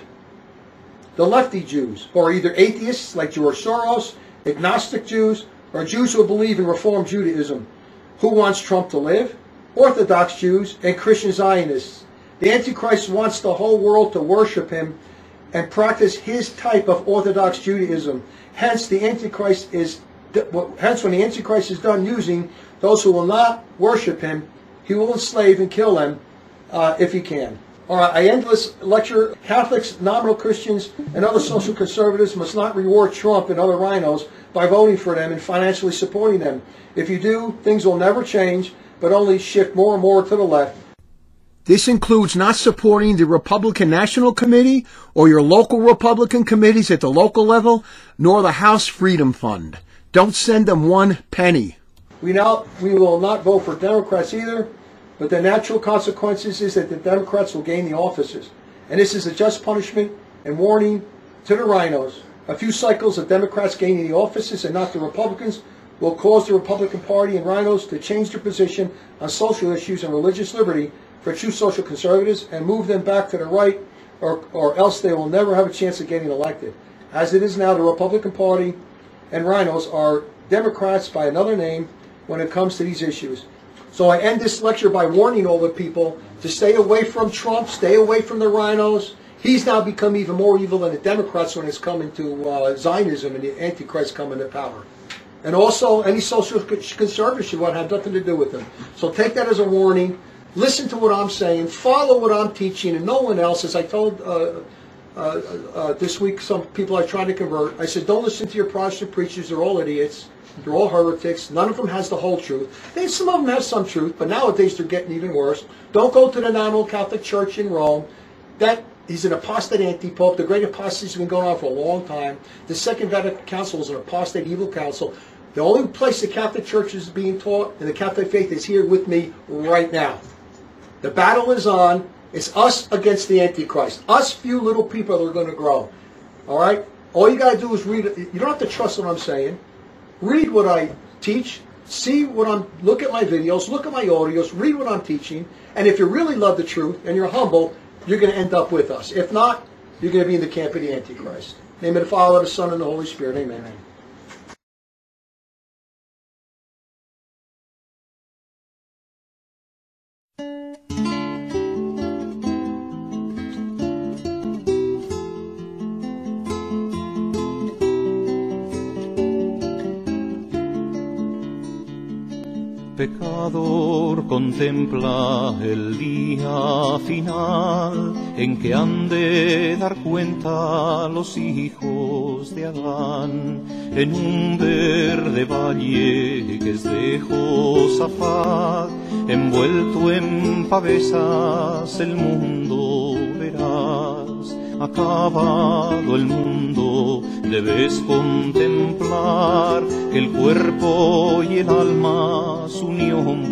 The lefty Jews, who are either atheists like George Soros, agnostic Jews, or Jews who believe in Reform Judaism. Who wants Trump to live? Orthodox Jews and Christian Zionists. The Antichrist wants the whole world to worship him and practice his type of Orthodox Judaism. Hence, the Antichrist is. Hence, when the Antichrist is done using those who will not worship him, he will enslave and kill them uh, if he can. All right, I end this lecture. Catholics, nominal Christians, and other social conservatives must not reward Trump and other rhinos by voting for them and financially supporting them. If you do, things will never change, but only shift more and more to the left. This includes not supporting the Republican National Committee or your local Republican committees at the local level, nor the House Freedom Fund. Don't send them one penny. We now we will not vote for Democrats either, but the natural consequences is that the Democrats will gain the offices. And this is a just punishment and warning to the rhinos. A few cycles of Democrats gaining the offices and not the Republicans will cause the Republican Party and rhinos to change their position on social issues and religious liberty for true social conservatives and move them back to the right, or, or else they will never have a chance of getting elected. As it is now, the Republican Party and rhinos are Democrats by another name when it comes to these issues. So I end this lecture by warning all the people to stay away from Trump, stay away from the rhinos. He's now become even more evil than the Democrats when it's coming to uh, Zionism and the Antichrist coming to power. And also, any social conservative should want to have nothing to do with him. So take that as a warning. Listen to what I'm saying. Follow what I'm teaching, and no one else. As I told uh, uh, uh, this week, some people I tried to convert. I said, don't listen to your Protestant preachers. They're all idiots. They're all heretics. None of them has the whole truth. They, some of them have some truth, but nowadays they're getting even worse. Don't go to the nominal Catholic Church in Rome. That he's an apostate anti-pope. The great apostasy has been going on for a long time. The Second Vatican Council is an apostate evil council. The only place the Catholic Church is being taught and the Catholic faith is here with me right now. The battle is on. It's us against the Antichrist. Us few little people that are going to grow. All right? All you got to do is read it. You don't have to trust what I'm saying. Read what I teach. See what I'm, look at my videos, look at my audios, read what I'm teaching. And if you really love the truth and you're humble, you're going to end up with us. If not, you're going to be in the camp of the Antichrist. In the name of the Father, the Son, and the Holy Spirit. Amen. Pecador, contempla el día final en que han de dar cuenta los hijos de Adán. En un verde valle que es de Josafat, envuelto en pavesas el mundo verás. Acabado el mundo, debes contemplar que el cuerpo y el alma su unión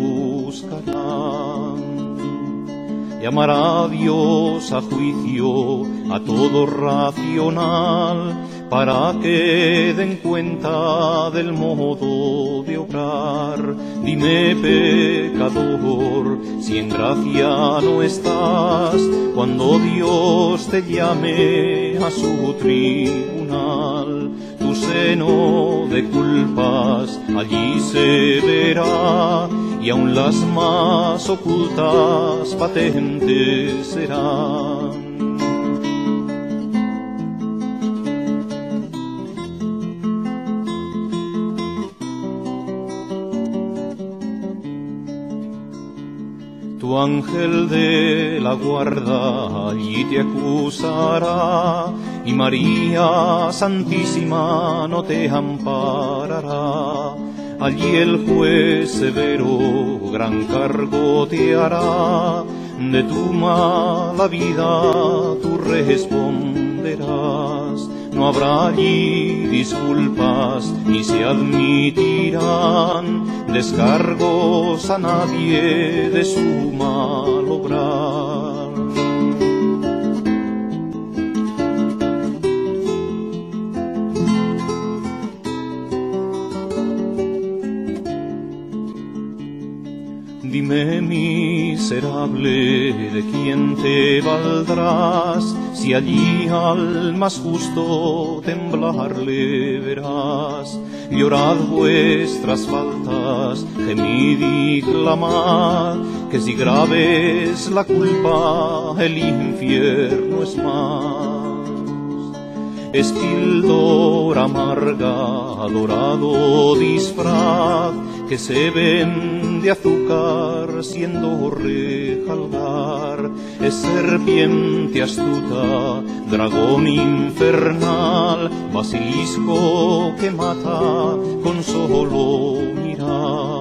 buscarán. Llamará Dios a juicio a todo racional, para que den cuenta del modo de obrar. Dime, pecador, si en gracia no estás, cuando Dios te llame a su tribunal. Tu seno de culpas allí se verá, y aun las más ocultas patentes serán. Tu ángel de la guarda allí te acusará, y María Santísima no te amparará. Allí el juez severo gran cargo te hará, de tu mala vida tú responderás. No habrá allí disculpas ni se admitirán descargos a nadie de su mal obrar. Dime, miserable, ¿de quién te valdrás? Si allí al más justo temblarle verás. Llorad vuestras faltas, gemid y clamad, que si grave es la culpa, el infierno es más. Es píldor amarga, dorado disfraz, que se vende azúcar siendo rejalgar. Es serpiente astuta, dragón infernal, basilisco que mata con solo mirar.